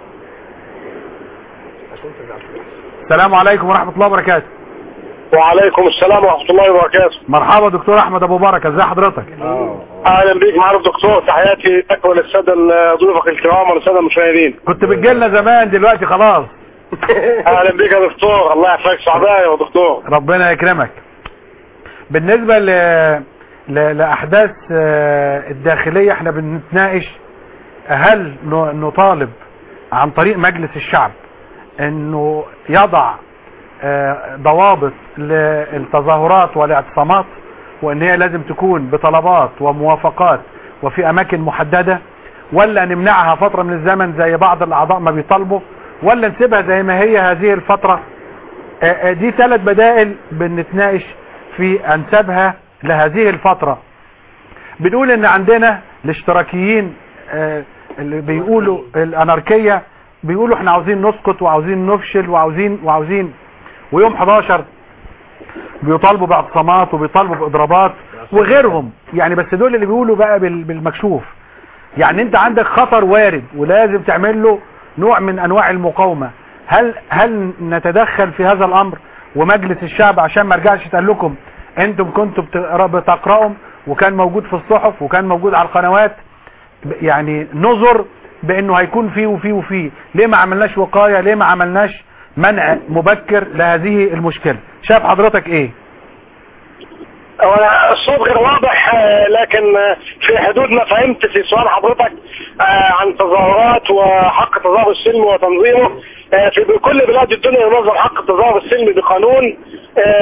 السلام عليكم ورحمة الله وبركاته. وعليكم السلام ورحمة الله وبركاته. مرحبا دكتور احمد ابو بركة، ازي حضرتك؟ اهلا بيك معروف دكتور، تحياتي لك وللسادة ضيوفك الكرام والسادة المشاهدين. كنت بتجيلنا زمان دلوقتي خلاص. اهلا بيك يا دكتور، الله يحفظك صعبايا يا دكتور. ربنا يكرمك. بالنسبة لأحداث الداخلية احنا بنتناقش هل نطالب عن طريق مجلس الشعب انه يضع ضوابط للتظاهرات والاعتصامات، وان هي لازم تكون بطلبات وموافقات وفي اماكن محددة، ولا نمنعها فترة من الزمن زي بعض الاعضاء ما بيطالبوا، ولا نسيبها زي ما هي هذه الفترة؟ دي 3 بدائل بنتناقش في انسبها لهذه الفترة. بنقول ان عندنا الاشتراكيين اللي بيقولوا الاناركية بيقولوا احنا عاوزين نسقط وعاوزين نفشل وعاوزين ويوم 11 بيطالبوا باعتصامات وبيطالبوا باضرابات وغيرهم. يعني بس دول اللي بيقولوا بقى بالمكشوف. يعني انت عندك خطر وارد ولازم تعمل له نوع من انواع المقاومة. هل نتدخل في هذا الامر ومجلس الشعب عشان ما رجعش يتقال لكم انتم كنتوا بتقرأوا وكان موجود في الصحف وكان موجود على القنوات، يعني نظر بانه هيكون فيه وفيه. ليه ما عملناش وقاية؟ ليه ما عملناش منع مبكر لهذه المشكلة؟ شايف حضرتك ايه؟ الصوت غير واضح، لكن في حدود ما فهمت في سؤال حضرتك عن تظاهرات وحق التظاهر السلمي وتنظيمه. في كل بلاد الدنيا ينظم حق التظاهر السلمي بقانون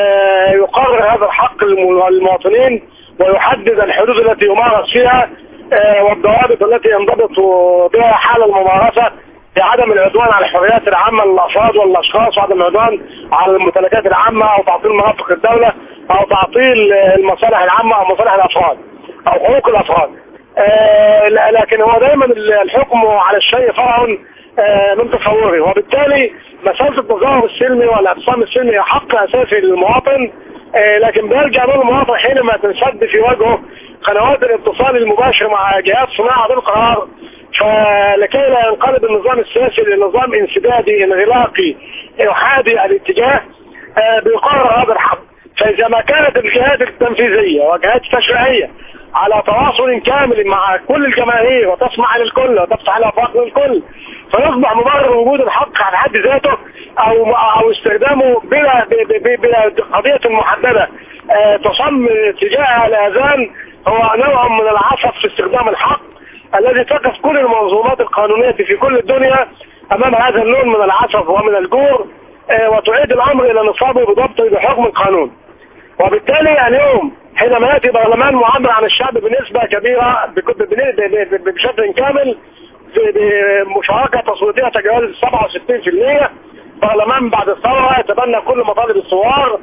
يقرر هذا الحق للمواطنين ويحدد الحدود التي يمارس فيها. والضوابط التي ينضبط بها حال الممارسة بعدم العدوان على الحريات العامة للأفراد والأشخاص، وعدم العدوان على الممتلكات العامة أو تعطيل مرافق الدولة أو تعطيل المصالح العامة أو مصالح الأفراد أو حقوق الأفراد. لكن هو دايما الحكم على الشيء فرع من تصوره، وبالتالي مسألة التظاهر السلمي والاعتصام السلمي حق أساسي للمواطن، لكن بيرجع له المواطن حينما تنسد في وجهه قنوات الاتصال المباشر مع جهات صناعة القرار، فلكي لا ينقلب النظام السياسي لنظام انسدادي انغلاقي احادي الاتجاه بيقرر هذا الحق. فإذا ما كانت الجهات التنفيذية والجهات التشريعية على تواصل كامل مع كل الجماهير وتسمع للكل وتفتح الآفاق للكل، فيصبح مبرر وجود الحق على حد ذاته أو استخدامه بلا قضية محددة تصم اتجاه الآذان هو نوع من العصف في استخدام الحق الذي تقف كل المنظومات القانونية في كل الدنيا أمام هذا اللون من العصف ومن الجور، وتعيد الأمر إلى نصابه بضبطه بحكم القانون. وبالتالي اليوم حينما يأتي برلمان معبر عن الشعب بنسبة كبيرة بشكل كامل بمشاركة تصويتية تجاوز 67%، برلمان بعد الثورة يتبنى كل مطالب الثوار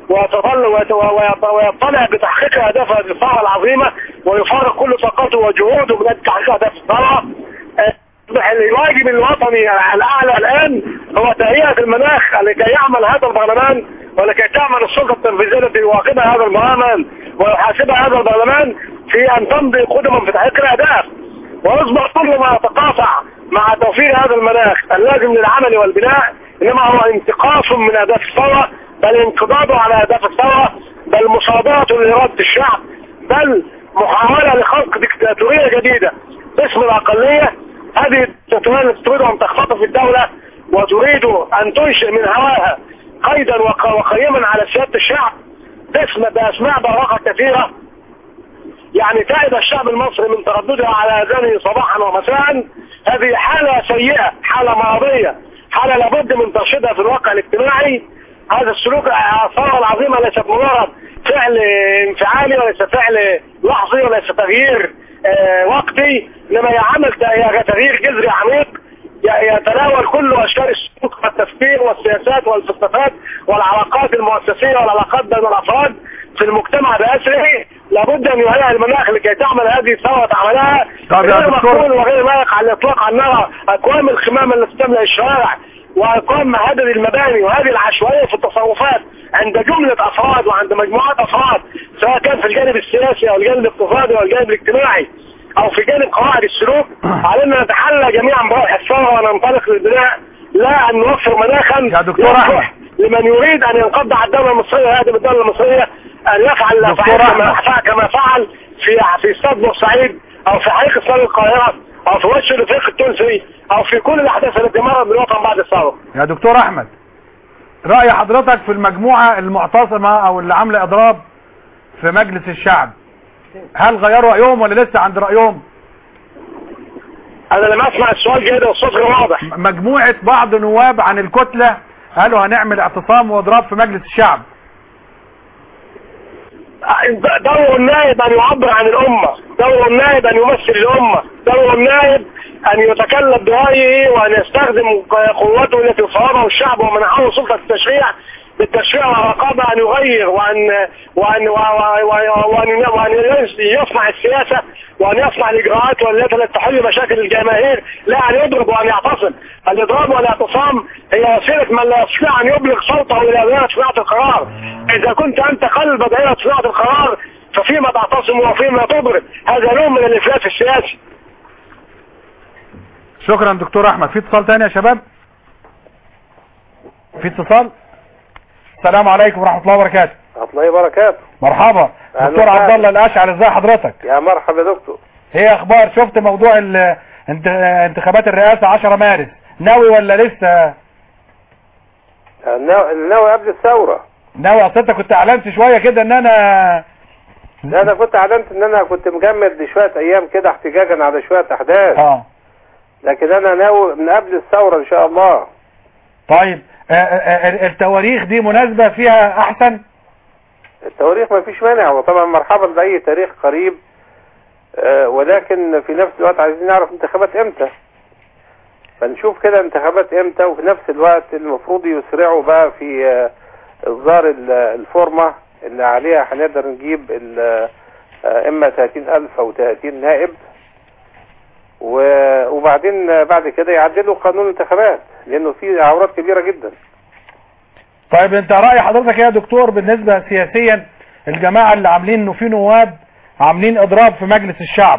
ويطلع بتحقيق أهداف هذه الثورة العظيمة ويفرغ كل طاقته وجهوده من تحقيق أهداف الثورة. الواجب الوطني الأعلى الآن هو تهيئة المناخ لكي يعمل هذا البرلمان ولكي تعمل السلطة التنفيذية التي يواقبها هذا البرلمان ويحاسبها هذا البرلمان في أن تمضي قدما في تحقيق الأهداف، ويصبح كل ما يتقاطع مع توفير هذا المناخ اللازم للعمل والبناء إنما هو انتقاص من أهداف الثورة، بل انقضاضه على أهداف الثورة، بل مصادرته لإرادة الشعب، بل محاولة لخلق ديكتاتورية جديدة باسم الأقلية. هذه الديكتاتورية تريد أن تختطف الدولة وتريد أن تنشئ من هواها قيدا وقيما على سيادة الشعب بأسماء براقة كثيرة، يعني تعب الشعب المصري من ترددها على أذانه صباحا ومساء. هذه حالة سيئة، حالة مرضية، حالة لابد من ترشيدها في الواقع الاجتماعي. هذا السلوك الثورة العظيمة ليست مجرد فعل انفعالي وليس فعل لحظي وليس تغيير وقتي، انما يعمل تغيير جذري عميق يتناول كل اشكال السلوك والتفكير والسياسات والفلسفات والعلاقات المؤسسية والعلاقات بين الافراد في المجتمع بأسره. لابد ان يهيئ المناخ لكي تعمل هذه الثورة عملها غير مقبول وغير لائق على الاطلاق ان نرى اكوام الخمام التي تملأ الشوارع وأقام مهدد المباني وهذه العشوائية في التصرفات عند جملة أفراد وعند مجموعات أفراد، سواء كان في الجانب السياسي أو الجانب الاقتصادي أو الجانب الاجتماعي أو في جانب قواعد السلوك. علينا نتحلى جميعا بروح الثورة وننطلق للبناء، لا أن نوفر مناخا يصلح لمن يريد أن ينقض على الدولة المصرية ويهدم الدولة المصرية أن يفعل كما فعل في استاد بورسعيد أو في حريق استاد القاهرة أو في وش الافريقي التونسي أو في كل الأحداث التي مرت بالوطن بعد الثورة. يا دكتور أحمد، رأي حضرتك في المجموعة المعتصمة أو اللي عاملة إضراب في مجلس الشعب، هل غيروا رأيهم ولا لسه عند رأيهم؟ أنا لما أسمع السؤال جيد والصوت غير واضح. مجموعة بعض نواب عن الكتلة قالوا هنعمل اعتصام وإضراب في مجلس الشعب. دور النائب أن يعبر عن الأمة، دور النائب أن يمثل الأمة، دور النائب أن يتكلم برأيه وأن يستخدم قوته التي فرضها الشعب ومنحه سلطة التشريع بالتشريع والرقابة أن يغير وأن يصنع السياسة وأن يصنع الإجراءات والتي تحل مشاكل الجماهير، لا أن يضرب وأن يعتصم. الإضراب والاعتصام هي وسيلة من لا يستطيع أن يبلغ صوته إلى دائرة صناعة القرار. إذا كنت أنت قلب دائرة صناعة القرار ففيما تعتصم وفيما تضرب، هذا نوع من الإفلاس السياسي. شكرا دكتور أحمد. في اتصال تاني يا شباب؟ في اتصال؟ السلام عليكم ورحمة الله وبركاته. ورحمة الله وبركاته. مرحبا دكتور عبد الله الاشعل، ازي حضرتك؟ يا مرحبا يا دكتور. ايه اخبار؟ شفت موضوع انتخابات الرئاسة 10 مارس، ناوي ولا لسه؟ ناوي قبل الثورة. ناوي؟ اصل انت كنت اعلنت شوية كده ان انا لا انا كنت اعلنت ان انا كنت مجمد لشوية ايام كده احتجاجا على شوية احداث. لكن انا ناوي من قبل الثورة ان شاء الله. طيب التواريخ دي مناسبة فيها احسن؟ التواريخ ما فيش مانع، وطبعا مرحبا باي تاريخ قريب ولكن في نفس الوقت عايزين نعرف انتخابات امتى، فنشوف كده انتخابات امتى. وفي نفس الوقت المفروض يسرعوا بقى في اصدار الفورمة اللي عليها هنقدر نجيب اما 30,000 او 30 نائب، وبعدين بعد كده يعدلوا قانون الانتخابات لانه في عورات كبيرة جدا. طيب انت رأي حضرتك يا دكتور بالنسبة سياسيا الجماعة اللي عاملين انه في نواب عاملين اضراب في مجلس الشعب؟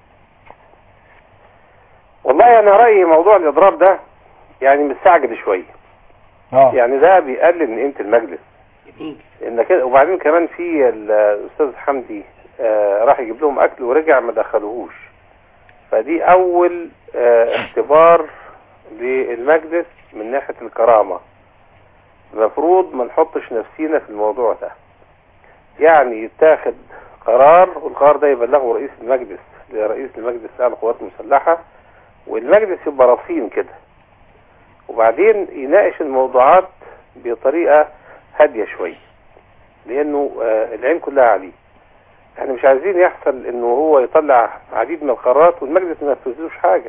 والله انا رأيي موضوع الاضراب ده يعني مستعجل شوية. يعني ده بيقلل من قيمة المجلس ان كده. وبعدين كمان في الاستاذ حمدي راح يجيب لهم اكل ورجع ما دخلوهوش، فدي اول اختبار للمجلس من ناحية الكرامة. المفروض ما نحطش نفسينا في الموضوع ده، يعني يتاخد قرار والقرار ده يبلغه رئيس المجلس لرئيس المجلس اعلى القوات المسلحة، والمجلس يبقى رصين كده، وبعدين يناقش الموضوعات بطريقة هادية شوية لانه العين كلها عليه. احنا مش عايزين يحصل انه هو يطلع عديد من القرارات والمجلس ما ينفذلوش حاجة.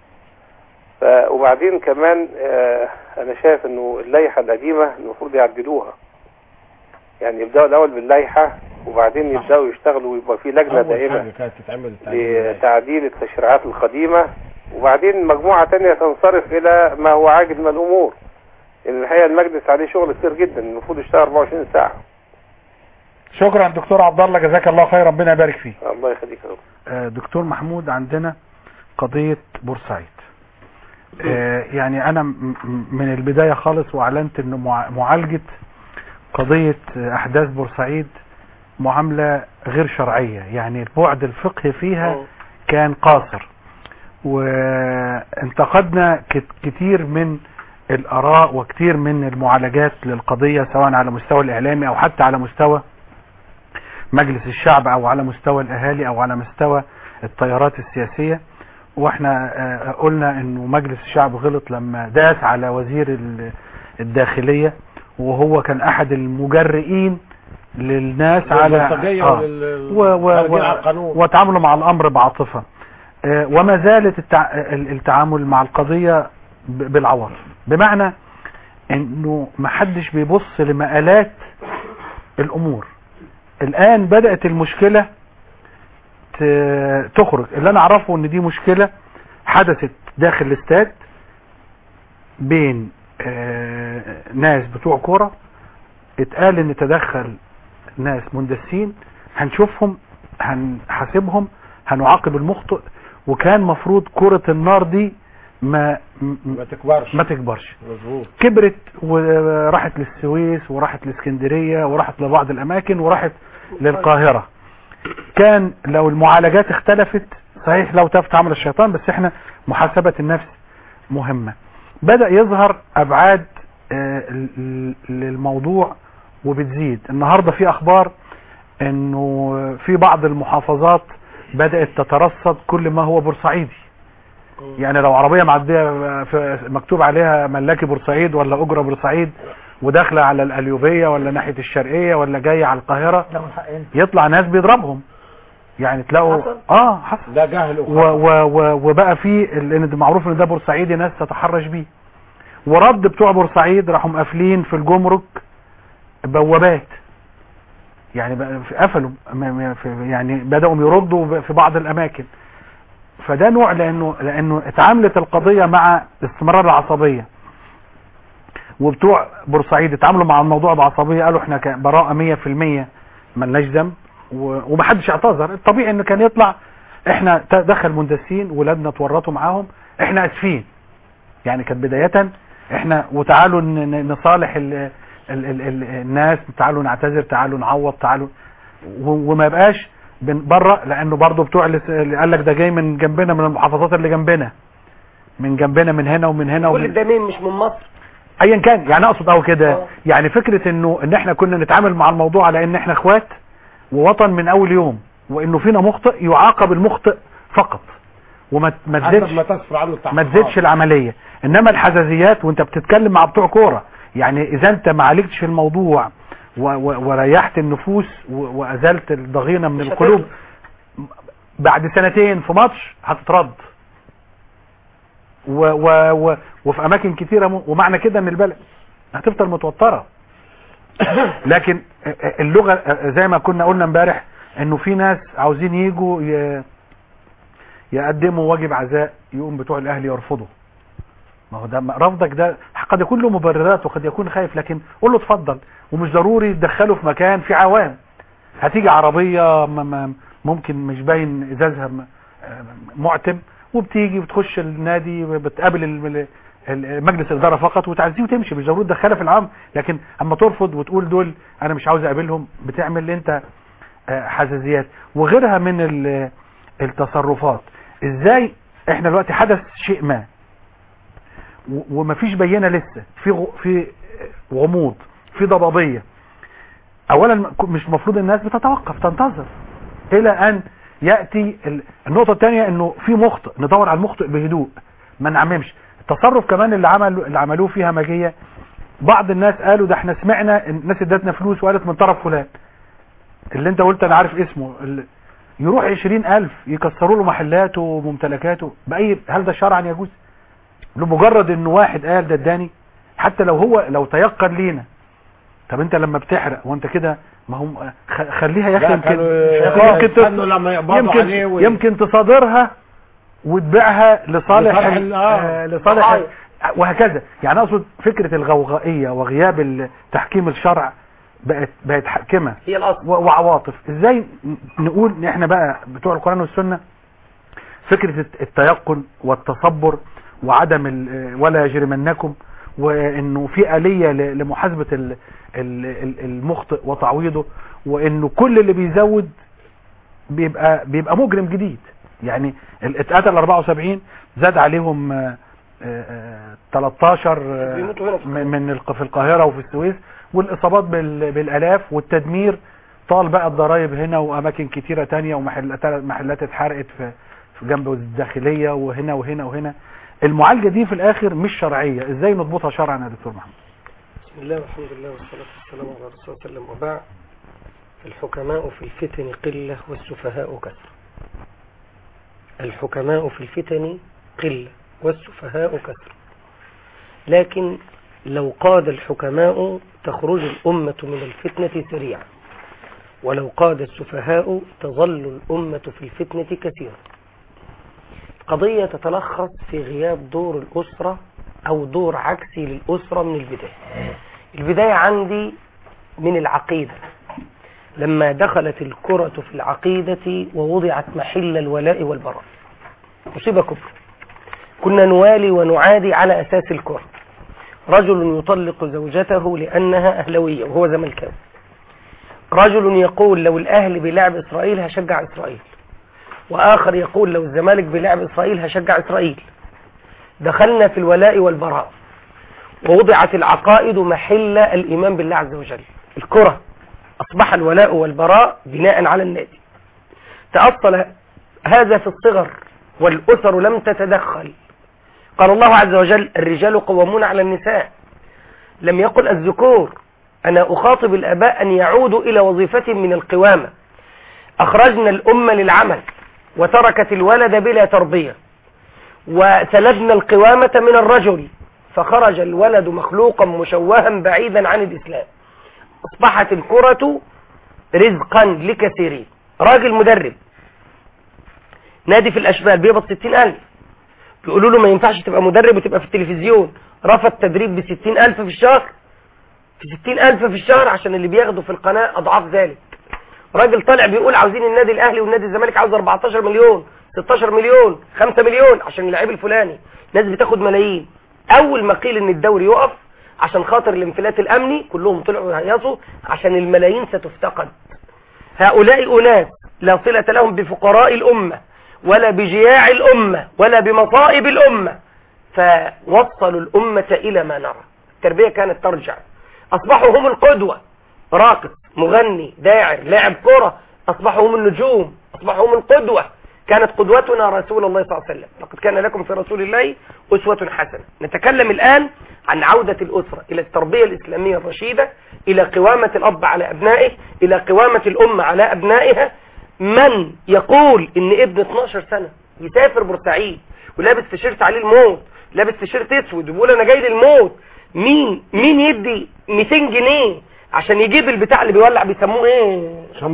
وبعدين كمان انا شايف انه اللائحة القديمة المفروض يعدلوها، يعني يبدأوا الاول باللائحة وبعدين يبدأوا يشتغلوا ويبقى في لجنة دائمة لتعديل التشريعات القديمة، وبعدين مجموعة تانية تنصرف الى ما هو عاجل من الامور. ان الحقيقة المجلس عليه شغل كتير جدا، المفروض يشتغل 24 ساعة. شكرا دكتور عبد الله، جزاك الله خير، ربنا يبارك فيك. الله يخليك يا دكتور. دكتور محمود، عندنا قضية بورسعيد. يعني انا من البداية خالص واعلنت انه معالجة قضية احداث بورسعيد معاملة غير شرعية، يعني البعد الفقهي فيها كان قاصر، وانتقدنا كتير من الاراء وكتير من المعالجات للقضية سواء على مستوى الاعلامي او حتى على مستوى مجلس الشعب او على مستوى الاهالي او على مستوى التيارات السياسية. واحنا قلنا انه مجلس الشعب غلط لما داس على وزير الداخلية، وهو كان احد المجرئين للناس على وتعاملوا مع الامر بعاطفة، وما زالت التعامل مع القضية بالعواطف، بمعنى انه محدش بيبص لمآلات الامور. الان بدأت المشكلة تخرج. اللي انا اعرفه ان دي مشكلة حدثت داخل الاستاد بين ناس بتوع كرة، اتقال ان تدخل ناس مندسين، هنشوفهم هنحاسبهم هنعاقب المخطئ، وكان مفروض كرة النار دي ما تكبرش. مظبوط. كبرت وراحت للسويس وراحت لاسكندرية وراحت لبعض الاماكن وراحت للقاهرة. كان لو المعالجات اختلفت صحيح لو تفت عمل الشيطان، بس احنا محاسبة النفس مهمة. بدأ يظهر ابعاد للموضوع وبتزيد. النهاردة في اخبار انه في بعض المحافظات بدأت تترصد كل ما هو بورسعيدي، يعني لو عربية معدية مكتوب عليها ملاكي بورسعيد ولا اجرة بورسعيد وداخله على القليوبية ولا ناحية الشرقية ولا جاية على القاهرة، يطلع ناس بيضربهم. يعني تلاقوا حصل ده جهل وبقى في لان معروف ان ده بورسعيدي ناس تتحرش بيه. ورد بتوع بورسعيد راحوا مقفلين في الجمرك بوابات، يعني قفلوا، يعني بدأوا يردوا في بعض الاماكن. فده نوع لانه اتعاملت القضية مع استمرار العصبية، وبتوع بورسعيد اتعاملوا مع الموضوع بعصبية، قالوا احنا براءة 100% ملناش ذنب ومحدش اعتذر. الطبيعي انه كان يطلع احنا دخل مندسين ولادنا اتورطوا معاهم، احنا اسفين. يعني كانت بداية احنا وتعالوا نصالح الناس، تعالوا نعتذر، تعالوا نعوض، تعالوا، وما يبقاش بره، لانه برضو بتوع اللي قال لك ده جاي من جنبنا، من المحافظات اللي جنبنا، من هنا ومن هنا كل ده مين مش من مصر ايا كان. يعني اقصد او كده يعني فكرة ان احنا كنا نتعامل مع الموضوع على ان احنا اخوات ووطن من اول يوم، وانه فينا مخطئ يعاقب المخطئ فقط، وما تزيدش العملية. انما الحزازيات وانت بتتكلم مع بتوع كورة، يعني اذا انت ما عالجتش الموضوع وريحت النفوس وازلت الضغينة من القلوب، بعد سنتين في ماتش هتترد وفي اماكن كتيرة ومعنى كده ان البلد هتفضل متوترة. لكن اللغة زي ما كنا قلنا امبارح انه في ناس عاوزين يجوا يقدموا واجب عزاء، يقوم بتوع الاهلي يرفضوا. ما هو ده رفضك ده قد يكون له مبررات وقد يكون خايف، لكن قول له اتفضل، ومش ضروري تدخله في مكان في عوام. هتيجي عربية ممكن مش باين ازازها معتم، وبتيجي بتخش النادي بتقابل مجلس الاداره فقط وتعزيه وتمشي، مش ضروري تدخلها في العام. لكن اما ترفض وتقول دول انا مش عاوز اقابلهم، بتعمل انت حساسيات وغيرها من التصرفات. ازاي احنا دلوقتي حدث شيء ما ومفيش بينه لسه، في غموض، في ضبابيه. اولا مش مفروض الناس بتتوقف تنتظر الى ان ياتي النقطه الثانيه، انه في مخطئ ندور على المخطئ بهدوء، ما نعممش. التصرف كمان اللي عملوه فيها همجيه، بعض الناس قالوا ده احنا سمعنا الناس ادتنا فلوس وقالت من طرف فلان اللي انت قلت انا عارف اسمه، يروح 20,000 يكسروا له محلاته وممتلكاته بأي، هل ده شرعا يجوز؟ لمجرد انه واحد قال ده اداني، حتى لو تيقن لينا. طب انت لما بتحرق وانت كده، ما هم خليها يا اخي يمكن تصادرها وتبيعها لصالح وهكذا. يعني اقصد فكرة الغوغائية وغياب تحكيم الشرع بقت حاكمة هي الأصل وعواطف. ازاي نقول ان احنا بقى بتوع القرآن والسنة فكرة التيقن والتصبر وعدم ولا يجرمنكم، وانه في آلية لمحاسبة المخطئ وتعويضه، وانه كل اللي بيزود بيبقى مجرم جديد. يعني اتقتل 74 زاد عليهم 13 في القاهرة وفي السويس، والاصابات بالالاف، والتدمير طال بقى الضرائب هنا واماكن كتيرة تانية، ومحلات اتحرقت في جنب الداخلية وهنا وهنا وهنا. المعالجة دي في الاخر مش شرعية، ازاي نضبطها شرعا يا دكتور محمد؟ بسم الله والحمد لله والصلاة والسلام على رسول الله صلى الله عليه وسلم، وبعد. الحكماء في الفتن قلة والسفهاء كثر. الحكماء في الفتن قلة والسفهاء كثر، لكن لو قاد الحكماء تخرج الأمة من الفتنة سريعا، ولو قاد السفهاء تظل الأمة في الفتنة كثيرا. قضية تتلخص في غياب دور الأسرة أو دور عكسي للأسرة من البداية. البداية عندي من العقيدة، لما دخلت الكرة في العقيدة ووضعت محل الولاء والبراء، مصيبة كبرى. كنا نوالي ونعادي على أساس الكرة. رجل يطلق زوجته لأنها أهلوية وهو زملكاوي، رجل يقول لو الأهل بلعب إسرائيل هشجع إسرائيل، وآخر يقول لو الزمالك بلعب إسرائيل هشجع إسرائيل. دخلنا في الولاء والبراء، ووضعت العقائد محل الإيمان بالله عز وجل. الكرة أصبح الولاء والبراء بناء على النادي. تأصل هذا في الصغر والأسر لم تتدخل. قال الله عز وجل الرجال قوامون على النساء، لم يقل الذكور. أنا أخاطب الآباء أن يعودوا إلى وظيفة من القوامة. أخرجنا الأمة للعمل وتركت الولد بلا تربية، وسلبنا القوامة من الرجل، فخرج الولد مخلوقا مشوها بعيدا عن الإسلام. أصبحت الكرة رزقا لكثيرين. راجل مدرب نادي في الأشبال بيقبض 60,000، بيقولوا له ما ينفعش تبقى مدرب وتبقى في التلفزيون، رفض تدريب ب60,000 في الشهر، في 60,000 في الشهر، عشان اللي بياخدوا في القناة أضعاف ذلك. راجل طالع بيقول عاوزين النادي الأهلي والنادي الزمالك عاوز 14 مليون 16 مليون 5 مليون عشان اللعيب الفلاني، ناس بتاخد ملايين. أول ما قيل إن الدوري يقف عشان خاطر الانفلات الأمني، كلهم طلعوا يهيصوا عشان الملايين ستفتقد. هؤلاء أناس لا صلة لهم بفقراء الأمة ولا بجياع الأمة ولا بمصائب الأمة، فوصلوا الأمة إلى ما نرى. التربية كانت ترجع، أصبحوا هم القدوة، راقص مغني داعر لاعب كرة، أصبحوا هم النجوم، أصبحوا هم القدوة. كانت قدوتنا رسول الله صلى الله عليه وسلم، لقد كان لكم في رسول الله أسوة حسنة. نتكلم الآن عن عودة الأسرة إلى التربية الإسلامية الرشيدة، إلى قوامة الأب على أبنائه، إلى قوامة الأمة على أبنائها. من يقول ان ابن 12 سنة يسافر بورسعيد ولابس تيشيرت عليه الموت، لابس تيشيرت اسود وبيقول انا جاي للموت، مين يدي 200 جنيه عشان يجيب البتاع اللي بيولع بيسموه ايه؟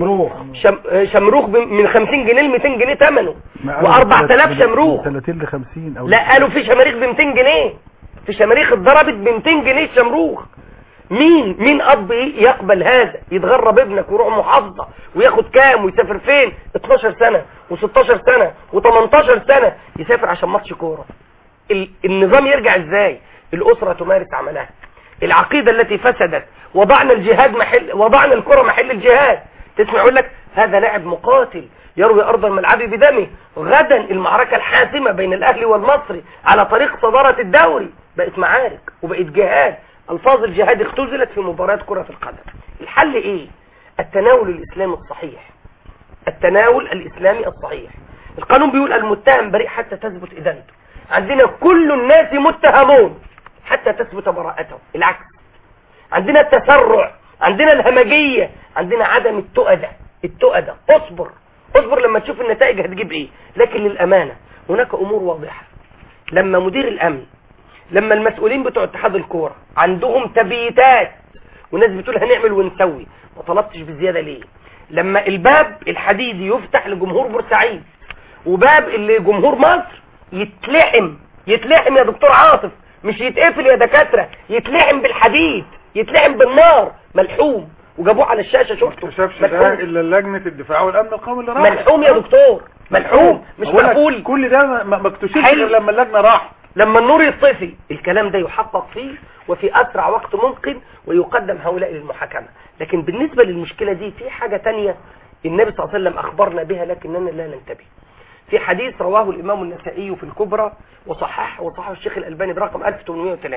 شمروخ من 50 جنيه ل 200 جنيه ثمنه، و4000 شمروخ 30 ل 50 او لا قالوا في شماريخ ب 200 جنيه، في شماريخ اتضربت ب 200 جنيه الشمروخ. مين اب يقبل هذا؟ يتغرب ابنك ويروح محافظه وياخد كام ويسافر فين؟ 12 سنه و16 سنه و18 سنه يسافر عشان ماتش كوره. النظام يرجع ازاي؟ الاسره تمارس عملها. العقيده التي فسدت، وضعنا الكره محل الجهاد. تسمع يقول لك هذا لاعب مقاتل يروي ارض الملعب بدمه، غدا المعركه الحاسمه بين الاهلي والمصري على طريق صداره الدوري بقت معارك وبقت جهاد. الفاظ الجهاد اختزلت في مباريات كرة القدم. الحل ايه؟ التناول الاسلامي الصحيح. التناول الاسلامي الصحيح. القانون بيقول المتهم بريء حتى تثبت ادانته. عندنا كل الناس متهمون حتى تثبت براءته. العكس، عندنا التسرع، عندنا الهمجية، عندنا عدم التؤدة. اصبر لما تشوف النتائج هتجيب ايه. لكن للامانة هناك امور واضحة. لما مدير الامن، لما المسؤولين بتوع اتحاد الكوره عندهم تبييتات وناس بتقول هنعمل ونسوي، ما طلبتش بزياده ليه؟ لما الباب الحديدي يفتح لجمهور بورسعيد وباب اللي جمهور مصر يتلحم يا دكتور عاطف، مش يتقفل يا دكاتره، يتلحم بالحديد، يتلحم بالنار، ملحوم، وجابوه على الشاشه شفته. ما شافش ده الا لجنه الدفاع والامن القومي اللي راح. ملحوم يا دكتور، ملحوم، مش مقبول. كل ده ما اكتشفش غير لما اللجنه راحت. لما النور يطفي الكلام ده يحقق فيه وفي أسرع وقت ممكن ويقدم هؤلاء للمحاكمة. لكن بالنسبة للمشكلة دي في حاجة تانية النبي صلى الله عليه وسلم أخبرنا بها لكننا لا ننتبه. في حديث رواه الإمام النسائي في الكبرى وصححه الشيخ الألباني برقم 1803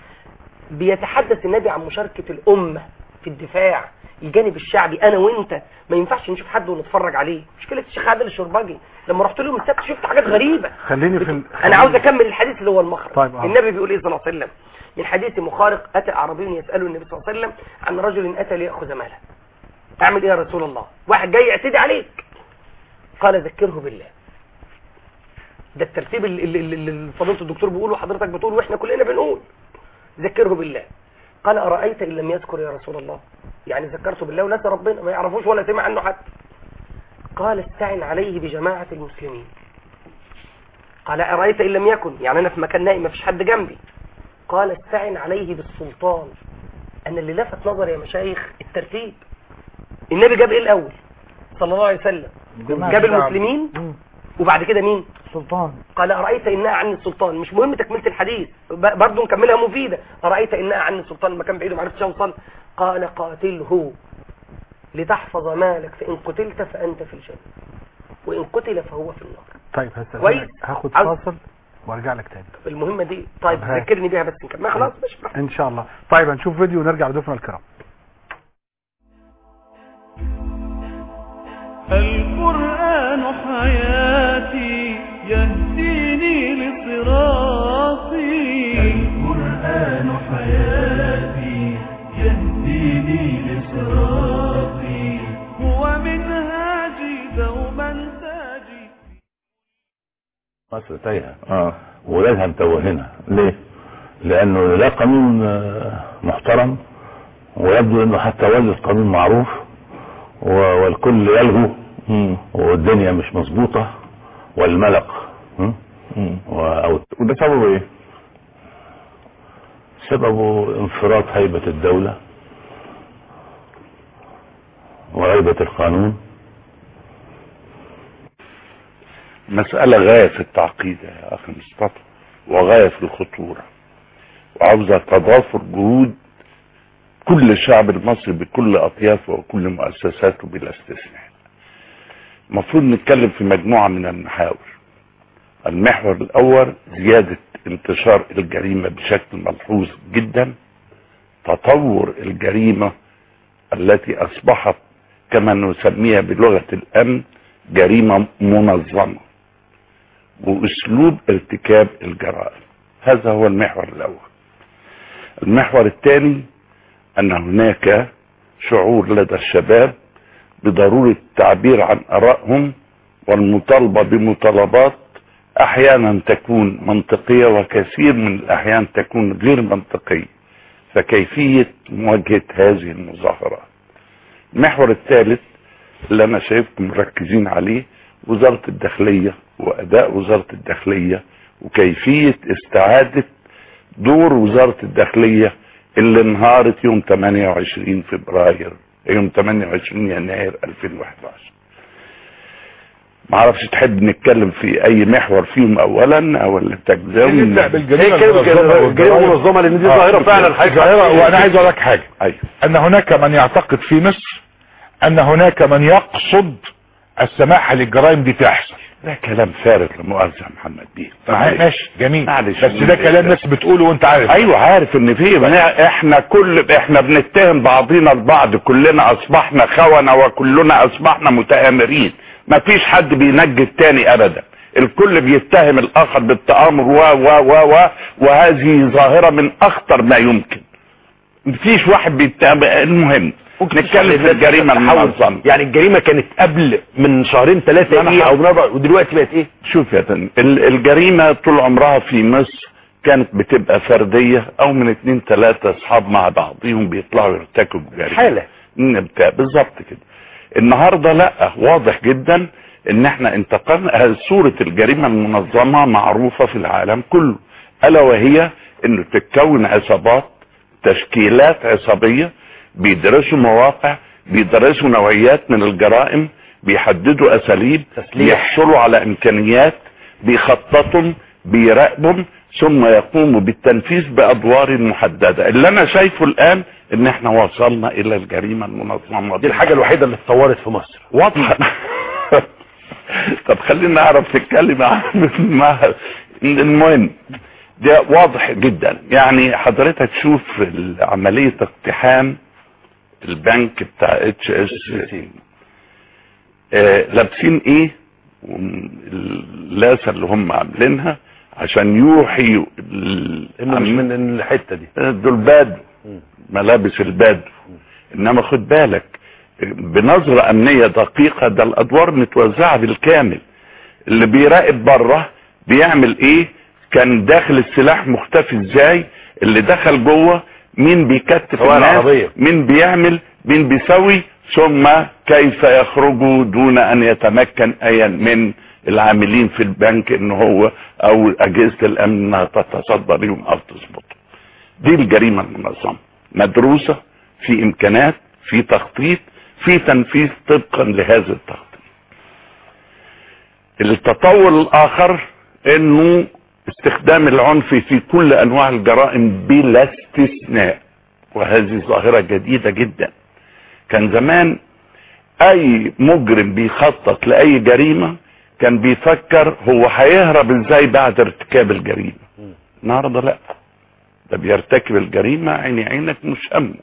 بيتحدث النبي عن مشاركة الأمة في الدفاع، الجانب الشعبي. أنا وإنت ما ينفعش نشوف حد ونتفرج عليه. مشكلة الشيخ عادل الشرباجي لما رحت له السبت شفت حاجات غريبة. أنا عاوز أكمل الحديث اللي هو المخرج. طيب النبي بيقول إيه صلى الله عليه وسلم من حديث مخارق: أتى أعرابي يسأله النبي صلى الله عليه وسلم عن رجل أتى ليأخذ ماله. أعمل إيه يا رسول الله؟ واحد جاي يعتدي عليك. قال ذكره بالله. ده الترتيب اللي فضيلة الدكتور بيقول وحضرتك بتقول واحنا كلنا بنقول. ذكره بالله. قال أرأيت إن لم يذكر يا رسول الله؟ يعني ذكرته بالله ونسى ربنا ما يعرفوش ولا سمع عنه حد. قال استعن عليه بجماعة المسلمين. قال أرأيت إن لم يكن؟ يعني أنا في مكان نائم ما فيش حد جنبي. قال استعن عليه بالسلطان. أنا اللي لفت نظري يا مشايخ الترتيب. النبي جاب إيه الأول صلى الله عليه وسلم؟ جاب المسلمين وبعد كده مين؟ السلطان. قال أرأيت إنها عن السلطان. مش مهم تكملة الحديث، برضو نكملها مفيدة. أرأيت إنها عن السلطان، المكان بعيد وما عرفتش أوصل. قال قاتله لتحفظ مالك، فإن قتلت فأنت في الجنة وإن قتل فهو في النار. طيب هاخد فاصل وارجع لك تاني. المهمة دي طيب ذكرني بيها بس نكمل. خلاص ماشي ان شاء الله. طيب هنشوف فيديو ونرجع لضيوفنا الكرام. القرآن حياتي يهديني لصراطي. القرآن حياتي يهديني لصراطي. هو منهاجي دوما تاجي. مصر تايهة ولادها متوهنة. ليه؟ لأنه لا قانون محترم، ويبدو أنه حتى وجه القانون معروف والكل يلغو، والدنيا مش مظبوطة والملق. وده سببه ايه؟ سببه انفراط هيبة الدولة وهيبة القانون. مسألة غاية في التعقيد يا أخي مصطفى، وغاية في الخطورة، وعاوزة تضافر جهود كل الشعب المصري بكل أطيافه وكل مؤسساته بلا استثناء. المفروض نتكلم في مجموعة من المحاور. المحور الأول زيادة انتشار الجريمة بشكل ملحوظ جدا، تطور الجريمة التي أصبحت كما نسميها بلغة الأمن جريمة منظمة، وأسلوب ارتكاب الجرائم. هذا هو المحور الأول. المحور الثاني أن هناك شعور لدى الشباب بضرورة التعبير عن آرائهم والمطالبة بمطالبات أحيانا تكون منطقية وكثير من الأحيان تكون غير منطقية. فكيفية مواجهة هذه المظاهرات. المحور الثالث اللي أنا شايفكم مركزين عليه وزارة الداخلية وأداء وزارة الداخلية وكيفية استعادة دور وزارة الداخلية اللي انهارت يوم 28 فبراير يوم 28 يناير 2011. معرفش تحب نتكلم في اي محور فيهم اولا او اللي تجزاوي نبدا بالجريمه المنظمه لان دي ظاهره فعلا ظاهره. وانا عايز اقول لك حاجه، أيوه. ان هناك من يعتقد في مصر ان هناك من يقصد السماح للجرائم دي تحصل. ده كلام فارغ لمؤاخذة محمد بيه. ماشي جميل، بس ده كلام ناس بتقوله وانت عارف. ايوه عارف ان فيه احنا بنتهم بعضينا البعض، كلنا اصبحنا خونة وكلنا اصبحنا متآمرين، مفيش حد بينجي التاني ابدا، الكل بيتهم الاخر بالتآمر وهذه ظاهرة من اخطر ما يمكن. مفيش واحد بيتهم. المهم نتكلم في الجريمة المنظمة. يعني الجريمة كانت قبل من شهرين ثلاثة ايه او ودلوقتي بقت ايه؟ شوف يا فندم، الجريمة طول عمرها في مصر كانت بتبقى فردية او من 2 3 اصحاب مع بعضهم بيطلعوا يرتكبوا جريمة حالة بالظبط كده. النهاردة لا، واضح جدا ان احنا انتقلنا. صورة الجريمة المنظمة معروفة في العالم كله، الا وهي انه تتكون عصابات، تشكيلات عصابية، بيدرسوا مواقع، بيدرسوا نوعيات من الجرائم، بيحددوا اساليب، بيحصلوا على امكانيات، بيخططوا، بيراقبوا، ثم يقوموا بالتنفيذ بادوار محددة. اللي انا شايفه الان ان احنا وصلنا الى الجريمة المنظمة. دي الحاجة الوحيدة اللي اتطورت في مصر واضحة. طب خلينا نعرف نتكلم عن المهم ده واضح جدا. يعني حضرتك تشوف عملية اقتحام البنك بتاع HSBC لابسين ايه، اللاسة اللي هم عاملينها عشان يوحي مش من الحتة دي، دول بادو، ملابس البادو. انما خد بالك بنظرة امنية دقيقة، ده الادوار متوزعة بالكامل. اللي بيراقب بره بيعمل ايه، كان داخل السلاح مختفي ازاي، اللي دخل جوه مين بيكتف الناس، مين بيعمل، مين بيسوي، ثم كيف يخرجوا دون ان يتمكن اي من العاملين في البنك ان هو او اجهزة الامن انها تتصدى لهم او تظبطهم. دي الجريمة المنظمة، مدروسة، في امكانات، في تخطيط، في تنفيذ طبقا لهذا التخطيط. التطور الاخر انه استخدام العنف في كل انواع الجرائم بلا استثناء، وهذه ظاهرة جديدة جدا. كان زمان اي مجرم بيخطط لاي جريمة كان بيفكر هو هيهرب ازاي بعد ارتكاب الجريمة. النهارده لا، ده بيرتكب الجريمة عيني عينك مش همه.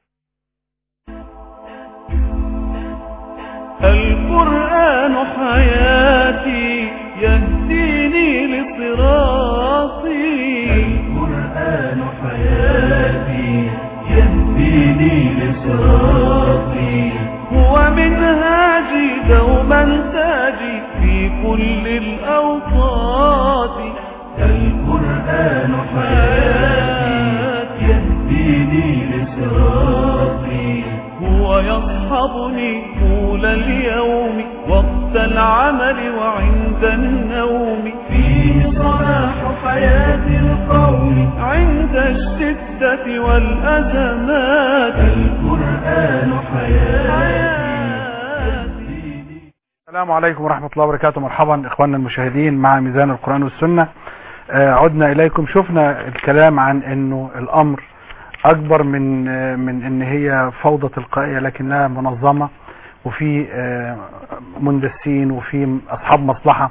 القرآن حياتي يهديني لصراطي، القرآن حياتي يهديني لصراطي، هو منهاجي دوما تاجي في كل الأوقات. القرآن حياتي يهديني لصراطي، هو يصحبني طول اليوم وقت العمل وعند النوم، فيه صلاح حياة القوم عند الشدة والأزمات. القرآن حياتي. السلام عليكم ورحمة الله وبركاته. مرحبا إخواننا المشاهدين مع ميزان القرآن والسنة. عدنا إليكم. شفنا الكلام عن أنه الأمر أكبر من أن هي فوضى تلقائية، لكنها منظمة وفي مندسين وفي أصحاب مصلحة،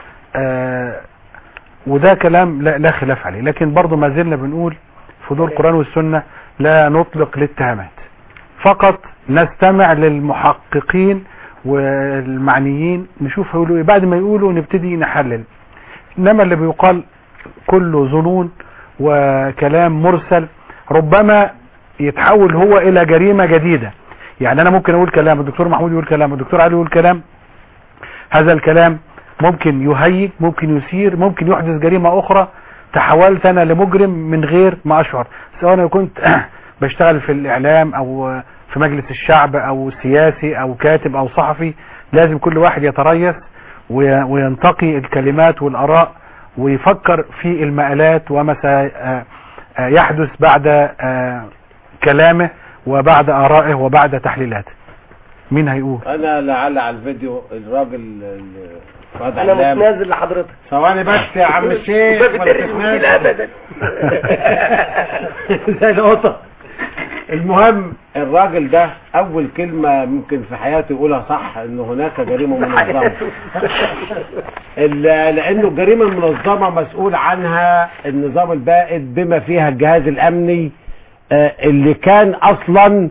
وده كلام لا خلاف عليه. لكن برضو ما زلنا بنقول في دور القرآن والسنة لا نطلق الاتهامات، فقط نستمع للمحققين والمعنيين نشوف هيقولوا ايه، بعد ما يقولوا نبتدي نحلل. انما اللي بيقال كله ظنون وكلام مرسل، ربما يتحول هو الى جريمة جديدة. يعني انا ممكن اقول كلام، الدكتور محمود يقول كلام، الدكتور علي يقول كلام، هذا الكلام ممكن يهيج، ممكن يثير، ممكن يحدث جريمة اخرى تحولت انا لمجرم من غير ما اشعر، سواء انا كنت بشتغل في الاعلام او في مجلس الشعب او سياسي او كاتب او صحفي. لازم كل واحد يتريث وينتقي الكلمات والاراء ويفكر في المآلات وما سيحدث بعد كلامه وبعد آرائه وبعد تحليلاته. مين هيقول؟ انا لعل على الفيديو الراجل انا متنازل لحضرتك. ثواني بس يا عم الشيخ ولا تتنازل ابدا. زي القطه. المهم الراجل ده اول كلمة ممكن في حياته يقولها صح انه هناك جريمة منظمة. لانه الجريمة المنظمة مسؤول عنها النظام البائد بما فيها الجهاز الامني اللي كان اصلا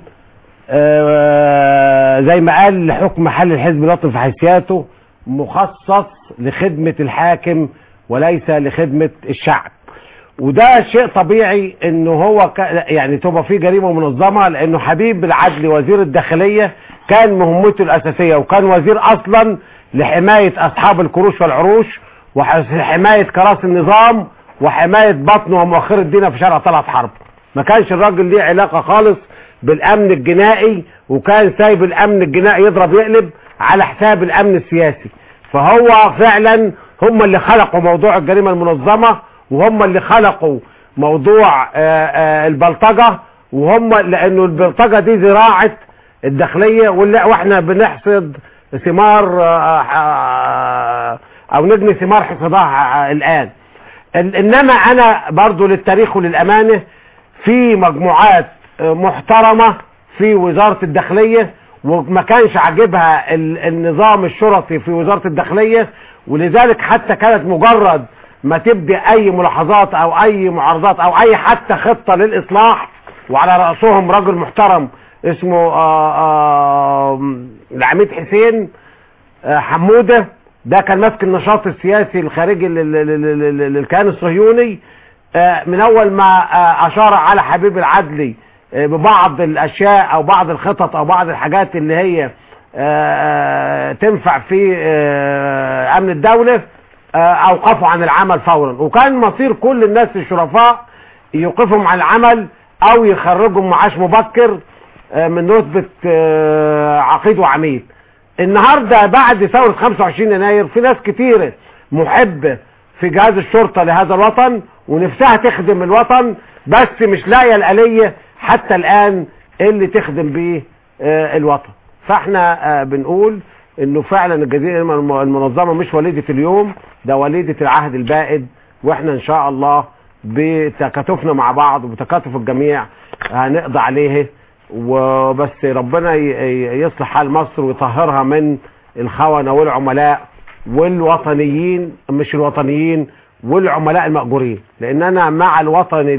زي ما قال لحكم محل الحزب الوطني في حيثياته مخصص لخدمة الحاكم وليس لخدمة الشعب. وده شيء طبيعي انه هو يعني تبقى فيه جريمة منظمة، لانه حبيب العدلي وزير الداخلية كان مهمته الاساسية وكان وزير اصلا لحماية اصحاب الكروش والعروش وحماية كراسي النظام وحماية بطن ومؤخر الدين في شارع طلعت حرب. ما كانش الراجل ليه علاقة خالص بالامن الجنائي، وكان سايب الامن الجنائي يضرب يقلب على حساب الامن السياسي. فهو فعلا هم اللي خلقوا موضوع الجريمة المنظمة، وهم اللي خلقوا موضوع البلطجة، وهم لانه البلطجة دي زراعة الداخلية واحنا بنحصد ثمار او نجني ثمار حصادها الان. انما انا برضو للتاريخ وللامانة في مجموعات محترمة في وزارة الداخلية وما كانش عاجبها النظام الشرطي في وزارة الداخلية، ولذلك حتى كانت مجرد ما تبدأ اي ملاحظات او اي معارضات او اي حتى خطة للاصلاح، وعلى رأسهم رجل محترم اسمه العميد حسين حمودة، ده كان ماسك النشاط السياسي الخارجي للكيان الصهيوني. من اول ما اشار على حبيب العدلي ببعض الاشياء او بعض الخطط او بعض الحاجات اللي هي تنفع في امن الدولة، اوقفوا عن العمل فورا، وكان مصير كل الناس الشرفاء يوقفهم عن العمل او يخرجهم معاش مبكر من رتبة عقيد وعميد. النهاردة بعد ثورة 25 يناير في ناس كتيرة محبة في جهاز الشرطة لهذا الوطن ونفسها تخدم الوطن، بس مش لاقيه الآلية حتى الآن اللي تخدم به الوطن. فاحنا بنقول انه فعلا الجريمة المنظمة مش وليدة اليوم، ده وليدة العهد البائد، واحنا ان شاء الله بتكاتفنا مع بعض وبتكاتف الجميع هنقضي عليه، وبس ربنا يصلح حال مصر ويطهرها من الخونة والعملاء والوطنيين، مش الوطنيين والعملاء المأجورين، لان انا مع الوطني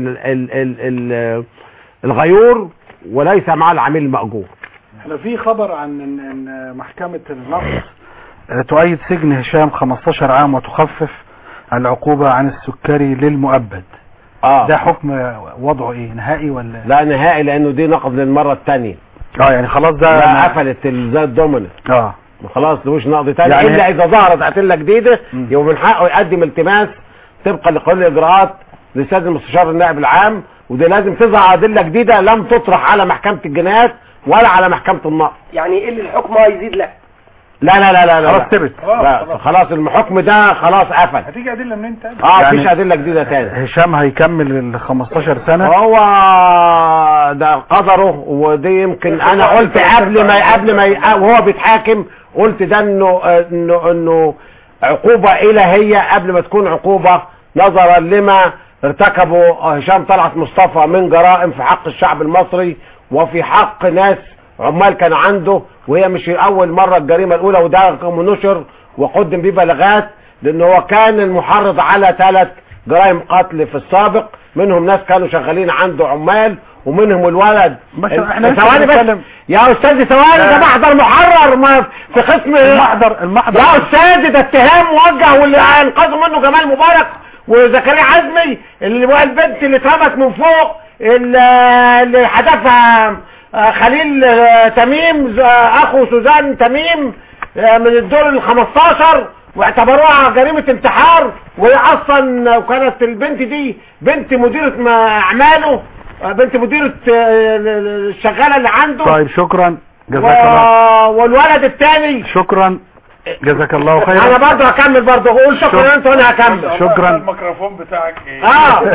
الغيور وليس مع العميل المأجور. احنا في خبر عن ان محكمة النقض تؤيد سجن هشام 15 عام وتخفف العقوبة عن السكري للمؤبد. ده حكم وضعه ايه، نهائي ولا؟ لا نهائي، لانه دي نقض للمرة الثانية. يعني خلاص ده قفلت زي الدومنة. خلاص ملوش نقض تاني، يعني الا اذا ظهرت ادله جديده يبقى من حقه يقدم التماس طبقا لقانون الاجراءات للسيد المستشار النائب العام، وده لازم تظهر ادله جديده لم تطرح على محكمه الجنايات ولا على محكمه النقض. يعني ايه اللي الحكم هيزيد؟ لا لا لا لا لا خلاص ثبت، خلاص الحكم ده خلاص قفل. هتيجي ادله منين تاني؟ مفيش ادله جديده تاني. هشام هيكمل ال 15 سنه، هو ده قدره، ودي يمكن انا قلت قبل ما وهو بيتحاكم قلت ده انه عقوبة الهية قبل ما تكون عقوبة، نظرا لما ارتكبه هشام طلعت مصطفى من جرائم في حق الشعب المصري وفي حق ناس عمال كان عنده، وهي مش اول مرة الجريمة الاولى، وده نشر وقدم بيه بلاغات، لان هو كان المحرض على 3 جرائم قتل في السابق، منهم ناس كانوا شغالين عنده عمال، ومنهم الولد. ثواني بس يا استاذ، ثواني، ده محضر محرر ما في قسم المحضر يا استاذ، ده اتهام موجه، واللي انقذوا منه جمال مبارك وزكريا عزمي، اللي هو البنت اللي اترمت من فوق اللي حدفها خليل تميم اخو سوزان تميم من الدور ال15 واعتبروها جريمة انتحار، وهي اصلا كانت البنت دي بنت مديرة اعماله، بنت مديرة الشغالة اللي عنده. طيب شكرا جزاك الله. والولد الثاني شكرا جزاك الله خيرا. انا برضه هكمل برضه، قول شكرا انت وانا هكمل. شكرا. الميكروفون بتاعك ايه؟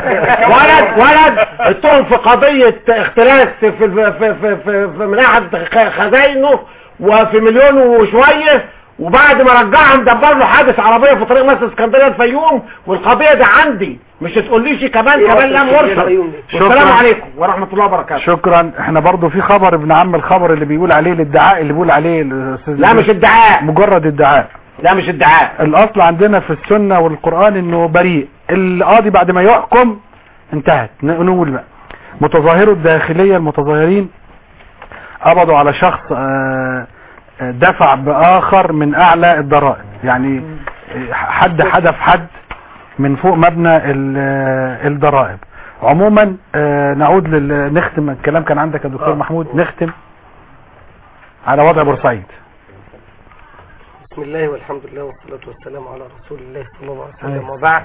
ولد اتهم في قضية اختلاس في من احد خزاينه وفي مليون وشوية، وبعد ما رجعهم دبر له حادث عربية في طريق مصر اسكندرية الفيوم، والقضية دي عندي مش تقوليش كمان لم ورشة. والسلام عليكم ورحمة الله وبركاته. شكرا. احنا برضو في خبر ابن عم الخبر اللي بيقول عليه الادعاء اللي بيقول عليه لا مش ادعاء، مجرد ادعاء. لا مش ادعاء. الاصل عندنا في السنة والقرآن انه بريء. القاضي بعد ما يحكم انتهت. نقول بقى متظاهروا الداخلية المتظاهرين قبضوا على شخص دفع بآخر من اعلى الضرائب، يعني حد حدف حد من فوق مبنى الضرائب. عموما نعود نختم الكلام كان عندك يا دكتور محمود، نختم على وضع بورسعيد. بسم الله والحمد لله والصلاة والسلام على رسول الله صلى الله عليه وسلم، وبعد.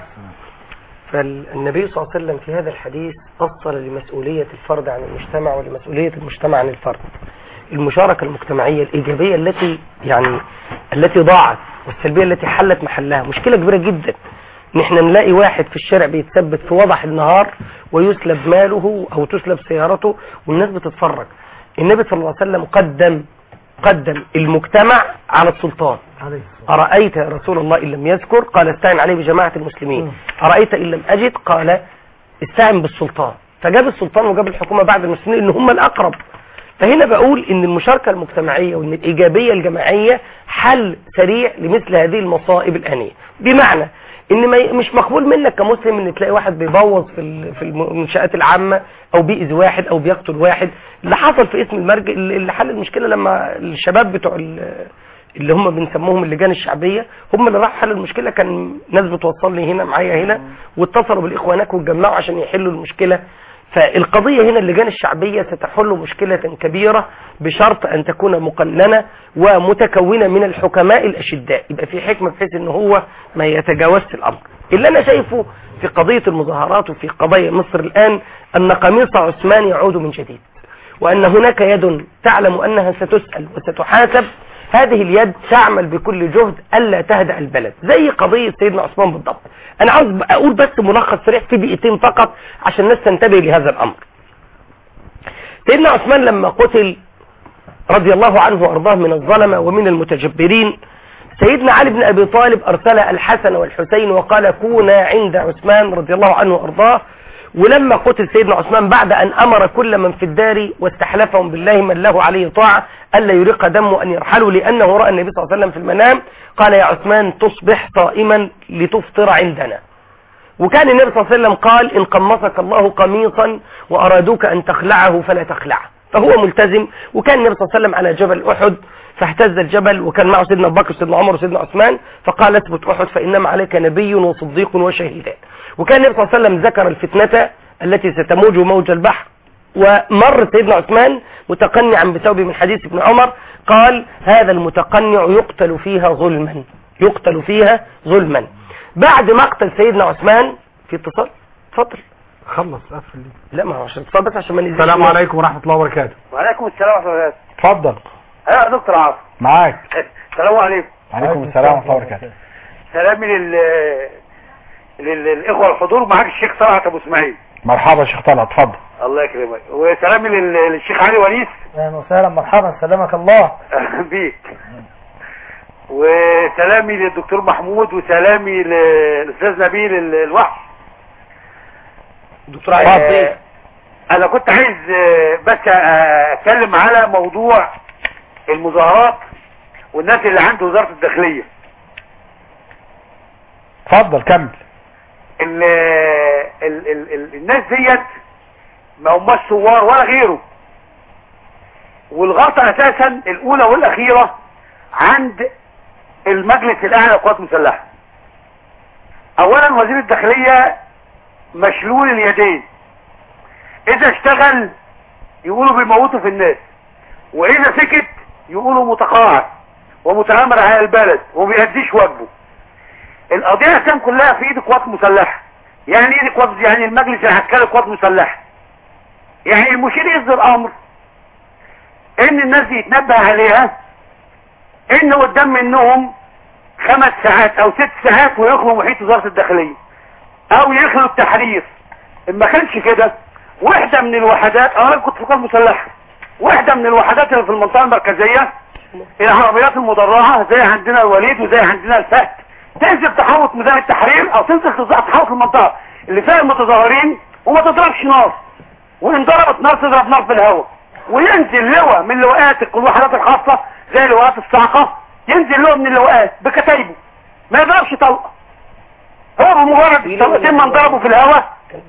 فالنبي صلى الله عليه وسلم في هذا الحديث أصل لمسؤولية الفرد عن المجتمع ولمسؤولية المجتمع عن الفرد. المشاركة المجتمعية الإيجابية التي ضاعت والسلبية التي حلت محلها مشكلة كبيرة جدا. نحن نلاقي واحد في الشارع بيتثبت في وضح النهار ويسلب ماله أو تسلب سيارته والناس بتتفرج. النبي صلى الله عليه وسلم قدم المجتمع على السلطان. أرأيت يا رسول الله إن لم يذكر قال استعن عليه بجماعة المسلمين، أرأيت إن لم أجد قال استعن بالسلطان. فجاب السلطان وجاب الحكومة بعد المسلمين إن هم الأقرب. فهنا بقول ان المشاركة المجتمعية وان الايجابية الجماعية حل سريع لمثل هذه المصائب الآنية. بمعنى ان مش مقبول منك كمسلم ان تلاقي واحد بيبوظ في المنشآت العامة او بيأذي واحد او بيقتل واحد. اللي حصل في اسم المرج اللي حل المشكلة لما الشباب بتوع اللي هم بنسموهم اللجان الشعبية هم اللي راح حل المشكلة. كان ناس بتوصل لي هنا معايا هنا واتصلوا بالاخوانات واتجمعوا عشان يحلوا المشكلة. فالقضية هنا اللجان الشعبية ستحل مشكلة كبيرة بشرط أن تكون مقننة ومتكونة من الحكماء الأشداء، يبقى في حكمة بحيث أنه هو ما يتجاوزش الأمر. اللي أنا شايفه في قضية المظاهرات وفي قضايا مصر الآن أن قميص عثمان يعود من جديد، وأن هناك يد تعلم أنها ستسأل وستحاسب. هذه اليد تعمل بكل جهد ألا تهدأ البلد زي قضية سيدنا عثمان بالضبط. أنا عاوز أقول بس ملخص سريع في دقيقتين فقط عشان الناس تنتبه لهذا الأمر. سيدنا عثمان لما قتل رضي الله عنه وأرضاه من الظلمة ومن المتجبرين، سيدنا علي بن أبي طالب أرسل الحسن والحسين وقال كونا عند عثمان رضي الله عنه وأرضاه. ولما قتل سيدنا عثمان بعد أن أمر كل من في الدار واستحلفهم بالله من له عليه طاعة ألا يرق دمه أن يرحلوا، لأنه رأى النبي صلى الله عليه وسلم في المنام قال يا عثمان تصبح صائما لتفطر عندنا. وكان النبي صلى الله عليه وسلم قال إن قمصك الله قميصا وأرادوك أن تخلعه فلا تخلعه، فهو ملتزم. وكان النبي صلى الله عليه وسلم على جبل أحد فاهتز الجبل وكان معه سيدنا أبو بكر وسيدنا عمر وسيدنا عثمان، فقال اثبت أحد فإنما عليك نبي وصديق وشهيدان. وكان النبي صلى الله عليه وسلم ذكر الفتنة التي ستموج موج البحر، ومر سيدنا عثمان متقنعا بثوبه من حديث ابن عمر قال هذا المتقنع يقتل فيها ظلما. بعد مقتل سيدنا عثمان في اتصال اتفضل خلص قفل لي. لا ما هو عشان اتصال بس عشان ما ننزلش. السلام عليكم ورحمة الله وبركاته. وعليكم السلام ورحمة الله وبركاته. اتفضل. ايوه يا دكتور عاصم معاك. السلام عليكم. وعليكم السلام ورحمة الله وبركاته. سلامي للاخوة الحضور، معاك الشيخ طلعت ابو اسماعيل. مرحبا يا شيخ طلعت اتفضل. الله يكرمك. وسلامي للشيخ علي ونيس. اهلا وسهلا مرحبا سلامك الله. اهلا بيك. وسلامي للدكتور محمود وسلامي للاستاذ نبيل الوحش. دكتور عايز انا كنت عايز بس اتكلم على موضوع المظاهرات والناس اللي عند وزارة الداخلية. اتفضل كمل. الناس ديت ما هماش ثوار ولا غيره، والغلطة اساسا الاولى والاخيرة عند المجلس الاعلى للقوات المسلحة. اولا وزير الداخلية مشلول اليدين، اذا اشتغل يقولوا بيموتوا في الناس، واذا سكت يقولوا متقاعد ومتآمر على البلد وما بيأديش واجبه. القضيه كان كلها في ايد قوات مسلحه. يعني ايه قوات؟ يعني المجلس العسكري قوات مسلحه. يعني المشير يصدر امر ان الناس دي يتنبه عليها ان قدام منهم 5 ساعات او 6 ساعات ويخلوا محيط وزارة الداخلية او يخلوا التحرير. ان ما كانش كده وحدة من الوحدات، انا كنت في قوات مسلحة، وحدة من الوحدات اللي في المنطقة المركزية العربيات المدرعة زي عندنا الوليد وزي عندنا الفهد تنزل تحوط ميدان التحرير او تنزل تحوط المنطقة اللي فيها المتظاهرين وما تضربش نار، وان ضربت نار تضرب نار في الهواء، وينزل لواء من لواءات الوحدات الخاصة زي لواءات الصاعقة، ينزل لواء من اللواءات بكتايبه ما يضربش طلقة. هو بمجرد طلقتين ما انضربوا في الهواء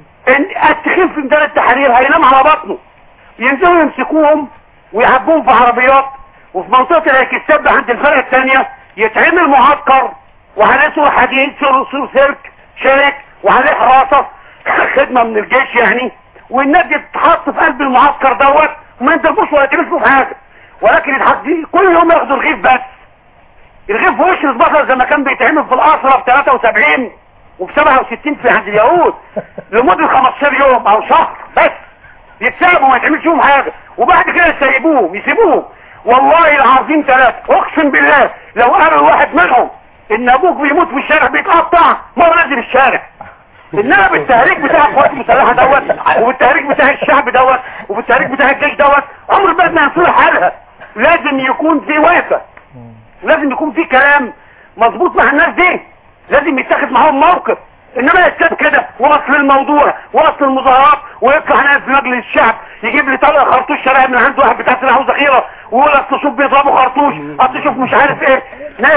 التخين في ميدان التحرير هينام على بطنه، ينزلوا يمسكوهم ويحبوهم في عربيات، وفي منطقة الاكستاب عند الفرقة الثانية يتعمل معسكر وعليه سور حديد سور سيرك شارك وعليه حراسة خدمة من الجيش يعني، والناس دي تتحط في قلب المعسكر دوت وما ينضربوش ولا يتلفوا في حاجة، ولكن يتحدي كل يوم ياخدوا رغيف بس. الرغيف وش البصل زي ما كان بيتعمل في الأسرة في 73 وفي 67 في عند اليهود لمدة 15 يوم او شهر بس يتسابوا ما يتعملش فيهم حاجة، وبعد كده يسيبوهم. والله العظيم 3 اقسم بالله لو قالوا الواحد منهم ان ابوك بيموت في الشارع بيتقطع ما هو نازل الشارع. انما بالتهريج بتاع القوات المسلحه دوت وبالتهريج بتاع الشعب دوت وبالتهريج بتاع الجيش دوت عمر البلد ما هيصلح حالها. لازم يكون في وقفه، لازم يكون في كلام مظبوط مع الناس دي، لازم يتاخد معاهم موقف. انما يتكاد كده وصل الموضوع وصل المظاهرات ويطلع ناس في مجلس الشعب يجيب لي طلق خرطوش شرائع من عنده واحد بتاع سلاح وذخيره ويقول اصل شوف بيضربوا خرطوش، اصل شوف مش عارف ايه، ناس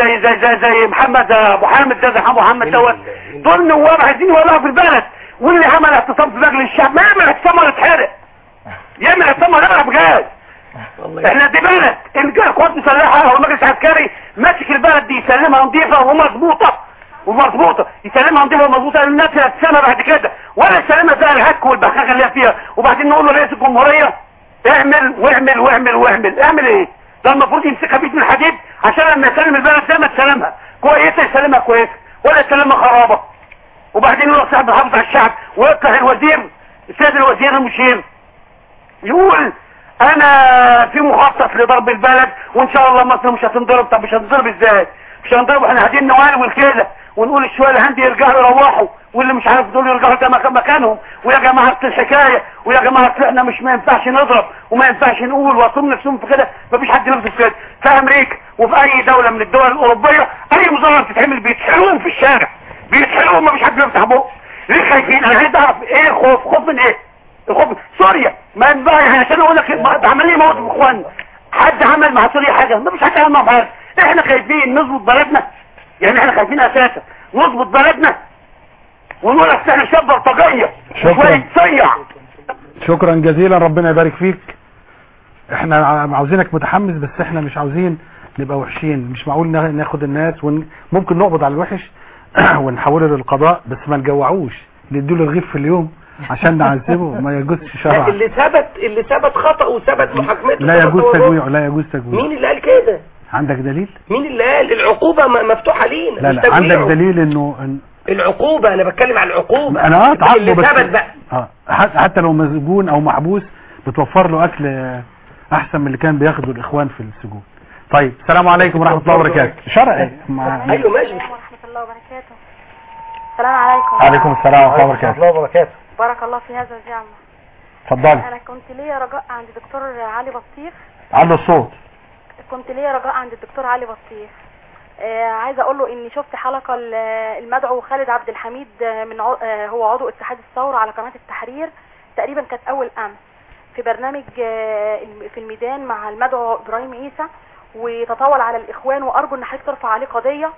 زي محمد ابو حامد ده، زي محمد دوت، دول نواب عايزين يولعوا في البلد، واللي عمل اعتصام في مجلس الشعب ما يعمل اعتصام ولا يتحرق، يعمل اعتصام ولا يلعب بجاز. احنا دي بلد القوات مسلحه او المجلس العسكري ماسك البلد دي يسلمها نظيفه ومظبوطه يسلمها نظيفه ومظبوطه للناس اللي هتسلمها بعد كده، ولا يسلمها زي الهك والبخاخه اللي هي فيها وبعدين نقول له رئيس الجمهوريه اعمل واعمل واعمل واعمل. اعمل ايه؟ ده المفروض يمسكها بيت من الحديد عشان لما يسلم البلد زي ما تسلمها كويسه يسلمها كويسه ولا يسلمها خرابه. وبعدين يروح صاحب يحافظ على الشعب ويطلع الوزير السيد الوزير المشير يقول انا في مخطط لضرب البلد وان شاء الله مصر مش هتنضرب. طب مش هتنضرب ازاي؟ مش هنضرب احنا قاعدين نوالول كده ونقول الشويه اللي عندي يرجعوا يروحوا واللي مش عارف دول يرجعوا ده مكانهم، ويا جماعه الحكايه ويا جماعه احنا مش ما ينفعش نضرب وما ينفعش نقول واصوم نفسهم في كده. مفيش حد نفسه كده في امريكا وفي اي دوله من الدول الاوروبيه اي مظاهره بتتعمل بيتحرقوا في الشارع بيتحرقوا ما فيش حد بيفتح بقه. ليه خايفين؟ انا عايز اعرف ايه خوف من ايه؟ الخوف سوريا ما ينفعش عشان اقول لك عمليه موت في اخواننا. حد عمل مع سوريا حاجه؟ ما فيش حد عمل مع حاجه. احنا خايفين نظبط بلدنا، يعني احنا خايفين اساسا نظبط بلدنا ونقول لك احنا شاب بلطجيه شويه صيع. شكرا جزيلا ربنا يبارك فيك. احنا عاوزينك متحمس بس احنا مش عاوزين نبقى وحشين. مش معقول ناخد الناس ممكن نقبض على الوحش ونحوله للقضاء بس ما نجوعوش نديله رغيف في اليوم عشان نعذبه. ما يجوزش شرعا. اللي ثبت خطأ وثبت محاكمته لا يجوز تجويعه. لا يجوز تجويعه. مين اللي قال كده؟ عندك دليل؟ مين اللي قال؟ العقوبة مفتوحة لينا. لا عندك دليل انه العقوبة انا بتكلم عن العقوبة. انا اللي ثبت بقى حتى لو مسجون او محبوس بتوفر له اكل احسن من اللي كان بياخده الاخوان في السجون. طيب السلام عليكم ورحمة الله وبركاته. شرعي ايوه ماشي. ورحمة الله وبركاته. السلام عليكم. وعليكم السلام ورحمة الله وبركاته. بارك الله في هذا الجامع. اتفضلي. انا كنت ليا رجاء عند الدكتور علي بطيخ. على الصوت. كنت ليا رجاء عند الدكتور علي بطيخ. عايزه اقول له اني شفت حلقه المدعو خالد عبد الحميد من هو عضو اتحاد الثوره على قناه التحرير تقريبا كانت اول امس في برنامج في الميدان مع المدعو ابراهيم عيسى وتطاول على الاخوان وارجو ان حضرتك ترفع عليه قضيه.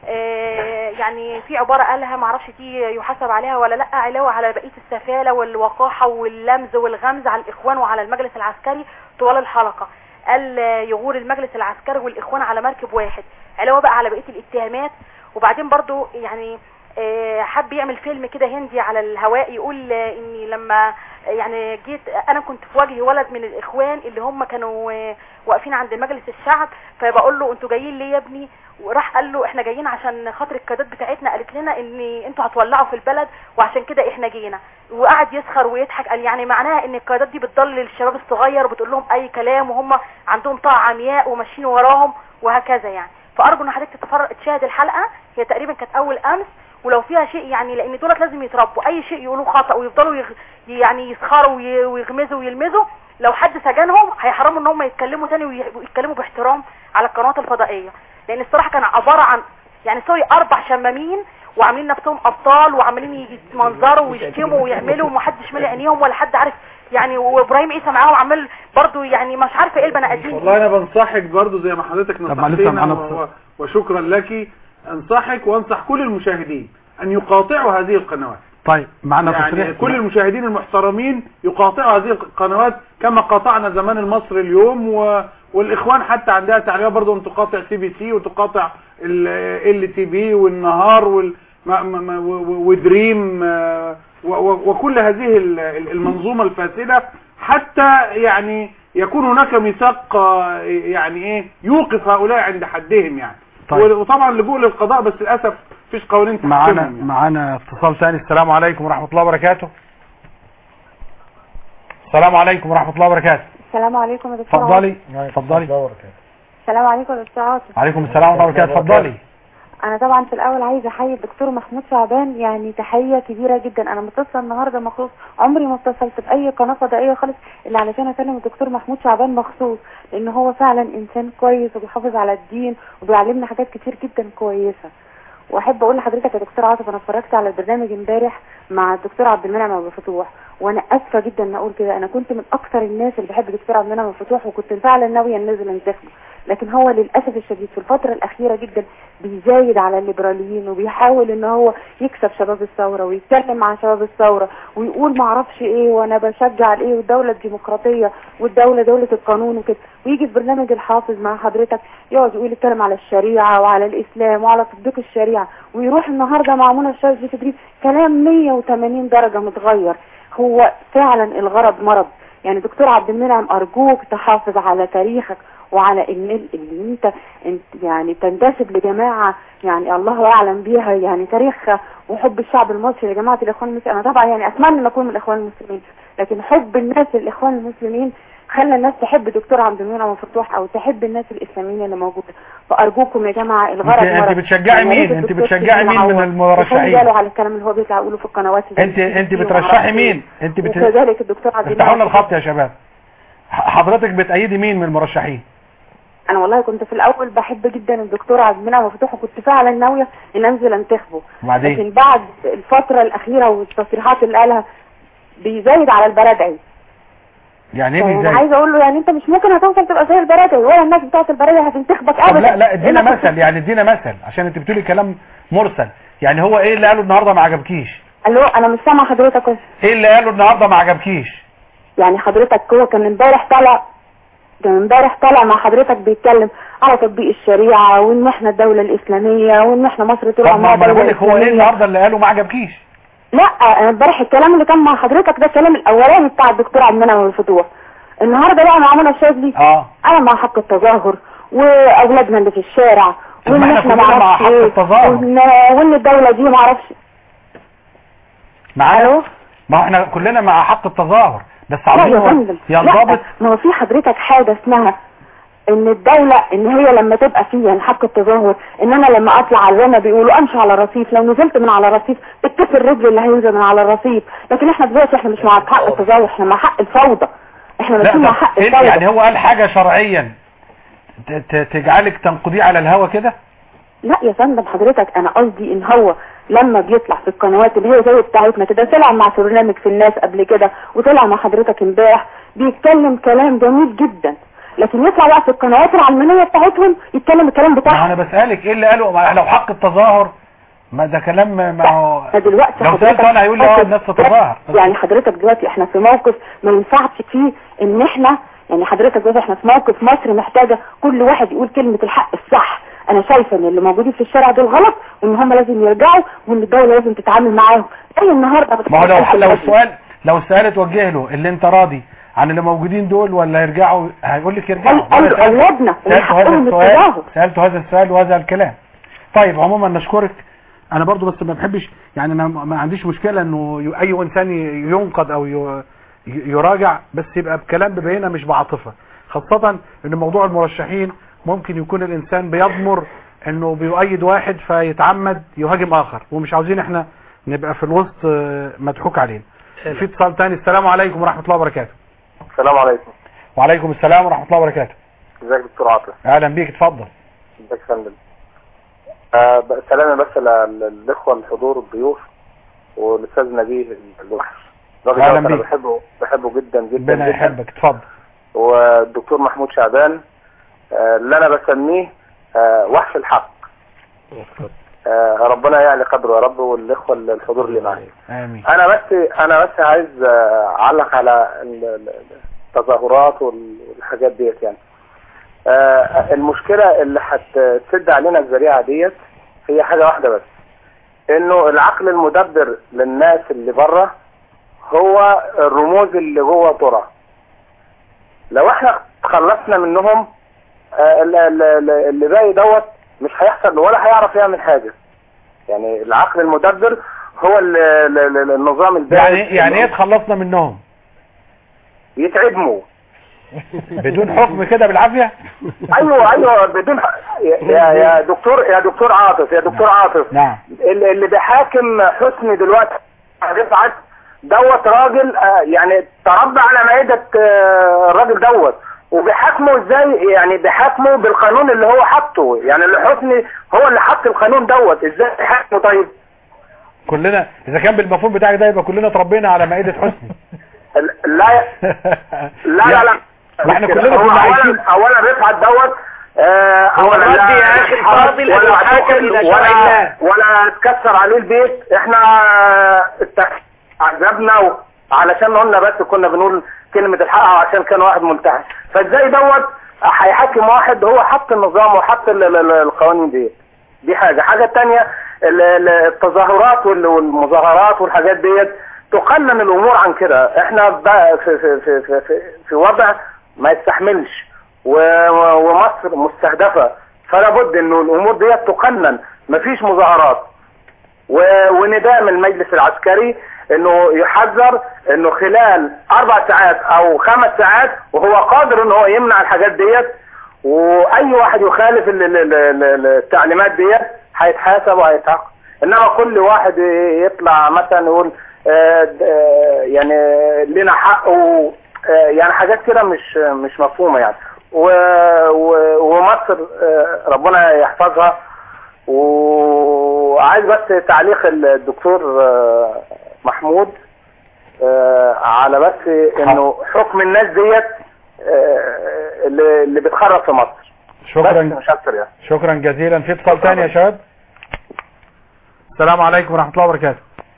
يعني في عباره قالها ما اعرفش دي يحاسب عليها ولا لا، علاوه على بقيه السفاله والوقاحه واللمز والغمز على الاخوان وعلى المجلس العسكري طوال الحلقه. قال يغور المجلس العسكري والاخوان على مركب واحد، علاوه بقى على بقيه الاتهامات. وبعدين برضو يعني حب يعمل فيلم كده هندي على الهواء، يقول اني لما يعني جيت انا كنت في وجه ولد من الاخوان اللي هم كانوا واقفين عند مجلس الشعب، فبقول له انتوا جايين ليه يا ابني؟ وراح قال له احنا جايين عشان خاطر القيادات بتاعتنا قالت لنا ان انتوا هتولعوا في البلد وعشان كده احنا جينا. وقعد يسخر ويضحك، قال يعني معناها ان القيادات دي بتضلل الشباب الصغير وبتقول لهم اي كلام وهم عندهم طاعه عمياء وماشيين وراهم وهكذا يعني. فارجو ان حضرتك تشاهد الحلقه، هي تقريبا كانت اول امس، ولو فيها شيء يعني لان دولت لازم يتربوا، اي شيء يقولوه خطأ ويفضلوا يعني يسخروا ويغمزوا ويلمزوا، لو حد سجنهم هيحرموا ان هم يتكلموا تاني ويتكلموا باحترام على القنوات الفضائيه، لان الصراحه كان عباره عن يعني 4 شمامين وعاملين نفسهم ابطال وعاملين يتمنظروا ويشتموا ويعملوا ومحدش مالي عينيهم ولا حد عارف يعني، وابراهيم عيسى معاهم عمال برضو يعني مش عارفه ايه البني ادمين. والله انا بنصحك برضو زي ما حضرتك نصحتينا وشكرا لك، انصحك وانصح كل المشاهدين ان يقاطعوا هذه القنوات. طيب معنا يعني كل المشاهدين المحترمين يقاطعوا هذه القنوات كما قاطعنا زمان المصري اليوم، والاخوان حتى عندها تعليقات برضو ان تقاطع CBC وتقاطع LTV والنهار ودريم وكل هذه المنظومة الفاسدة، حتى يعني يكون هناك ميثاق يعني ايه يوقف هؤلاء عند حدهم يعني. طيب. وطبعا لجوء للقضاء، بس للاسف مفيش قوانين تحكمهم يعني. معانا اتصال ثاني. السلام عليكم ورحمة الله وبركاته. السلام عليكم ورحمة الله وبركاته. السلام عليكم يا دكتور. اتفضلي. السلام عليكم يا دكتور عاطف. وعليكم السلام ورحمة الله وبركاته. اتفضلي. انا طبعا في الاول عايزه احيي الدكتور محمود شعبان، يعني تحيه كبيره جدا. انا متصله النهارده مخصوص، عمري ما اتصلت باي قناه فضائيه خالص الا علشان اكلم الدكتور محمود شعبان مخصوص، لان هو فعلا انسان كويس وبيحافظ على الدين وبيعلمنا حاجات كتير جدا كويسه. واحب اقول لحضرتك يا دكتور عاطف، انا اتفرجت على البرنامج امبارح مع الدكتور عبد المنعم ابو فتوح، وانا اسفه جدا ان اقول كده، انا كنت من اكثر الناس اللي بحب الدكتور عبد المنعم ابو فتوح وكنت فعلا ناويه انزل انتخبه، لكن هو للاسف الشديد في الفتره الاخيره جدا بيزايد على الليبراليين وبيحاول ان هو يكسب شباب الثوره ويتكلم مع شباب الثوره ويقول ما اعرفش ايه وانا بشجع الايه والدوله الديمقراطيه والدوله دوله القانون وكده، ويجي في برنامج الحافظ مع حضرتك يقعد يقول يتكلم على الشريعه وعلى الاسلام وعلى تطبيق الشريعه، ويروح النهارده مع منى الشاذلي في تدريب كلام 180 درجه متغير. هو فعلا الغرض مرض. يعني دكتور عبد المنعم ارجوك تحافظ على تاريخك وعلى ان انت يعني تنتسب لجماعه يعني الله اعلم بيها، يعني تاريخها وحب الشعب المصري لجماعه الاخوان المسلمين. انا طبعا يعني اتمنى ان اكون من الاخوان المسلمين، لكن حب الناس للاخوان المسلمين خلى الناس تحب دكتور عبد المنعم وفتوح او تحب الناس الاسلاميين اللي موجوده. فارجوكم يا جماعه الغرض انت بتشجعي مين؟ انت بتشجعي مين من المرشحين؟ قالوا على الكلام اللي هو بيطلع يقوله في القنوات. انت بترشحي مين؟ وكذلك الدكتور عبد المنعم. افتحوا لنا الخط يا شباب. حضرتك بتأيدي مين من المرشحين؟ انا والله كنت في الاول بحب جدا الدكتور عبد المنعم وفتوح وكنت فعلا ناويه ان انزل انتخبه، لكن بعد الفتره الاخيره والتصريحات اللي قالها بيزايد على البرادعي. يعني ايه بيزايد؟ انا عايزه اقول له يعني انت مش ممكن هتوصل تبقى زي البرادعي ولا الناس بتاعه البرادعي هتنتخبك ابدا. لا ادينا مثل، يعني ادينا مثل عشان انت بتقولي كلام مرسل. يعني هو ايه اللي قاله النهارده ما عجبكيش؟ الو انا مش سامعه حضرتك. ايه اللي قاله النهارده ما عجبكيش؟ يعني حضرتك هو كان امبارح طالع مع حضرتك بيتكلم على تطبيق الشريعه وان احنا الدوله الاسلاميه وان احنا مصر طول عمرها دوله اسلاميه. هو ايه النهارده اللي قاله ما عجبكيش؟ لا امبارح الكلام اللي كان مع حضرتك ده الكلام الاولاني بتاع الدكتور عبد المنعم والفتوح. النهارده بقى مع منى الشاذلي انا مع حق التظاهر واولادنا اللي في الشارع وان احنا مع حق التظاهر وان الدوله دي ما اعرفش. معانا ما احنا كلنا مع حق التظاهر، بس عاوزين ينضبط. ما هو في حضرتك حاجه اسمها ان الدولة ان هي لما تبقى فيها حق التظاهر، ان انا لما اطلع على زي ما بيقولوا امشي على الرصيف، لو نزلت من على الرصيف اتكسر رجلي اللي هينزل من على الرصيف، لكن احنا دلوقتي احنا مش مع حق التظاهر، احنا مع حق الفوضى، احنا مش مع حق الفوضى. يعني هو قال حاجة شرعيا تجعلك تنقضيه على الهوا كده؟ لا يا فندم حضرتك انا قصدي ان هو لما بيطلع في القنوات اللي هي زي بتاعتنا كده، طلع مع برنامج في الناس قبل كده وطلع مع حضرتك امبارح بيتكلم كلام جميل جدا، لكن يطلع بقى في القنوات العلمانية بتاعتهم يتكلم الكلام بتاعهم. انا بسألك ايه اللي قاله لو حق التظاهر؟ ما ده كلام ما هو دلوقتي لو سألت انا هيقول لي الناس تتظاهر. يعني حضرتك دلوقتي احنا في موقف ما ينفعش فيه ان احنا يعني حضرتك دلوقتي احنا في موقف مصر محتاجة كل واحد يقول كلمة الحق الصح. انا شايفه ان اللي موجودين في الشارع دول غلط، وان هم لازم يرجعوا، وان الدوله لازم تتعامل معاهم زي النهارده. ما هو لو السؤال اتوجه له اللي انت راضي عن اللي موجودين دول ولا يرجعوا، هيقول لك يرجعوا. اولادنا اللي حقهم يتجاهوا. سالته هذا السؤال وهذا الكلام. طيب عموما نشكرك. انا برضو بس ما بحبش، يعني انا ما عنديش مشكله انه اي انسان ينقد او يراجع، بس يبقى بكلام ببينه مش بعاطفه، خاصه ان موضوع المرشحين ممكن يكون الانسان بيضمر انه بيؤيد واحد فيتعمد يهاجم اخر، ومش عاوزين احنا نبقى في الوسط مضحوك علينا. في اتصال تاني. السلام عليكم ورحمه الله وبركاته. السلام عليكم. وعليكم السلام ورحمه الله وبركاته. ازيك يا دكتور عاطف؟ اهلا بيك، اتفضل. ازيك يا فندم؟ سلامي بس للاخوه الحضور الضيوف والاستاذ نبيه الوحش. اهلا بيك. انا بحبه جدا جدا. ربنا يحبك، اتفضل. والدكتور محمود شعبان اللي انا بسميه وحش الحق. ربنا يعلي قدره يا رب، والاخوه الحضور اللي معايا. امين. انا بس عايز اعلق على التظاهرات والحاجات ديت. يعني المشكله اللي هتسد علينا الذريعه ديت هي حاجه واحده بس، انه العقل المدبر للناس اللي بره هو الرموز اللي جوه ترى. لو احنا تخلصنا منهم اللي باقي دوت مش هيحصل ولا هيعرف يعمل حاجه. يعني العقل المدبر هو النظام الباقي. يعني ايه تخلصنا منهم؟ يتعدموا بدون حكم كده بالعافيه. ايوه بدون يا دكتور عاطف نعم. اللي بيحاكم حسني دلوقتي رفعت دوت راجل يعني تربى على مائده الراجل دوت، وبيحاكمه ازاي؟ يعني بيحاكمه بالقانون اللي هو حطه. يعني اللي حسني هو اللي حط القانون دوت، ازاي بيحاكمه؟ طيب كلنا اذا كان بالمفهوم بتاعك ده يبقى كلنا اتربينا على مائده حسني. لا احنا كلنا كنا عايشين. اولا رفعت دوت اولا يا اخي الفاضل ان يحاكم الى شرع الله ولا تكسر عليه البيت. احنا عذبنا علشان قلنا بس كنا بنقول كلمة الحق عشان كان واحد ملتحي. فازاي دوت هيحاكم واحد هو حط النظام وحط القوانين دي حاجة تانية. التظاهرات والمظاهرات والحاجات ديت تقنن الامور عن كده. احنا بقى في وضع ما يستحملش، ومصر مستهدفة، فلا بد انه الامور ديت تقنن. مفيش مظاهرات، ونداء من المجلس العسكري انه يحذر انه خلال 4 ساعات او 5 ساعات وهو قادر انه هو يمنع الحاجات ديت، واي واحد يخالف التعليمات ديت هيتحاسب وهيتعاقب. انما كل واحد يطلع مثلا يقول يعني لنا حق يعني حاجات كده مش مفهومه يعني. ومصر ربنا يحفظها. وعايز بس تعليق الدكتور محمود على بس انه حكم الناس ديت اللي بتخرب في مصر. شكرا مش اكتر يعني. شكرا جزيلا. في اتصال ثاني يا شباب. السلام عليكم ورحمه الله وبركاته.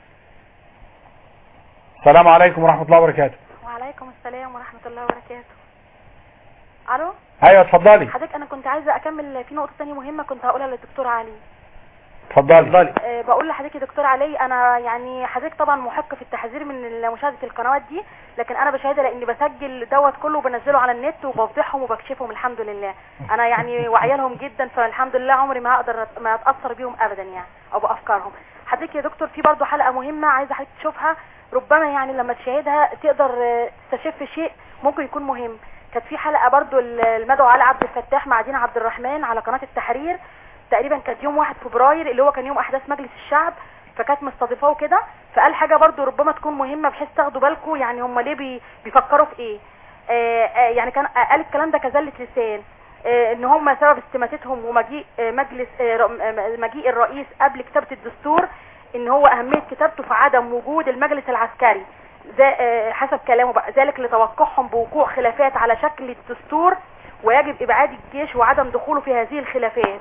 السلام عليكم ورحمه الله وبركاته. وعليكم السلام ورحمه الله وبركاته. الو. ايوه اتفضلي. حضرتك انا كنت عايزه اكمل في نقطه ثانيه مهمه كنت هقولها للدكتور علي. اتفضلي. بقول لحضرتك يا دكتور علي، انا يعني حضرتك طبعا محق في التحذير من مشاهده القنوات دي، لكن انا بشهاده لاني بسجل دوت كله وبنزله على النت وبفضحهم وبكشفهم الحمد لله. انا يعني واعيه لهم جدا، فالحمد لله عمري ما هقدر ما اتاثر بيهم ابدا يعني او بافكارهم. حضرتك يا دكتور في برضه حلقه مهمه عايزه حضرتك تشوفها، ربما يعني لما تشاهدها تقدر تستشف شيء ممكن يكون مهم. كانت في حلقه برضه المدعو علي عبد الفتاح مع دينا عبد الرحمن على قناه التحرير، تقريبا كانت يوم 1 فبراير اللي هو كان يوم احداث مجلس الشعب، فكانت مستضيفاه كده، فقال حاجه برضو ربما تكون مهمه بحيث تاخدوا بالكم يعني هم ليه بيفكروا في ايه. يعني كان قال الكلام ده كزله لسان، ان هم سبب استماتتهم ومجيء مجيء الرئيس قبل كتابه الدستور، ان هو اهميه كتابته في عدم وجود المجلس العسكري حسب كلامه بقى، ذلك لتوقعهم بوقوع خلافات على شكل الدستور ويجب ابعاد الجيش وعدم دخوله في هذه الخلافات.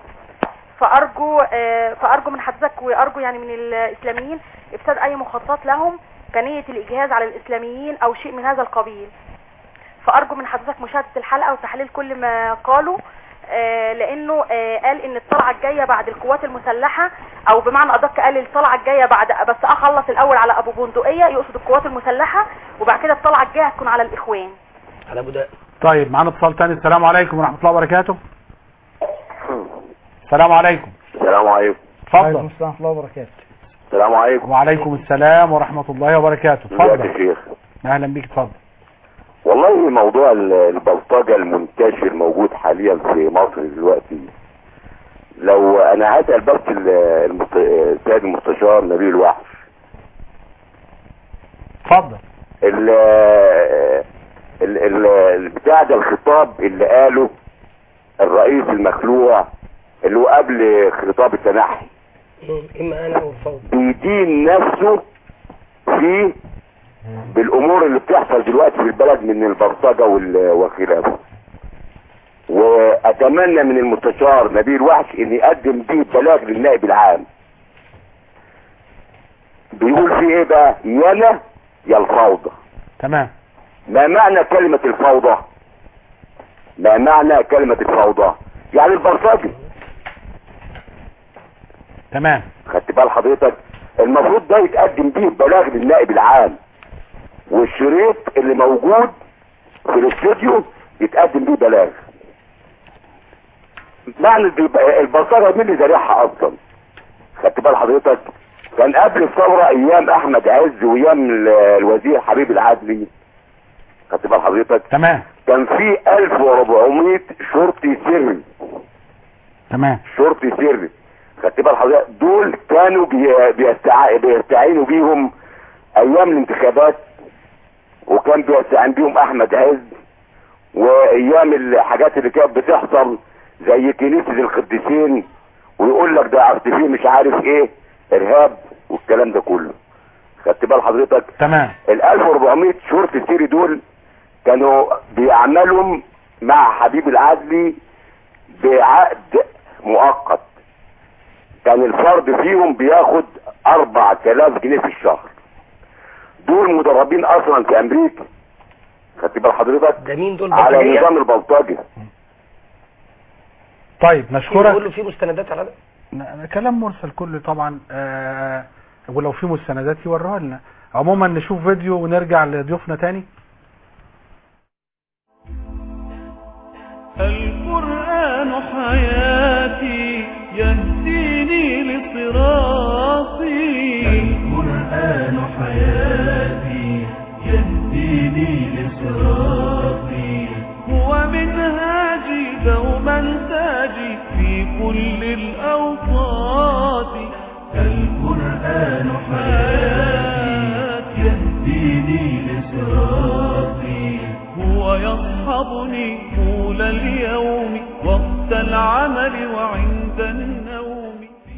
فارجو من حضرتك وارجو يعني من الاسلاميين افساد اي مخططات لهم كنية الاجهاز على الاسلاميين او شيء من هذا القبيل. فارجو من حضرتك مشاهدة الحلقة وتحليل كل ما قالوا لانه قال ان الطلعه الجايه بعد القوات المسلحه، او بمعنى ادق قال الطلعه الجايه بعد، بس اخلص الاول على ابو بندقيه، يقصد القوات المسلحه، وبعد كده الطلعه الجايه هتكون على الاخوان. على ابو دقن. طيب معانا اتصال تاني. السلام عليكم ورحمه الله وبركاته. السلام عليكم. السلام عليكم. اتفضل. وعليكم السلام ورحمه الله وبركاته. السلام عليكم. وعليكم السلام ورحمه الله وبركاته. ازيك اتفضل يا شيخ؟ اهلا بيك. اتفضل. والله موضوع البلطجة المنتشر موجود حاليا في مصر دلوقتي، لو انا هسأل بس السيد المستشار نبيل الوحش. اتفضل. بتاع ده الخطاب اللي قاله الرئيس المخلوع اللي هو قبل خطاب التنحي، اما انا والفوضى، بيدين نفسه في بالامور اللي بتحصل دلوقتي في البلد من البلطجه وخلافه. واتمنى من المستشار نبيل وحش ان يقدم بيه بلاغ للنائب العام. بيقول فيه ايه بقى؟ يانا يا الفوضى. تمام. ما معنى كلمة الفوضى؟ ما معنى كلمة الفوضى؟ يعني البلطجي. تمام. خدت بال حضرتك؟ المفروض ده يتقدم بيه بلاغ للنائب العام، والشريط اللي موجود في الاستوديو يتقدم بيه بلاغ. معنى البلطجه مين اللي زارعها اصلا؟ خدت بال حضرتك؟ كان قبل الثوره ايام احمد عز وايام الوزير حبيب العدلي، خدت بال حضرتك؟ تمام. كان في 1400 شرطي سري. تمام. شرطي سري، خدت بال حضرتك؟ دول كانوا بيستعينوا بيهم ايام الانتخابات، وكان بيستعين بيهم احمد عز، وايام الحاجات اللي كانت بتحصل زي كنيسة القديسين، ويقول لك ده اصل فيه مش عارف ايه ارهاب والكلام ده كله. خدت بال حضرتك؟ تمام. ال 1400 شرطي سيري دول كانوا بيعملوا مع حبيب العدلي بعقد مؤقت، كان الفرد فيهم بياخد 4000 جنيه في الشهر. دول مدربين اصلا في امريكا، خدت بال حضرتك؟ ده مين دول؟ على نظام البلطجي. طيب نشكرك. بيقولوا في مستندات على ده؟ كلام مرسل كله طبعا. ولو في مستندات يوروها لنا. عموما نشوف فيديو ونرجع لضيوفنا تاني. القرآن حياتي يهديني لصراطي. القرآن حياتي يهديني لصراطي. هو منهاجي دوما تاجي في كل الأوقات. القرآن حياتي يهديني لصراطي. هو يصحبني طول اليوم وقت العمل وعند النوم.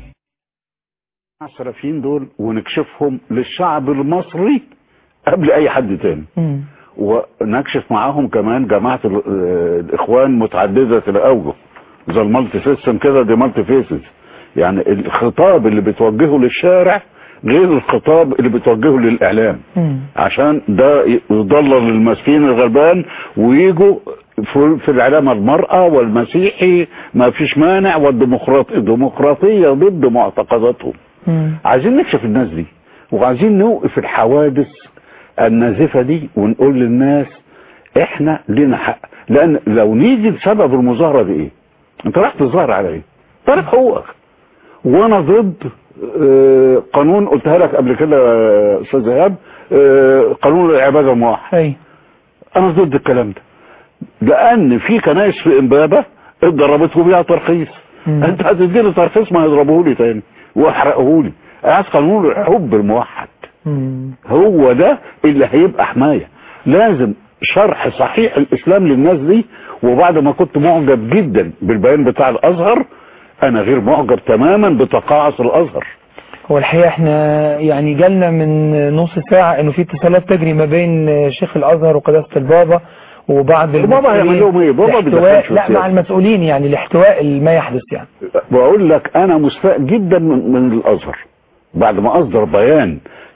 السلفيين دول ونكشفهم للشعب المصري قبل اي حد تاني. ونكشف معاهم كمان جماعة الاخوان متعددة الاوجه زي المالتي سيستم كده، دي مالتي فيسز. يعني الخطاب اللي بتوجهه للشارع غير الخطاب اللي بتوجهه للاعلام، عشان ده يضلل المسكين الغلبان، ويجوا في الاعلام المرأة والمسيحي ما فيش مانع، والديمقراطية ضد معتقداتهم. عايزين نكشف الناس دي، وعايزين نوقف الحوادث النازفة دي، ونقول للناس احنا لنا حق. لان لو نيجي لسبب المظاهرة دي ايه؟ انت راح تظاهر على ايه؟ طالب حقوقك. وانا ضد قانون قلتها لك قبل كده استاذ ايهاب، قانون العباده الموحد. انا ضد الكلام ده، لان في كنائس في امبابه اتضربت وبيها ترخيص. انت هتديني ترخيص ما يضربوه لي تاني واحرقوه لي. عايز قانون الحب الموحد، هو ده اللي هيبقى حمايه. لازم شرح صحيح الاسلام للناس دي. وبعد ما كنت معجب جدا بالبيان بتاع الازهر، انا غير معجب تماما بتقاعس الازهر. هو الحقيقة احنا يعني جالنا من نص ساعة انه في اتصالات تجري ما بين شيخ الازهر وقداسة البابا وبعض بابا هيعمل لهم ايه؟ بابا بيدخلش لا مع المسؤولين يعني لاحتواء ما يحدث. يعني بقول لك انا مستاء جدا من الازهر بعد ما اصدر بيان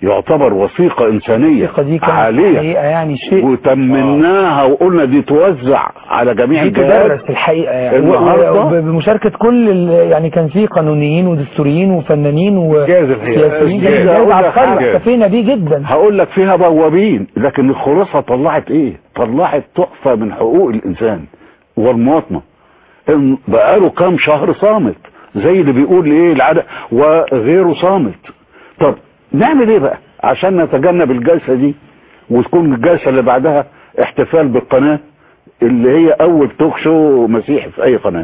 يعتبر وثيقة إنسانية عالية يعني شيء وتمناها وقلنا دي توزع على جميع الجهات تدرس الحقيقة يعني بمشاركة كل يعني كان في قانونيين ودستوريين وفنانين وسياسيين جاهز عبقري اكتفينا بيه جدا. هقول لك فيها بوابين لكن الخلاصة طلعت ايه؟ طلعت تحفة من حقوق الانسان والمواطنة. بقاله كام شهر صامت زي اللي بيقول ايه العدد وغيره صامت. طب نعمل ايه بقى عشان نتجنب الجلسة دي وتكون الجلسة اللي بعدها احتفال بالقناة اللي هي اول توك شو مسيحي في اي قناة؟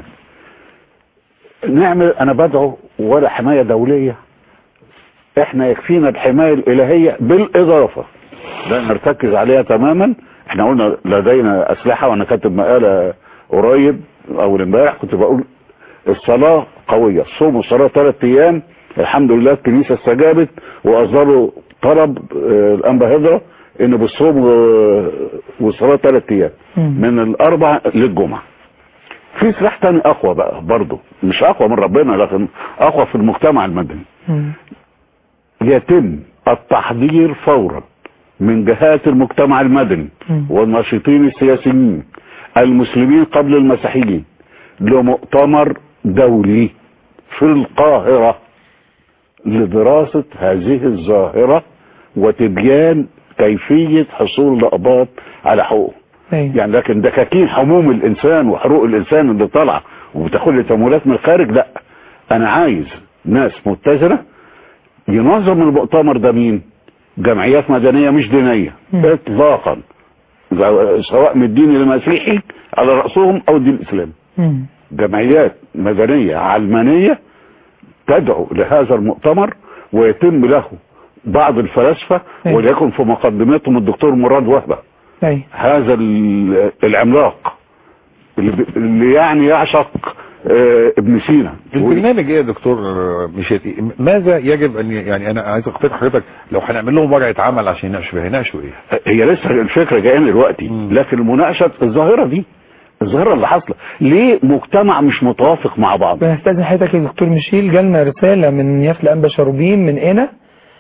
نعمل انا بدعو ولا حماية دولية، احنا يكفينا الحماية الالهية بالاضافة لا نرتكز عليها تماما. احنا قلنا لدينا اسلحة وانا كاتب مقالة قريب اول امبارح كنت بقول الصلاة قوية، الصوم والصلاة 3 ايام الحمد لله الكنيسة استجابت واصدروا طلب الانبا هدرة ان بالصوم والصلاة 3 ايام من الاربع للجمعة. في سلاح تاني اقوى بقى برضه مش اقوى من ربنا لكن اقوى في المجتمع المدني. يتم التحضير فورا من جهات المجتمع المدني والناشطين السياسيين المسلمين قبل المسيحيين لمؤتمر دولي في القاهرة لدراسة هذه الظاهرة وتبيان كيفية حصول الأقباط على حقوق. يعني لكن دكاكين حموم الإنسان وحقوق الإنسان اللي طالعة وبتاخد لي تمويلات من الخارج لا، أنا عايز ناس متزنة ينظم المؤتمر ده مين؟ جمعيات مدنية مش دينية إطلاقا سواء من الدين المسيحي على رأسهم أو الدين الإسلامي. جمعيات مدنية علمانية تدعو لهذا المؤتمر ويتم له بعض الفلاسفة وليكن في مقدمتهم الدكتور مراد وهبة هذا العملاق اللي يعني يعشق ابن سينا. البرنامج ايه يا دكتور مشيتي؟ ماذا يجب ان يعني انا عايز اقترح حضرتك لو هنعمل لهم ورقه عمل عشان يناقشوا فيها يناقشوا ايه؟ هي لسه الفكره جايه دلوقتي لكن مناقشه الظاهره دي الظاهره اللي حاصله ليه مجتمع مش متوافق مع بعض. بنستاذن حضرتك يا دكتور ميشيل جالنا رساله من نيافه الانبا شاروبين من هنا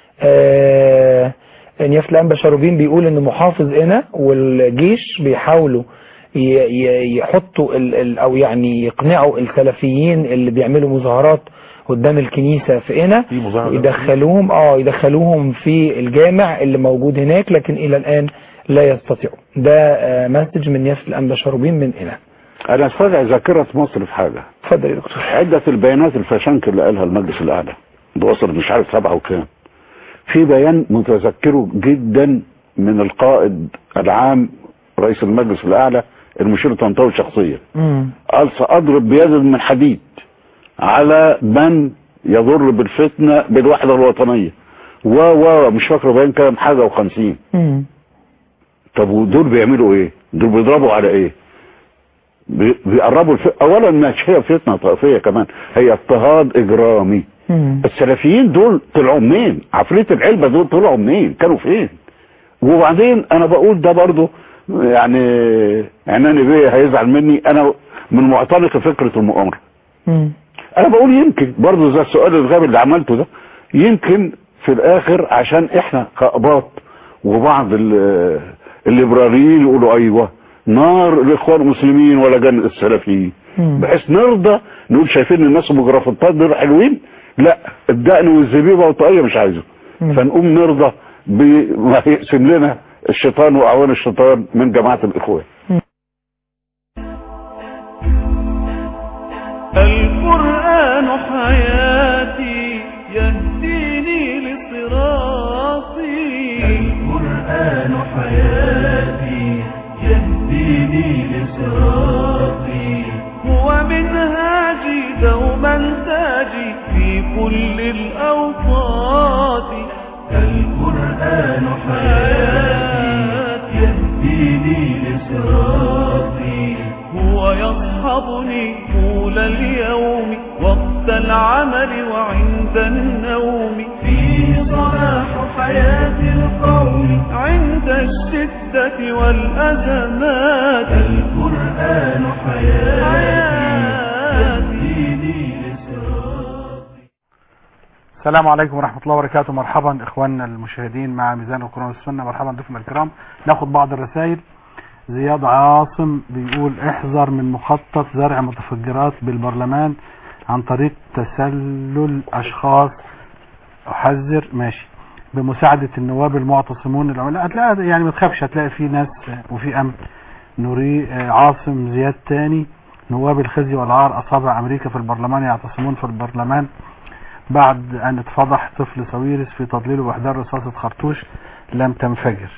نيافه الانبا شاروبين بيقول ان محافظ هنا والجيش بيحاولوا يحطوا او يعني يقنعوا السلفيين اللي بيعملوا مظاهرات قدام الكنيسة في هنا يدخلوهم في الجامع اللي موجود هناك لكن الى الان لا يستطيعوا. ده مسج من يافت الانبا شاروبين من هنا. انا استدعي ذاكرة مصر في حاجة. اتفضل يا دكتور. عدة البيانات الفشنك اللي قالها المجلس الاعلى بوصل مش عارف 7 وكام. في بيان متذكره جدا من القائد العام رئيس المجلس الاعلى المشير طنطاوي شخصيا قال سأضرب بيد من حديد على من يضر بالفتنة بالوحدة الوطنية مش فاكر بيان كلام حاجة و50. طب ودول بيعملوا ايه؟ دول بيضربوا على ايه؟ بيقربوا اولا مش هي فتنة طائفية كمان هي اضطهاد اجرامي. السلفيين دول طلعوا منين؟ عفريت العلبة دول طلعوا منين؟ كانوا فين؟ وبعدين انا بقول ده برضو يعني عناني بيه هيزعل مني انا من معتنق فكرة المؤامرة. انا بقول يمكن برضو زي السؤال الغبي اللي عملته ده يمكن في الاخر عشان احنا كأباط وبعض الليبراليين يقولوا ايوه نار الاخوان المسلمين ولا جن السلفيين بحيث نرضى نقول شايفين الناس بجرافطات دول حلوين لا الدقن والزبيبة والطاقية مش عايزه فنقوم نرضى بما يقسم لنا الشيطان واعوان الشيطان من جماعة الاخوان. القرآن حياتي يهديني لصراطي القرآن حياتي يهديني لصراطي هو منهاجي دوما تاجي في كل الأوقات القرآن حياتي يهديني لصراطي هو يصحبني طول اليوم وقت العمل وعند النوم فيه صلاح حياة القوم عند الشدة والأزمات القرآن حياتي يهديني لصراطي. السلام عليكم ورحمة الله وبركاته. مرحبا اخواننا المشاهدين مع ميزان القرآن والسنة. مرحبا ضيوفنا الكرام. ناخد بعض الرسائل. زياد عاصم بيقول احذر من مخطط زرع متفجرات بالبرلمان عن طريق تسلل اشخاص. احذر ماشي بمساعدة النواب المعتصمون العملاء. هتلاقي يعني ما تخافش، هتلاقي في ناس وفي امن. نوري عاصم زياد تاني نواب الخزي والعار اصابع امريكا في البرلمان يعتصمون في البرلمان بعد ان اتفضح طفل سويرس في تضليله باحضار رصاصة خرطوش لم تنفجر.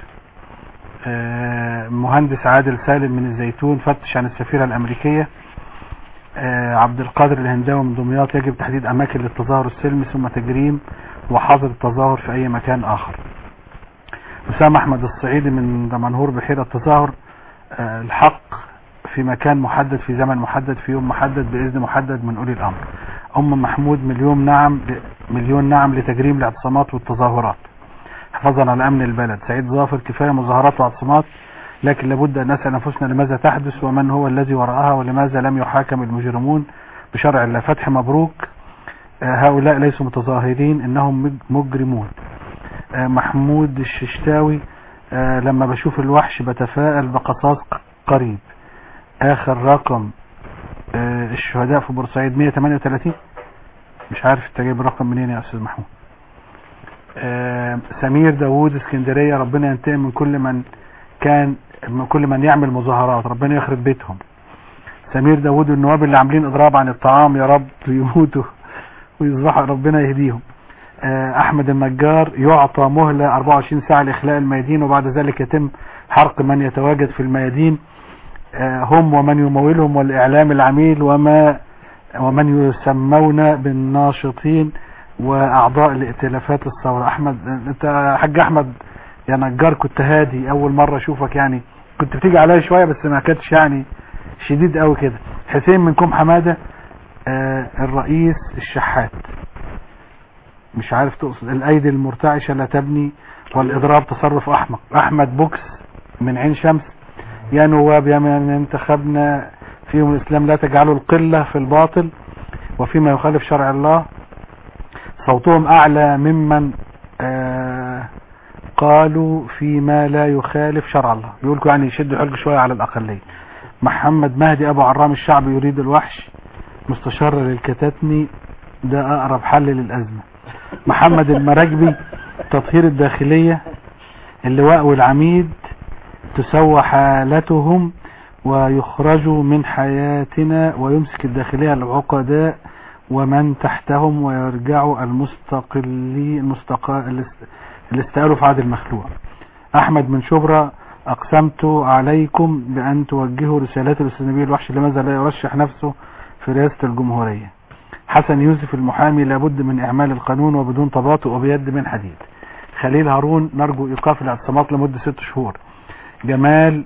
مهندس عادل سالم من الزيتون فتش عن السفيرة الامريكية. عبد القادر الهنداوي من دمياط يجب تحديد اماكن للتظاهر السلمي ثم تجريم وحظر التظاهر في اي مكان اخر. اسامة احمد الصعيدي من دمنهور بحيرة التظاهر الحق في مكان محدد في زمن محدد في يوم محدد بإذن محدد من أولي الأمر. محمود مليون نعم لتجريم الاعتصامات والتظاهرات حفاظا على أمن البلد. سعيد ظافر كفاية مظاهرات واعتصامات لكن لابد أن نسأل أنفسنا لماذا تحدث ومن هو الذي وراءها ولماذا لم يحاكم المجرمون بشرع الله. فتح مبروك هؤلاء ليسوا متظاهرين إنهم مجرمون. محمود الششتاوي لما بشوف الوحش بتفائل بقصاص قريب. اخر رقم الشهداء في بورسعيد 138. مش عارف انت جايب الرقم منين يا استاذ محمود. سمير داوود اسكندرية ربنا ينتقم من كل من يعمل مظاهرات، ربنا يخرب بيتهم. سمير داوود النواب اللي عاملين اضراب عن الطعام يا رب يموتوا ويصبحوا ربنا يهديهم. احمد النجار يعطى مهلة 24 ساعة لاخلاء الميادين وبعد ذلك يتم حرق من يتواجد في الميادين هم ومن يمولهم والاعلام العميل ومن يسمون بالناشطين واعضاء لائتلافات الثورة. احمد انت حاج احمد يا نجار كنت هادي اول مرة اشوفك، يعني كنت بتيجي عليا شوية بس ما كانتش يعني شديد قوي كده. حسين منكم حمادة الرئيس الشحات مش عارف تقصد الايدي المرتعشة لا تبني والاضراب تصرف احمق. احمد بوكس من عين شمس يا نواب يا من انتخبنا فيهم الاسلام لا تجعلوا القلة في الباطل وفيما يخالف شرع الله. صوتهم اعلى ممن قالوا فيما لا يخالف شرع الله. بيقولوا يعني يشدوا حلق شوية على الاقلية. محمد مهدي ابو عرام الشعب يريد الوحش مستشار للكتاتني ده اقرب حل للازمة. محمد المراكبي تطهير الداخلية اللواء والعميد تسوى حالتهم ويخرجوا من حياتنا ويمسك الداخلية العقداء ومن تحتهم ويرجعوا اللي استقالوا في عهد المخلوع. احمد من شبرا اقسمت عليكم بان توجهوا رسالات الاستاذ نبيل الوحش لماذا لا يرشح نفسه في رئاسة الجمهورية. حسن يوسف المحامي لابد من اعمال القانون وبدون تباطؤ وبيد من حديد. خليل هارون نرجو ايقاف الاعتصامات لمدة 6 شهور. جمال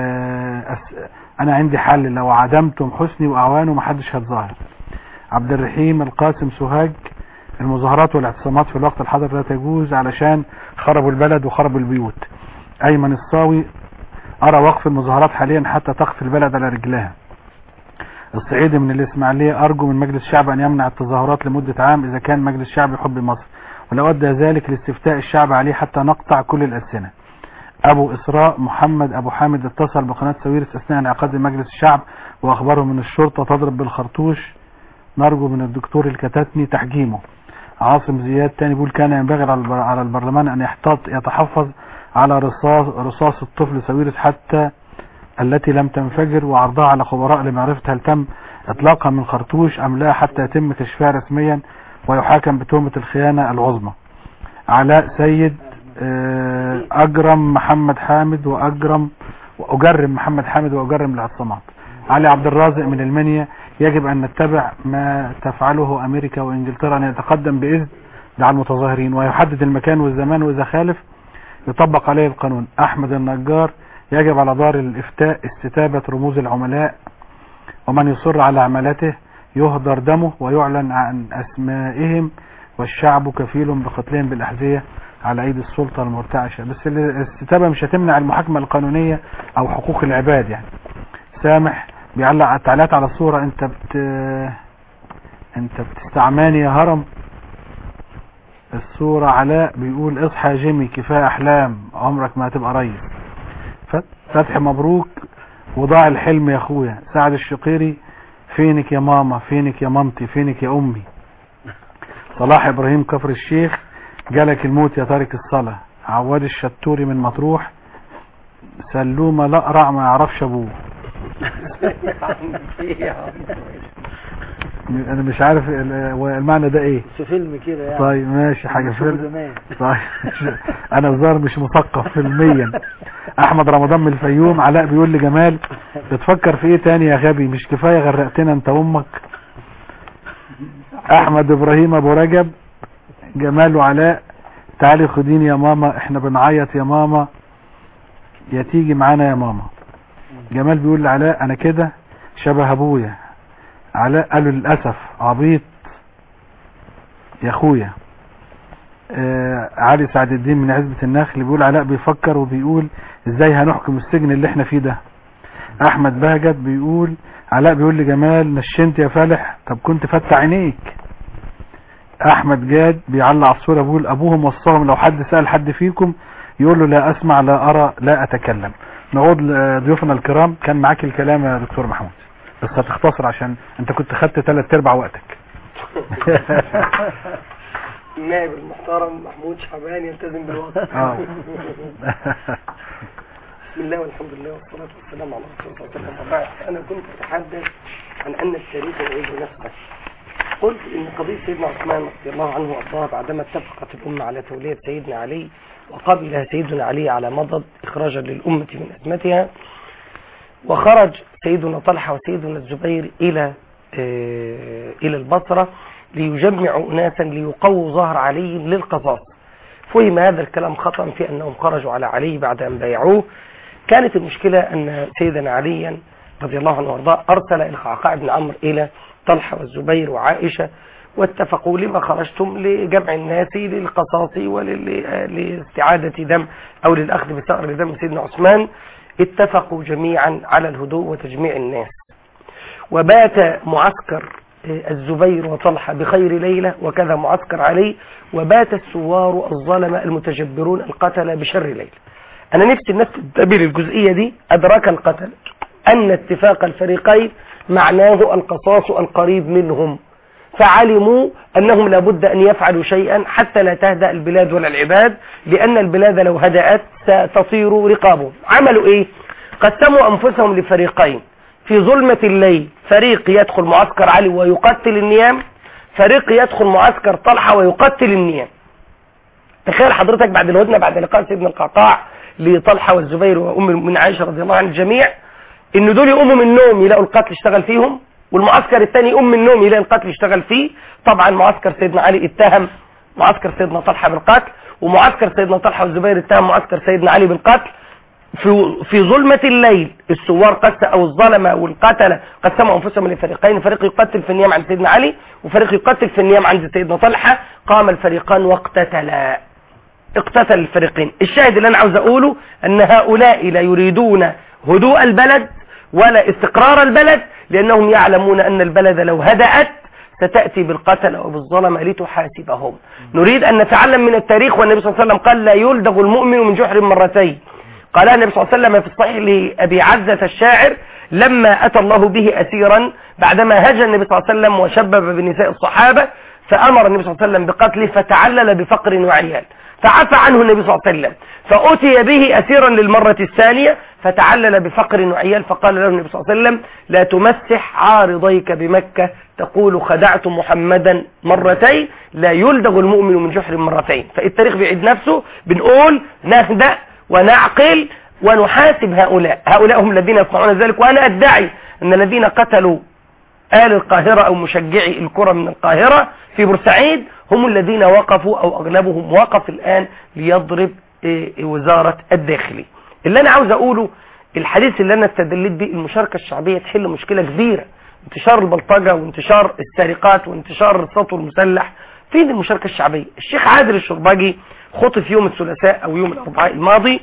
انا عندي حل لو عدمتم حسني واعوانه محدش هتظاهر. عبد الرحيم القاسم سوهاج المظاهرات والاعتصامات في الوقت الحاضر لا تجوز علشان خربوا البلد وخربوا البيوت. ايمن الصاوي ارى وقف المظاهرات حاليا حتى تقف البلد على رجلها. الصعيدي من الاسماعيلية ارجو من مجلس الشعب ان يمنع التظاهرات لمدة عام اذا كان مجلس الشعب يحب مصر ولو ادى ذلك لاستفتاء الشعب عليه حتى نقطع كل الألسنة. ابو اسراء محمد ابو حامد اتصل بقناة سويرس اثناء انعقاد مجلس الشعب واخبره من الشرطة تضرب بالخرطوش نرجو من الدكتور الكتاتني تحجيمه. عاصم زياد تاني بيقول كان ينبغي على البرلمان ان يتحفظ على رصاص الطفل سويرس حتى التي لم تنفجر وعرضها على خبراء لمعرفة هل تم اطلاقها من خرطوش ام لا حتى يتم كشفها رسميا ويحاكم بتهمة الخيانة العظمى. علاء سيد اجرم محمد حامد واجرم الاعتصامات. علي عبد الرازق من المنيا يجب ان نتبع ما تفعله امريكا وانجلترا ان يتقدم باذن على المتظاهرين ويحدد المكان والزمان واذا خالف يطبق عليه القانون. احمد النجار يجب على دار الافتاء استتابة رموز العملاء ومن يصر على عملاته يهدر دمه ويعلن عن اسمائهم والشعب كفيل بقتلهم بالاحذية على ايدي السلطة المرتعشة. بس الاستتابة مش هتمنع المحاكمة القانونية او حقوق العباد يعني. سامح بيعلق التعليقات على الصورة انت بتستعماني يا هرم الصورة علاء بيقول اصحى يا جيمي كفاية احلام عمرك ما هتبقى ريس. فتحي مبروك وضاع الحلم يا اخويا. سعد الشقيري فينك يا ماما فينك يا مامتي فينك يا امي. صلاح ابراهيم كفر الشيخ جالك الموت يا تارك الصلاة. عواد الشتوري من مطروح سلومة لأقرع ما يعرفش ابوه. انا مش عارف المعنى ده ايه في فيلم كده يعني. طيب ماشي حاجة فيلم. طيب انا الظاهر مش مثقف فيلميا. احمد رمضان من الفيوم علاء بيقول لي جمال بتفكر في ايه تاني يا غبي مش كفاية غرقتنا انت وامك. احمد ابراهيم ابو رجب جمال وعلاء تعالي خديني يا ماما احنا بنعيط يا ماما يا تيجي معانا يا ماما. جمال بيقول لعلاء انا كده شبه ابويا. علاء قالوا للأسف عبيط يا اخويا. علي سعد الدين من عزبة النخل بيقول علاء بيفكر وبيقول ازاي هنحكم السجن اللي احنا فيه ده. احمد بهجت بيقول علاء بيقول لجمال نشنت يا فالح طب كنت فتح عينيك. احمد جاد بيعلق على الصورة بيقول ابوهم وصاهم لو حد سأل حد فيكم يقول له لا اسمع لا ارى لا اتكلم. نعود لضيوفنا الكرام. كان معاك الكلام يا دكتور محمود بس هتختصر عشان انت كنت خدت 3/4 وقتك. النائب المحترم محمود شعبان يلتزم بالوقت. بسم الله والحمد لله والصلاة والسلام على رسول الله صلى الله عليه وسلم. أنا كنت أتحدث عن أن التاريخ يعيد نفسه. قلت إن قضية سيدنا عثمان رضي الله عنه وأرضاه بعدما اتفقت الأمة على تولية سيدنا علي وقبل سيدنا علي على مضض إخراجا للأمة من أزمتها وخرج سيدنا طلحة وسيدنا الزبير إلى البصرة ليجمعوا أناسا ليقووا ظهر علي للقصاص. فهم هذا الكلام خطأ في أنهم خرجوا على علي بعد أن بايعوه. كانت المشكلة أن سيدنا عليا رضي الله عنه وارضاه أرسل القعقاع بن عمرو إلى طلحة والزبير وعائشة واتفقوا لما خرجتم لجمع الناس للقصاص ولاستعادة دم أو للأخذ بثأر دم سيدنا عثمان. اتفقوا جميعا على الهدوء وتجميع الناس. وبات معسكر الزبير وطلحة بخير ليلة وكذا معسكر علي وبات الثوار الظلمة المتجبرون القتل بشر ليلة. أنا نفسي الناس تنتبه للجزئية دي. أدرك القتل أن اتفاق الفريقين معناه القصاص القريب منهم فعلموا أنهم لابد أن يفعلوا شيئا حتى لا تهدأ البلاد ولا العباد لأن البلاد لو هدأت ستطير رقابهم. عملوا إيه؟ قسموا أنفسهم لفريقين في ظلمة الليل. فريق يدخل معسكر علي ويقتل النيام فريق يدخل معسكر طلحة ويقتل النيام. تخيل حضرتك بعد الهدنة بعد لقاء سيدنا القعقاع لطلحة والزبير وأم من عائشة رضي الله عن الجميع إن دول يقوموا من النوم يلاقوا القتل اشتغل فيهم والمعسكر الثاني يقوم من النوم يلاقي القتل اشتغل فيه. طبعا معسكر سيدنا علي اتهم معسكر سيدنا طلحة بالقتل ومعسكر سيدنا طلحة والزبير اتهم معسكر سيدنا علي بالقتل. في ظلمة الليل الثوار أو الظلمة والقتلة قسموا أنفسهم لفريقين. فريق يقتل في النيام عند سيدنا علي وفريق يقتل في النيام عند سيدنا طلحة. قام الفريقان واقتتلا اقتتل الفريقين. الشاهد اللي أنا عاوز أقوله أن هؤلاء لا يريدون هدوء البلد ولا استقرار البلد لأنهم يعلمون أن البلد لو هدأت ستأتي بالقتل وبالظلم لتحاسبهم. نريد أن نتعلم من التاريخ والنبي صلى الله عليه وسلم قال لا يلدغ المؤمن من جحر مرتين. قال النبي صلى الله عليه وسلم في الصحيح لأبي عزة الشاعر لما أتى الله به أسيرا بعدما هجى النبي صلى الله عليه وسلم وشبب بنساء الصحابة فأمر النبي صلى الله عليه وسلم بقتله فتعلل بفقر وعيال فعفى عنه النبي صلى الله عليه وسلم فأتي به أسيرا للمرة الثانية فتعلل بفقر وعيال فقال له النبي صلى الله عليه وسلم لا تمسح عارضيك بمكة تقول خدعت محمدا مرتين لا يلدغ المؤمن من جحر مرتين. فالتاريخ بيعيد نفسه. بنقول نهدأ ونعقل ونحاسب هؤلاء هم الذين يصنعون ذلك. وأنا أدعي أن الذين قتلوا آل القاهرة أو مشجعي الكرة من القاهرة في بورسعيد هم الذين وقفوا أو أغلبهم وقف الآن ليضرب وزارة الداخلية. اللي أنا عاوز أقوله الحديث اللي أنا استدلت به المشاركة الشعبية تحل مشكلة كبيرة. انتشار البلطجة وانتشار السرقات وانتشار السطو المسلح. فين المشاركة الشعبية؟ الشيخ عادل الشرباجي خطف يوم الثلاثاء أو يوم الأربعاء الماضي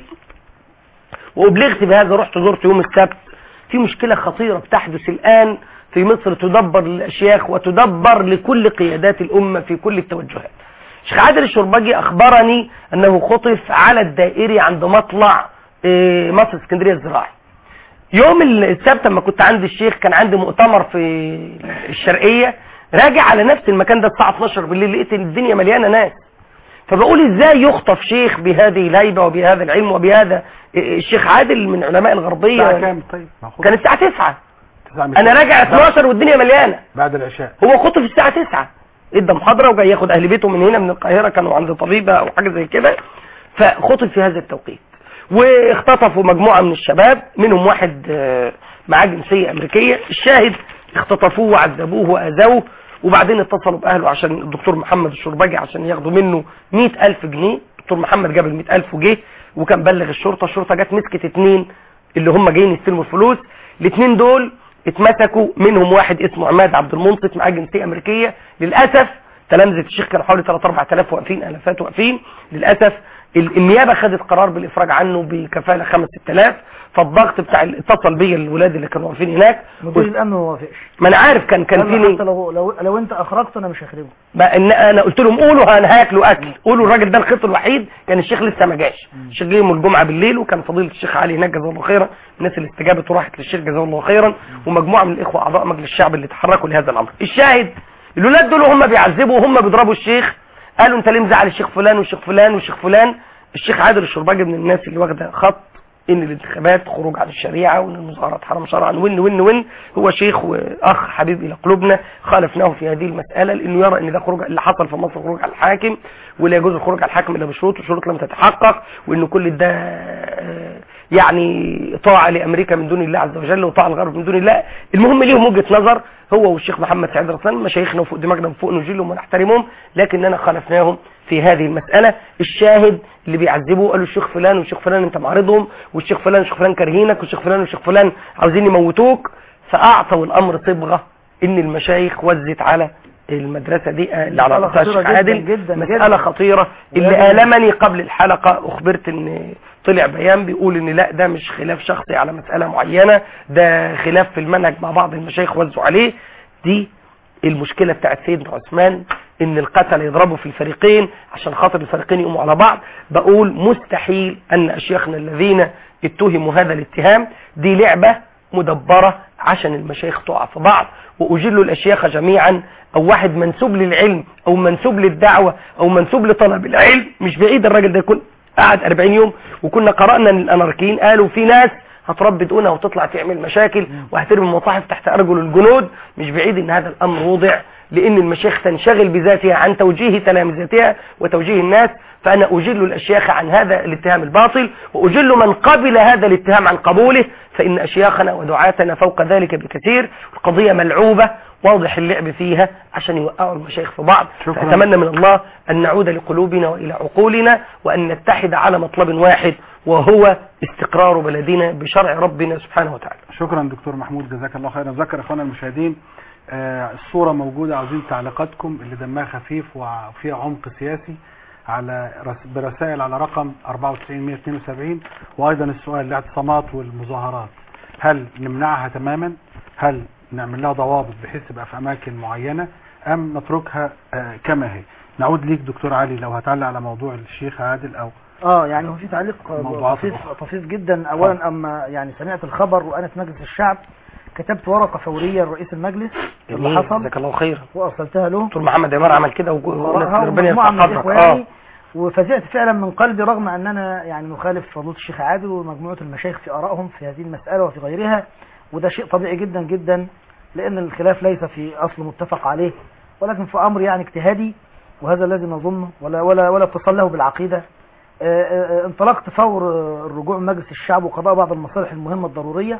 وأبلغت بهذا. رحت زرت يوم السبت. في مشكلة خطيرة بتحدث الآن في مصر تدبر للأشياخ وتدبر لكل قيادات الأمة في كل التوجهات. الشيخ عادل الشربجي اخبرني انه خطف على الدائري عند مطلع مصر اسكندريه الزراعي. يوم السبت لما كنت عند الشيخ كان عندي مؤتمر في الشرقيه، راجع على نفس المكان ده الساعه 12 بالليل، لقيت الدنيا مليانه ناس. فبقول ازاي يخطف شيخ بهذه الهيبه وبهذا العلم وبهذا؟ الشيخ عادل من علماء الغربيه. الساعه كام طيب؟ كان الساعه 9. انا راجع 12 والدنيا مليانه بعد العشاء. هو خطف الساعه 9 ادى محاضره وجاي ياخد اهل بيته من هنا من القاهره، كانوا عند طبيبه او حاجه زي كده، فخطف في هذا التوقيت. واختطفوا مجموعه من الشباب، منهم واحد معاه جنسيه امريكيه. الشاهد اختطفوه وعذبوه واذوه، وبعدين اتصلوا باهله عشان الدكتور محمد الشربجي عشان ياخدوا منه 100,000 جنيه. الدكتور محمد جاب ال 100,000 وجه، وكان بلغ الشرطه. الشرطه جت مسكت 2 اللي هم جايين يستلموا الفلوس. الاثنين دول اتمسكوا، منهم واحد اسمه عماد عبد المنصف معاه جنسيه امريكيه. للاسف تلامذه الشيخ كانوا حوالي 3-4,000 واقفين، الافات واقفين. للاسف النيابه خدت قرار بالافراج عنه بكفاله 5-6,000. فالضغط بتاع اتصل بيا الولاد اللي كانوا واقفين هناك. مدير الامن ما وافقش. ما انا عارف كان في حتى لو انت اخرجته انا مش هخرجه. انا قلت لهم قولوا انا هاكلوا اكل، قولوا الراجل ده الخط الوحيد. كان الشيخ لسه ما جاش، الشيخ جه يوم الجمعه بالليل، وكان فضيله الشيخ علي هناك جزاه الله خيرا، الناس اللي استجابت وراحت للشيخ جزاه الله خيرا، ومجموعه من الاخوه اعضاء مجلس الشعب اللي تحركوا لهذا الامر. الشاهد الولاد دول هم بيعذبوا وهم بيضربوا الشيخ، قالوا انت ليه مزعل الشيخ فلان والشيخ فلان والشيخ فلان. الشيخ عادل الشربجي من الناس اللي واخده خط ان الانتخابات خروج عن الشريعه، وان المظاهرات حرام شرعا، وين. هو شيخ واخ حبيب الى قلوبنا، خالفناه في هذه المساله لانه يرى ان ده خروج اللي حصل في مصر خروج على الحاكم، ولا يجوز الخروج على الحاكم الا بشروط، وشروط لم تتحقق، وان كل ده يعني طاعه لامريكا من دون الله عز وجل وطاعه الغرب من دون الله. المهم ليهم وجهه نظر هو والشيخ محمد سعيد رسلان، مشايخنا وفوق دماغنا وفوق نجيلهم ونحترمهم، لكننا خالفناهم في هذه المسألة. الشاهد اللي بيعذبوه قالوا الشيخ فلان والشيخ فلان انت معارضهم، والشيخ فلان والشيخ فلان كارهينك، والشيخ فلان والشيخ فلان عاوزين يموتوك. فاعطوا الامر صبغة ان المشايخ وزت على المدرسة دي اللي على رأسها الشيخ عادل. مسألة خطيرة اللي آلمني قبل الحلقة. اخبرت ان طلع بيان بيقول ان لا ده مش خلاف شخصي على مسألة معينة، ده خلاف في المنهج مع بعض المشايخ وزوا عليه. دي المشكلة بتاعت سيدنا عثمان، ان القتل يضربوا في الفريقين عشان خاطر الفريقين يقوموا على بعض. بقول مستحيل ان اشياخنا الذين اتهموا هذا الاتهام دي لعبة مدبرة عشان المشايخ تقع في بعض. واجل الاشياخ جميعا، او واحد منسوب للعلم او منسوب للدعوة او منسوب لطلب العلم، مش بعيد الراجل ده يكون قعد 40 يوم. وكنا قرأنا ان الاناركيين قالوا في ناس هتربي دقونها وتطلع تعمل مشاكل وهترمي المصاحف تحت ارجل الجنود. مش بعيد ان هذا الامر وضع لان المشايخ تنشغل بذاتها عن توجيه تلامذتها وتوجيه الناس. فانا اجل الاشياخ عن هذا الاتهام الباطل، واجل من قبل هذا الاتهام عن قبوله، فان اشياخنا ودعاتنا فوق ذلك بكثير. القضية ملعوبة واضح اللعب فيها عشان يوقعوا المشايخ في بعض. اتمنى من الله ان نعود لقلوبنا والى عقولنا وان نتحد على مطلب واحد، وهو استقرار بلدنا بشرع ربنا سبحانه وتعالى. شكرا دكتور محمود، جزاك الله خيرا. ذكر اخوانا المشاهدين الصورة موجودة، عاوزين تعليقاتكم اللي دمها خفيف وفيها عمق سياسي على برسائل على رقم 94-172. وايضا السؤال الاعتصامات والمظاهرات هل نمنعها تماما؟ هل نعمل لها ضوابط بحيث تبقى في اماكن معينة ام نتركها كما هي؟ نعود ليك دكتور علي لو هتعلق على موضوع الشيخ عادل او يعني هو في تعليق طفيف جدا. اولا اما يعني سمعت الخبر وانا في مجلس الشعب كتبت ورقة فورية لرئيس المجلس اللي حصل، جزاك الله خير، وارسلتها له. دكتور محمد عمار عمل كده وربنا يرحمه. وفزعت فعلا من قلبي رغم اننا يعني نخالف فضيلة الشيخ عادل ومجموعة المشايخ في ارائهم في هذه المسألة وفي غيرها، وده شيء طبيعي جدا جدا لان الخلاف ليس في اصل متفق عليه ولكن في امر يعني اجتهادي، وهذا الذي نظنه ولا اتصل له بالعقيدة. انطلقت فور الرجوع من مجلس الشعب وقضاء بعض المصالح المهمة الضرورية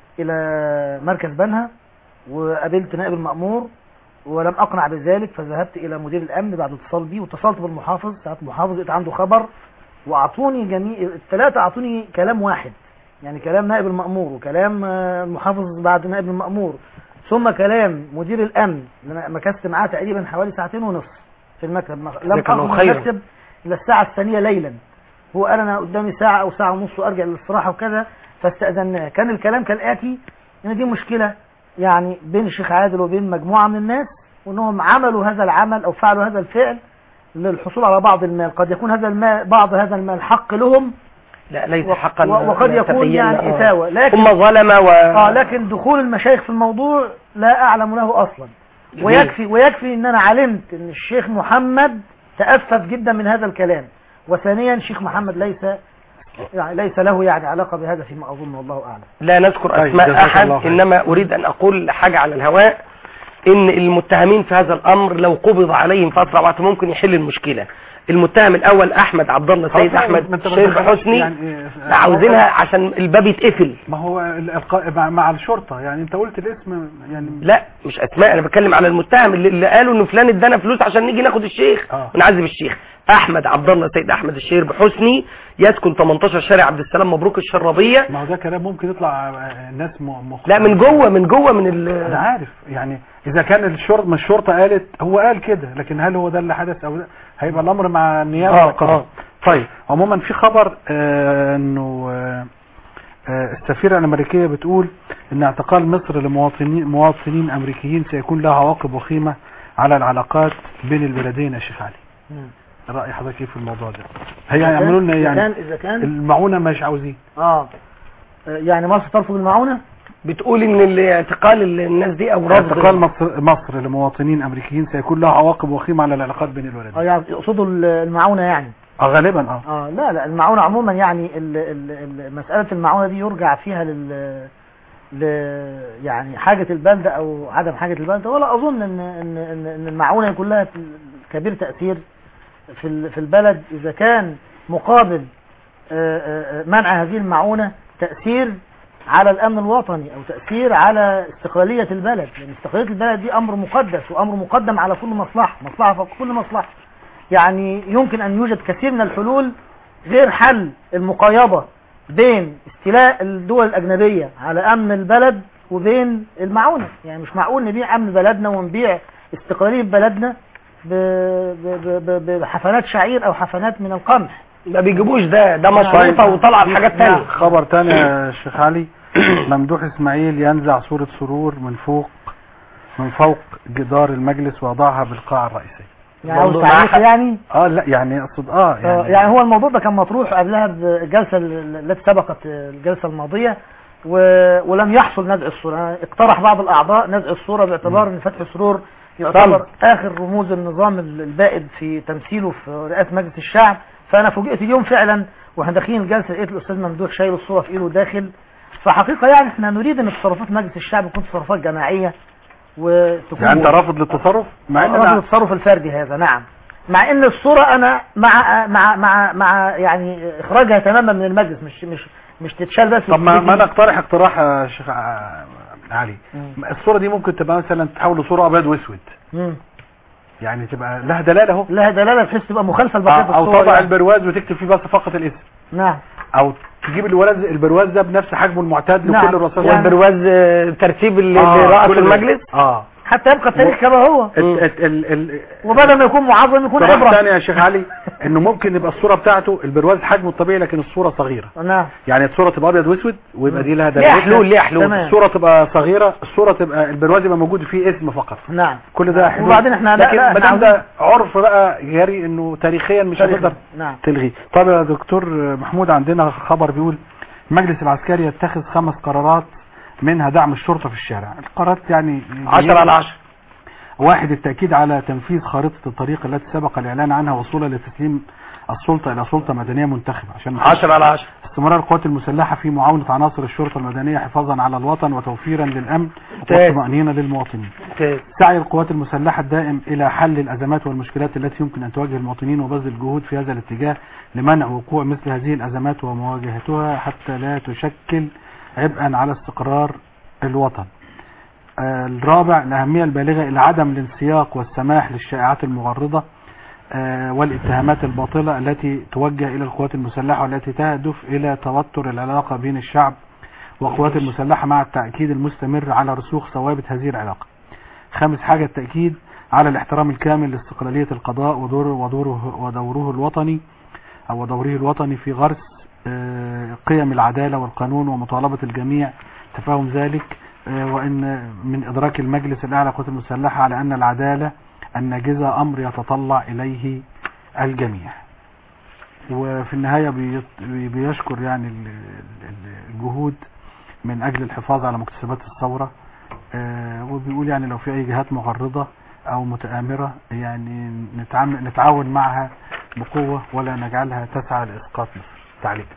الى مركز بنها، وقابلت نائب المأمور ولم اقنع بذلك، فذهبت الى مدير الامن بعد اتصال بي، واتصلت بالمحافظ. ساعات المحافظ لقيت عنده خبر، واعطوني جميع الثلاثه اعطوني كلام واحد، يعني كلام نائب المأمور وكلام المحافظ بعد نائب المأمور ثم كلام مدير الامن اللي انا مكثت معاه تقريبا حوالي 2.5 ساعات في المكتب. لم اخرج من المكتب الى الساعه 2 ليلا. هو قال انا قدامي ساعه او ساعه ونص وارجع للاستراحه وكذا، فاستأذناه. كان الكلام كالآتي، ان دي مشكلة يعني بين الشيخ عادل وبين مجموعة من الناس، وانهم عملوا هذا العمل او فعلوا هذا الفعل للحصول على بعض المال، قد يكون هذا المال بعض هذا المال حق لهم، لا ليس حقا، وقد يكون يعني إتاوة، لكن هم ظلم لكن دخول المشايخ في الموضوع لا أعلم له أصلا. ويكفي ان انا علمت ان الشيخ محمد تأسف جدا من هذا الكلام، وثانيا الشيخ محمد ليس له يعني علاقة بهذا فيما اظن، والله اعلم. لا نذكر اسماء احد، انما اريد ان اقول حاجة على الهواء، ان المتهمين في هذا الامر لو قبض عليهم في اسرع وقت ممكن يحل المشكلة. المتهم الاول احمد عبد الله سيد احمد شيخ حسني، يعني عاوزينها عشان الباب يتقفل. ما هو مع الشرطة، يعني انت قلت الاسم يعني. لا مش اسماء، انا بتكلم على المتهم اللي قالوا ان فلان ادانا فلوس عشان نيجي ناخد الشيخ ونعذب الشيخ. احمد عبد الله سيد احمد الشير بحسني يسكن 18 شارع عبد السلام مبروك الشرابية. ما هو ده كلام ممكن يطلع الناس لا من جوه من انا عارف، يعني اذا كان الشرطة قالت، هو قال كده، لكن هل هو ده اللي حدث او ده هيبقى الامر مع النيابة. طيب عموما في خبر انه السفيرة الامريكية بتقول ان اعتقال مصر لمواطنين امريكيين سيكون له عواقب وخيمة على العلاقات بين البلدين. يا شيخ علي، رأي حضرتك ايه في الموضوع ده؟ هي يعملوا لنا يعني إذا كان المعونة مش عاوزين يعني مصر ترفض المعونة، بتقول ان اعتقال الناس دي او رفض اعتقال مصر لمواطنين امريكيين سيكون له عواقب وخيمة على العلاقات بين البلدين. يعني يقصدوا المعونة يعني غالبا لا المعونة عموما، يعني مسألة المعونة دي يرجع فيها يعني حاجة البلدة او عدم حاجة البلدة، ولا اظن ان المعونة يكون لها كبير تأثير في البلد اذا كان مقابل منع هذه المعونة تأثير على الامن الوطني او تأثير على استقلالية البلد، لان استقلالية البلد دي امر مقدس وامر مقدم على كل مصلحة فوق كل مصلحة. يعني يمكن ان يوجد كثير من الحلول غير حل المقايضة بين استيلاء الدول الاجنبية على امن البلد وبين المعونة. يعني مش معقول نبيع امن بلدنا ونبيع استقلالية بلدنا بحفنات شعير او حفنات من القمح. ما بيجيبوش ده مشروطة وطلع بحاجات تانية. خبر تاني يا شيخ علي، ممدوح اسماعيل ينزع صورة سرور من فوق جدار المجلس ويضعها بالقاعة الرئيسية. يعني لا يعني اقصد يعني هو الموضوع ده كان مطروح قبلها بالجلسة التي سبقت الجلسة الماضية ولم يحصل نزع الصورة. اقترح بعض الاعضاء نزع الصورة باعتبار ان فتح سرور يعتبر اخر رموز النظام البائد في تمثيله في رئاسة مجلس الشعب. فانا فوجئت اليوم فعلا واحنا داخلين الجلسة لقيت الاستاذ ممدوح شايل الصورة في ايده داخل. فحقيقة يعني احنا نريد ان تصرفات مجلس الشعب تكون تصرفات جماعية وتكون يعني انت رافض للتصرف؟ رافض للتصرف الفردي هذا. نعم، مع ان الصورة انا مع يعني اخراجها تماما من المجلس، مش تتشال بس. طب ما انا اقترح اقتراح يا شيخ علي، الصورة دي ممكن تبقى مثلا تحول لصورة ابيض واسود، يعني تبقى لها دلالة اهو، لها دلالة بحيث تبقى مخالفة لبقية الصور، او تضع البرواز وتكتب فيه بس فقط الاسم. نعم، او تجيب البرواز ده بنفس حجمه المعتاد نعم. لكل الرصاص، والبرواز ترتيب اللي رأس المجلس حتى يبقى التاريخ كما هو. وبدل ما يكون معظم يكون عبرة. ثاني يا شيخ علي انه ممكن يبقى الصورة بتاعته البرواز حجمه الطبيعي لكن الصورة صغيرة. نعم، يعني الصورة تبقى ابيض واسود ويبقى دي لها دلالة. ليه حلول الصورة تبقى صغيرة، الصورة تبقى البرواز يبقى موجود فيه اسم فقط. نعم، كل ده حلول. وبعدين احنا لكن ما دام ده عرف بقى جاري انه تاريخيا مش هتقدر تلغيه. طب يا دكتور محمود، عندنا خبر بيقول المجلس العسكري يتخذ 5 قرارات منها دعم الشرطة في الشارع. القرارات يعني 10/10. 1. التأكيد على تنفيذ خارطة الطريق التي سبق الإعلان عنها وصولا لتسليم السلطة إلى سلطة مدنية منتخبة عشان 10/10. استمرار القوات المسلحة في معاونة عناصر الشرطة المدنية حفاظا على الوطن وتوفيرا للأمن والطمأنينة للمواطنين. سعي القوات المسلحة الدائم إلى حل الأزمات والمشكلات التي يمكن أن تواجه المواطنين وبذل الجهود في هذا الاتجاه لمنع وقوع مثل هذه الأزمات ومواجهتها حتى لا تشكل عبئا على استقرار الوطن. 4. الأهمية البالغة إلى عدم الانسياق والسماح للشائعات المغرضة والاتهامات الباطلة التي توجه إلى القوات المسلحة والتي تهدف إلى توتر العلاقة بين الشعب والقوات المسلحة مع التأكيد المستمر على رسوخ ثوابت هذه العلاقة. 5. حاجة التأكيد على الاحترام الكامل لاستقلالية القضاء ودوره الوطني في غرس قيم العدالة والقانون ومطالبة الجميع تفاهم ذلك، وإن من إدراك المجلس الأعلى للقوات المسلحة على أن العدالة الناجزة أمر يتطلع إليه الجميع. وفي النهاية بيشكر يعني الجهود من أجل الحفاظ على مكتسبات الثورة، وبيقول يعني لو في أي جهات معرضة أو متآمرة يعني نتعاون معها بقوة ولا نجعلها تسعى لإسقاط مصر. تعليقك.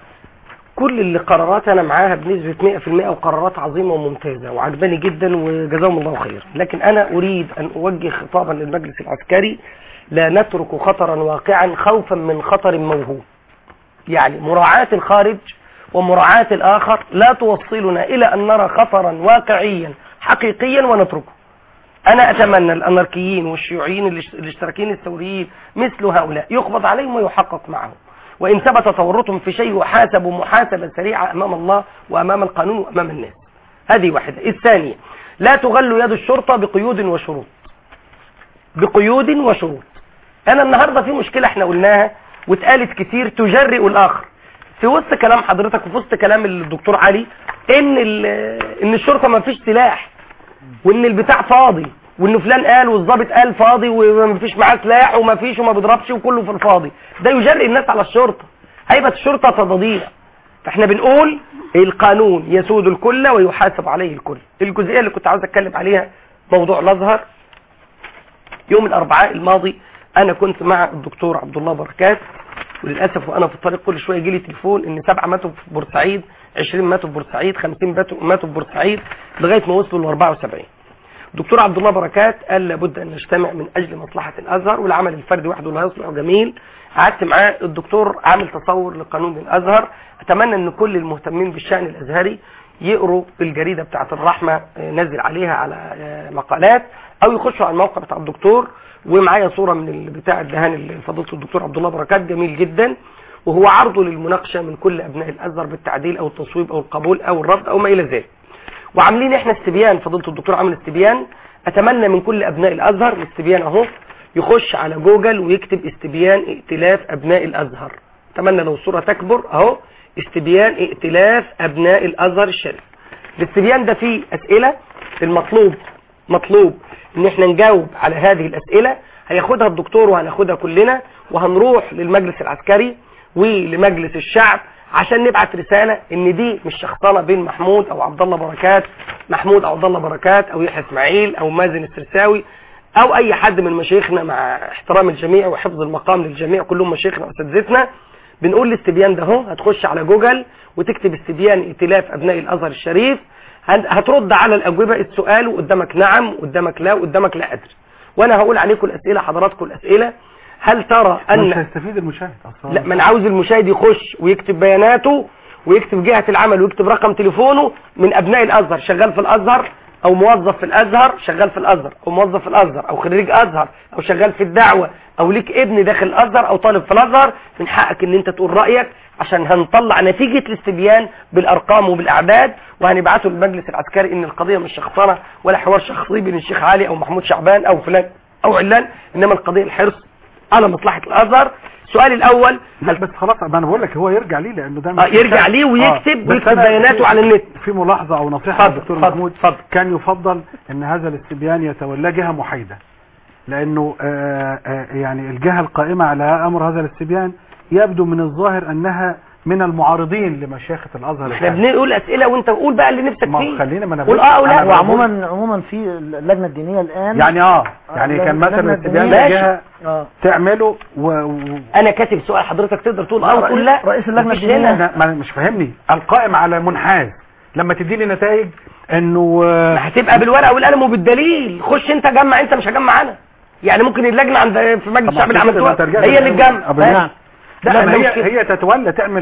كل اللي قرارات انا معاها بنسبة 100% وقرارات عظيمة وممتازة وعجباني جدا وجزاهم الله خير، لكن انا اريد ان اوجه خطابا للمجلس العسكري: لا نترك خطرا واقعا خوفا من خطر موهوم. يعني مراعاة الخارج ومراعاة الاخر لا توصلنا الى ان نرى خطرا واقعيا حقيقيا ونتركه. انا اتمنى الاناركيين والشيوعيين الاشتراكيين الثوريين مثل هؤلاء يقبض عليهم ويحقق معهم، وإن ثبت تورطهم في شيء وحاسبوا محاسبة سريعة أمام الله وأمام القانون وأمام الناس. هذه واحدة. الثانية: لا تغل يد الشرطة بقيود وشروط. بقيود وشروط. أنا النهاردة في مشكلة احنا قلناها واتقالت كتير تجرئ الآخر. في وسط كلام حضرتك وفي وسط كلام الدكتور علي إن الشرطة ما فيش سلاح، وإن البتاع فاضي، وإنه فلان قال والضابط قال فاضي وما فيش معاه سلاح وما فيش وما بيضربش وكله في الفاضي. ده يجرئ الناس على الشرطة. هيبة الشرطة تضاديع. فاحنا بنقول القانون يسود الكل ويحاسب عليه الكل. الجزئية اللي كنت عاوز اتكلم عليها موضوع الازهر. يوم الاربعاء الماضي انا كنت مع الدكتور عبد الله بركات، وللاسف وانا في الطريق كل شويه يجي لي تليفون ان 7 ماتوا في بورسعيد، 20 ماتوا في بورسعيد، 50 ماتوا في بورسعيد، لغايه ما وصلوا ل 74. الدكتور عبد الله بركات قال لابد ان نجتمع من اجل مصلحه الازهر، والعمل الفردي وحده لا يصلح. جميل. قعدت معاه. الدكتور عامل تصور لقانون الازهر. اتمنى ان كل المهتمين بالشان الازهري يقروا الجريده بتاعه الرحمه، نزل عليها على مقالات، او يخشوا على الموقع بتاع الدكتور، ومعايا صوره من بتاع الدهان فضيله الدكتور عبد الله بركات، جميل جدا، وهو عرضه للمناقشه من كل ابناء الازهر بالتعديل او التصويب او القبول او الرفض او ما الى ذلك. وعاملين احنا استبيان، فضيله الدكتور عامل استبيان. اتمنى من كل ابناء الازهر، الاستبيان اهو، يخش على جوجل ويكتب استبيان ائتلاف ابناء الازهر. اتمنى لو الصوره تكبر اهو، استبيان ائتلاف ابناء الازهر الشريف. الاستبيان ده فيه اسئله. مطلوب ان احنا نجاوب على هذه الاسئله. هياخدها الدكتور وهناخدها كلنا، وهنروح للمجلس العسكري ولمجلس الشعب عشان نبعت رسالة ان دي مش شخصنة بين محمود او عبد الله بركات، محمود او عبد الله بركات او يحيى اسماعيل او مازن السرساوي او اي حد من مشايخنا، مع احترام الجميع وحفظ المقام للجميع، كلهم مشايخنا واساتذتنا. بنقول الاستبيان ده اهو، هتخش على جوجل وتكتب استبيان ائتلاف ابناء الازهر الشريف، هترد على الاجوبه. السؤال وقدامك نعم وقدامك لا وقدامك لا ادري، وانا هقول عليكم الاسئله، حضراتكم الاسئله. هل ترى ان مش هيستفيد المشاهد اصلا؟ لا، من عاوز المشاهد يخش ويكتب بياناته ويكتب جهة العمل ويكتب رقم تليفونه من ابناء الازهر، شغال في الازهر او موظف في الازهر، شغال في الازهر او موظف في الازهر او خريج ازهر او شغال في الدعوة او ليك ابن داخل الازهر او طالب في الازهر. من حقك ان انت تقول رأيك عشان هنطلع نتيجة الاستبيان بالارقام وبالاعداد، وهنبعته للمجلس العسكري ان القضية مش شخصنة ولا حوار شخصي بين الشيخ علي او محمود شعبان او فلان او علان، انما القضية الحرص على مصلحة الازهر. السؤال الاول، بس خلاص ما انا بقول لك هو يرجع ليه، لانه ده يرجع ليه ويكتب بياناته على النت. في ملاحظة او نصيحة للدكتور محمود، كان يفضل ان هذا الاستبيان يتولى جهة محايدة، لانه يعني الجهة القائمة على امر هذا الاستبيان يبدو من الظاهر انها من المعارضين لمشيخة الازهر. احنا بنقول اسئله وانت قول بقى اللي نفسك فيه. خلينا ما قول او لا. وعموما في اللجنه الدينيه الان يعني كان مثلا الاستبيان جهه تعمله انا كاتب سؤال، حضرتك تقدر تقول وتقول لا. رئيس اللجنه الدينيه مش فاهمني، القائم على منحاز لما تديني نتائج انه هتبقى بالورقه والقلم وبالدليل. خش انت جمع، انت مش هجمع انا. يعني ممكن اللجنه عند في مجلس الشعب اللي عملتوها هي اللي تجمع. لا هي تتولى تعمل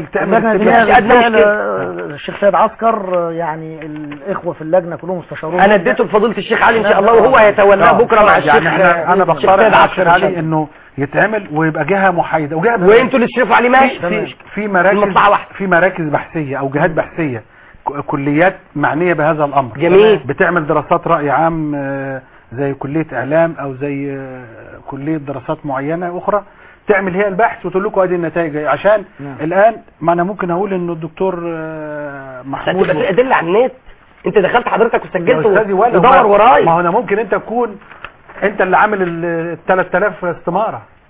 الشيخ سيد عسكر، يعني الاخوه في اللجنه كلهم مستشارون. انا اديته لفضيله الشيخ علي ان شاء الله، وهو هيتولاه بكره مع الشيخ. يعني انا بختار الشيخ علي انه يتعمل ويبقى جهه محايده وانتوا اللي تشرفوا عليه. ماشي. في مراكز بحثيه او جهات بحثيه، كليات معنيه بهذا الامر، جميل، بتعمل دراسات راي عام زي كليه اعلام او زي كليه دراسات معينه اخرى، تعمل هي البحث وتقول لكم ادي النتائج. عشان الان ما انا ممكن اقول انه الدكتور محمود تبقى ادله على النت، انت دخلت حضرتك وسجلت ودور وراي. ما هو انا ممكن انت تكون انت اللي عامل ال 3000 استماره،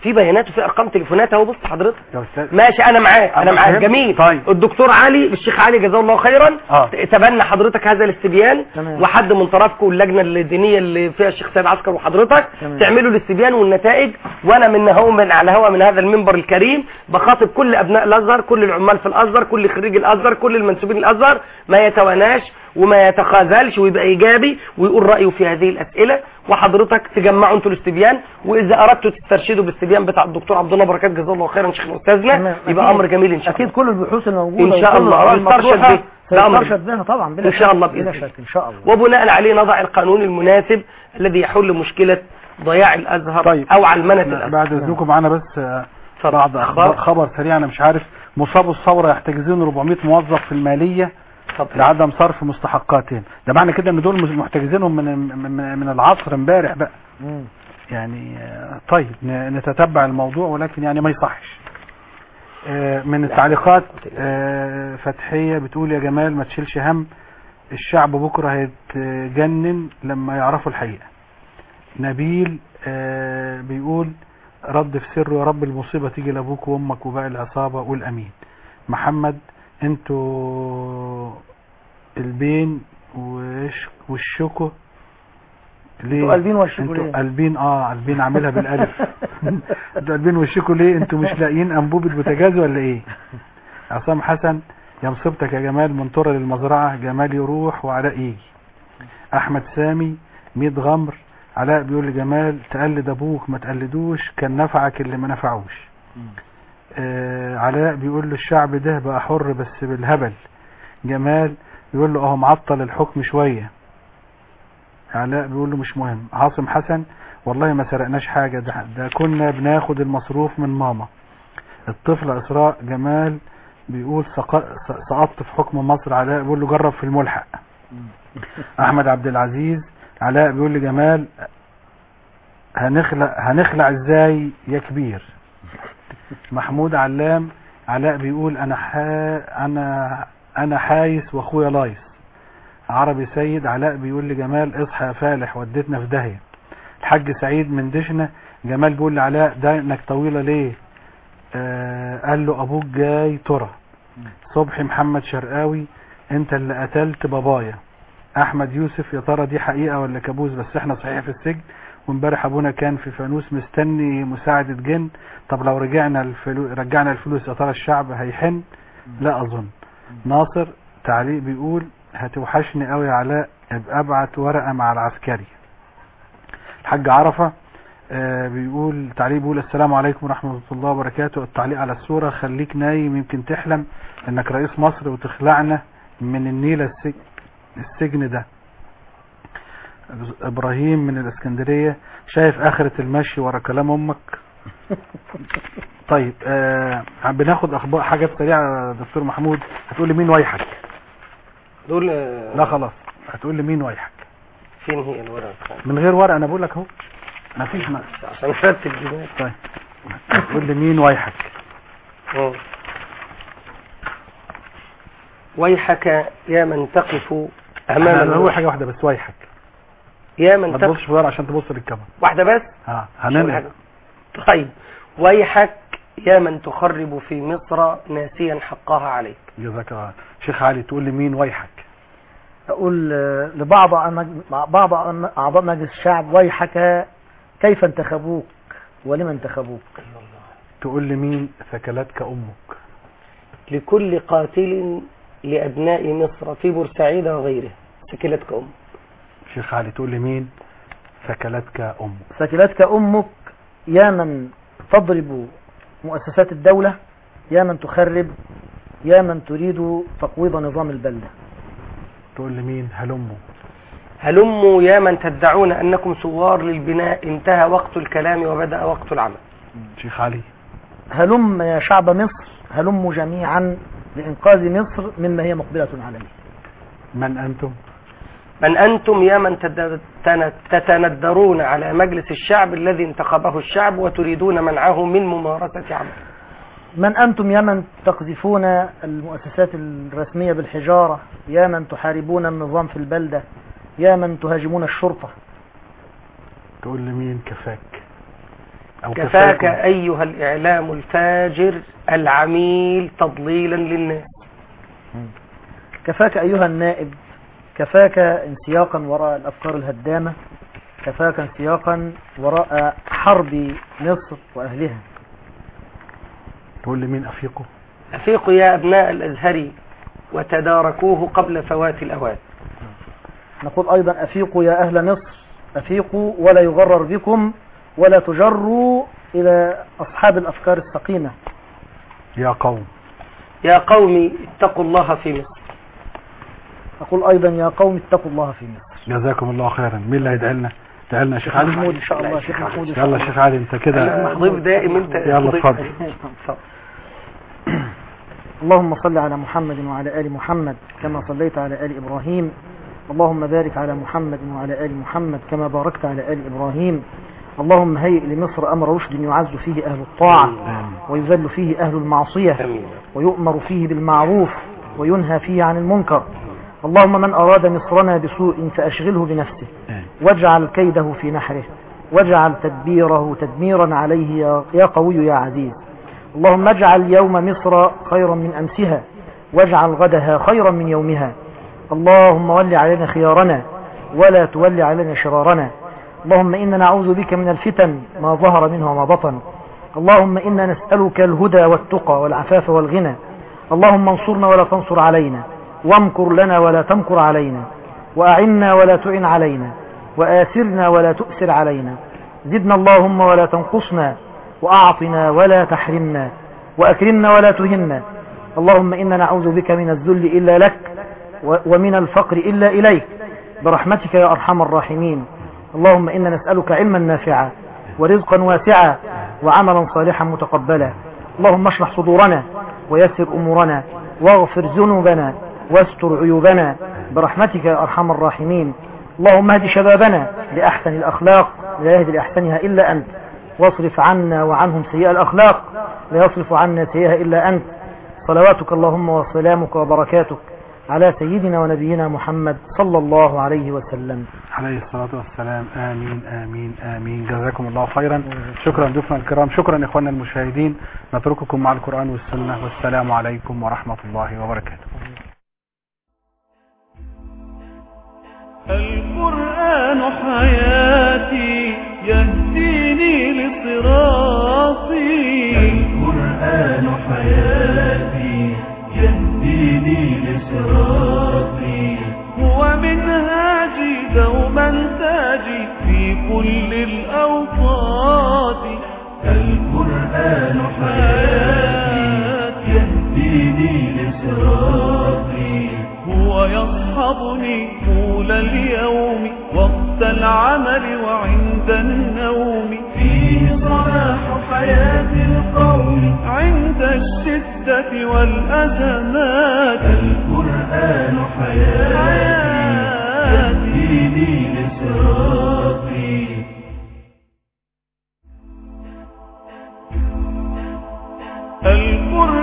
في بيانات وفي ارقام تليفونات اهو. بص حضرتك يا أستاذ. ماشي، انا معاك انا معاك فهمت. جميل. طيب. الدكتور علي الشيخ علي جزاه الله خيرا تبنى حضرتك هذا الاستبيان، تمام. وحد من طرفكم اللجنه الدينيه اللي فيها الشيخ سيد عسكر وحضرتك تمام. تعملوا الاستبيان والنتائج. وانا من على هوا من هذا المنبر الكريم بخاطب كل ابناء الازهر، كل العمال في الازهر، كل خريج الازهر، كل المنسوبين الازهر، ما يتواناش وما يتخاذلش ويبقى ايجابي ويقول رايه في هذه الاسئله. وحضرتك تجمعوا انتوا الاستبيان، واذا اردتوا تسترشدوا بالاستبيان بتاع الدكتور عبد الله بركات جزاه الله خيرا شيخنا استاذنا يبقى امر جميل ان شاء الله. اكيد كل البحوث الموجوده ان شاء الله يسترشد سيسترشد بها طبعا ان شاء الله بلا باذن شك ان شاء الله. وبناء عليه نضع القانون المناسب الذي يحل مشكله ضياع الازهر طيب. او علمنه الازهر. بعد اذنكم معانا بس بعض خبر سريع. انا مش عارف مصاب الثوره يحتجزون 400 موظف في الماليه لعدم صرف مستحقاتهم. ده معنى كده ان دول مش محتجزينهم من العصر امبارح بقى. يعني طيب نتتبع الموضوع، ولكن يعني ما يصحش. من التعليقات فتحية بتقول يا جمال ما تشيلش هم، الشعب بكرة هيتجنن لما يعرفوا الحقيقة. نبيل بيقول رد في سره يا رب المصيبة تيجي لابوك وامك وباقي العصابة والامين. محمد انتوا البين والشكو ليه؟ انتوا قلبين والشكو ليه؟ انتوا قلبين قلبين عاملها بالالف. انتوا قلبين والشكو ليه؟ انتوا مش لاقيين انبوبة بوتاجاز ولا ايه؟ عصام حسن يا مصيبتك يا جمال، منطرة للمزرعة، جمال يروح وعلاء يجي. احمد سامي 100 غمر، علاء بيقول لجمال تقلد ابوك ما تقلدوش، كان نفعك اللي ما نفعوش. علاء بيقول له الشعب ده بقى حر بس بالهبل. جمال بيقول له اهو معطل الحكم شوية. علاء بيقول له مش مهم. عاصم حسن والله ما سرقناش حاجة، ده كنا بناخد المصروف من ماما. الطفلة اسراء جمال بيقول سقطت في حكم مصر. علاء بيقول له جرب في الملحق. احمد عبد العزيز علاء بيقول لي جمال هنخلع ازاي يا كبير. محمود علام علاء بيقول انا حايس واخويا لايس. عربي سيد علاء بيقول لي جمال اصحى يا فالح وديتنا في داهيه. الحاج سعيد من دشنا جمال بيقول لي علاء دقنك طويله ليه؟ قال له ابوك جاي ترى. صبحي محمد شرقاوي انت اللي قتلت بابايا. احمد يوسف يا ترى دي حقيقه ولا كابوس؟ بس احنا صحيح في السجن، وامبارح ابونا كان في فانوس مستني مساعده جن. طب لو رجعنا الفلوس يا ترى الشعب هيحن؟ لا اظن. ناصر تعليق بيقول هتوحشني قوي يا علاء، ابقى ابعت ورقه مع العسكري. الحاج عرفه بيقول تعليق بيقول السلام عليكم ورحمه الله وبركاته. التعليق على الصوره خليك نايم يمكن تحلم انك رئيس مصر وتخلعنا من النيله السجن ده. ابراهيم من الاسكندريه شايف اخرة المشي ورا كلام امك. طيب بناخد اخبار حاجات سريعه يا دكتور محمود. هتقول لي مين ويحك؟ دول لا خلاص هتقول لي مين ويحك. فين هي الورقه؟ من غير ورقه انا بقول لك اهو مفيش عشان نرتب دماغي. طيب هتقول لي مين ويحك؟ ويحك يا من تقف امام هو حاجه واحده بس. ويحك يا من ما تبصش في ورقه عشان تبص للكاميرا. واحده بس. هننقل. طيب ويحك يا من تخرب في مصر ناسيا حقها عليك. جزاك الله. شيخ علي تقول لي مين ويحك؟ اقول لبعض اعضاء مجلس الشعب ويحك كيف انتخبوك ولما انتخبوك. تقول لي مين ثكلتك امك؟ لكل قاتل لابناء مصر في بورسعيد وغيره ثكلتك امك. شيخ علي تقول لي مين ثكلتك امك؟ ثكلتك امك يا من تضرب مؤسسات الدولة، يا من تخرب، يا من تريد تقويض نظام البلدة. تقول لي مين هلموا يا من تدعون أنكم ثوار للبناء، انتهى وقت الكلام وبدأ وقت العمل. شيخ علي هلم يا شعب مصر، هلموا جميعا لإنقاذ مصر مما هي مقبلة عليه. من أنتم؟ من أنتم يا من تتندرون على مجلس الشعب الذي انتخبه الشعب وتريدون منعه من ممارسة عمله. من أنتم يا من تقذفون المؤسسات الرسمية بالحجارة، يا من تحاربون النظام في البلدة، يا من تهاجمون الشرطة. تقول لي مين كفاك؟ كفاك أيها الإعلام الفاجر العميل تضليلا للناس. كفاك أيها النائب، كفاك انسياقا وراء الأفكار الهدامة، كفاك انسياقا وراء حرب مصر وأهلها. تقول لي مين أفيقوا؟ أفيقوا يا أبناء الأزهر وتداركوه قبل فوات الأوان. نقول أيضا أفيقوا يا أهل مصر، أفيقوا ولا يغرر بكم ولا تجروا إلى أصحاب الأفكار السقيمة. يا قوم، يا قوم اتقوا الله في مصر. أقول أيضا يا قوم اتقوا الله في مصر. جزاكم الله خيرا. مين اللي هيدعي لنا؟ ادعي لنا شيخ علي محمود إن شاء الله. شيخ محمود إن شاء يلا الله. شيخ علي أنت كده ضيف دائم أنت. يلا اتفضل. اللهم صل على محمد وعلى آل محمد كما صليت على آل إبراهيم. اللهم بارك على محمد وعلى آل محمد كما باركت على آل إبراهيم. اللهم هيئ لمصر أمر رشد يعز فيه أهل الطاعة ويذل فيه أهل المعصية ويؤمر فيه بالمعروف وينهى فيه عن المنكر. اللهم من أراد مصرنا بسوء فأشغله بنفسه واجعل كيده في نحره واجعل تدبيره تدميرا عليه يا قوي يا عزيز. اللهم اجعل يوم مصر خيرا من أمسها واجعل غدها خيرا من يومها. اللهم ول علينا خيارنا ولا تول علينا شرارنا. اللهم إنا نعوذ بك من الفتن ما ظهر منها وما بطن. اللهم إنا نسألك الهدى والتقى والعفاف والغنى. اللهم انصرنا ولا تنصر علينا وامكر لنا ولا تمكر علينا وأعنا ولا تعن علينا وآثرنا ولا تؤثر علينا. زدنا اللهم ولا تنقصنا وأعطنا ولا تحرمنا وأكرمنا ولا تهنا. اللهم إنا نعوذ بك من الذل إلا لك ومن الفقر إلا إليك برحمتك يا أرحم الراحمين. اللهم إنا نسألك علما نافعا ورزقا واسعا وعملا صالحا متقبلا. اللهم اشرح صدورنا ويسر أمورنا واغفر ذنوبنا واستر عيوبنا برحمتك يا أرحم الراحمين. اللهم اهد شبابنا لأحسن الأخلاق لا يهدي لأحسنها إلا أنت واصرف عنا وعنهم سيئة الأخلاق لا يصرف عنا سيئها إلا أنت. صلواتك اللهم وسلامك وبركاتك على سيدنا ونبينا محمد صلى الله عليه وسلم عليه الصلاة والسلام. آمين آمين آمين. جزاكم الله خيرا. شكرا ضيوفنا الكرام، شكرا إخواننا المشاهدين. نترككم مع القرآن والسنة والسلام عليكم ورحمة الله وبركاته. القرآن حياتي يهديني لصراطي. القرآن حياتي يهديني لصراطي. هو منهاجي دوما تاجي في كل الأوقات. القرآن حياتي يهديني لصراطي. هو يصحبني طول اليوم وقت العمل وعند النوم. فيه صلاح حياة القوم عند الشدة والأزمات. القرآن حياتي يهديني لصراطي. القرآن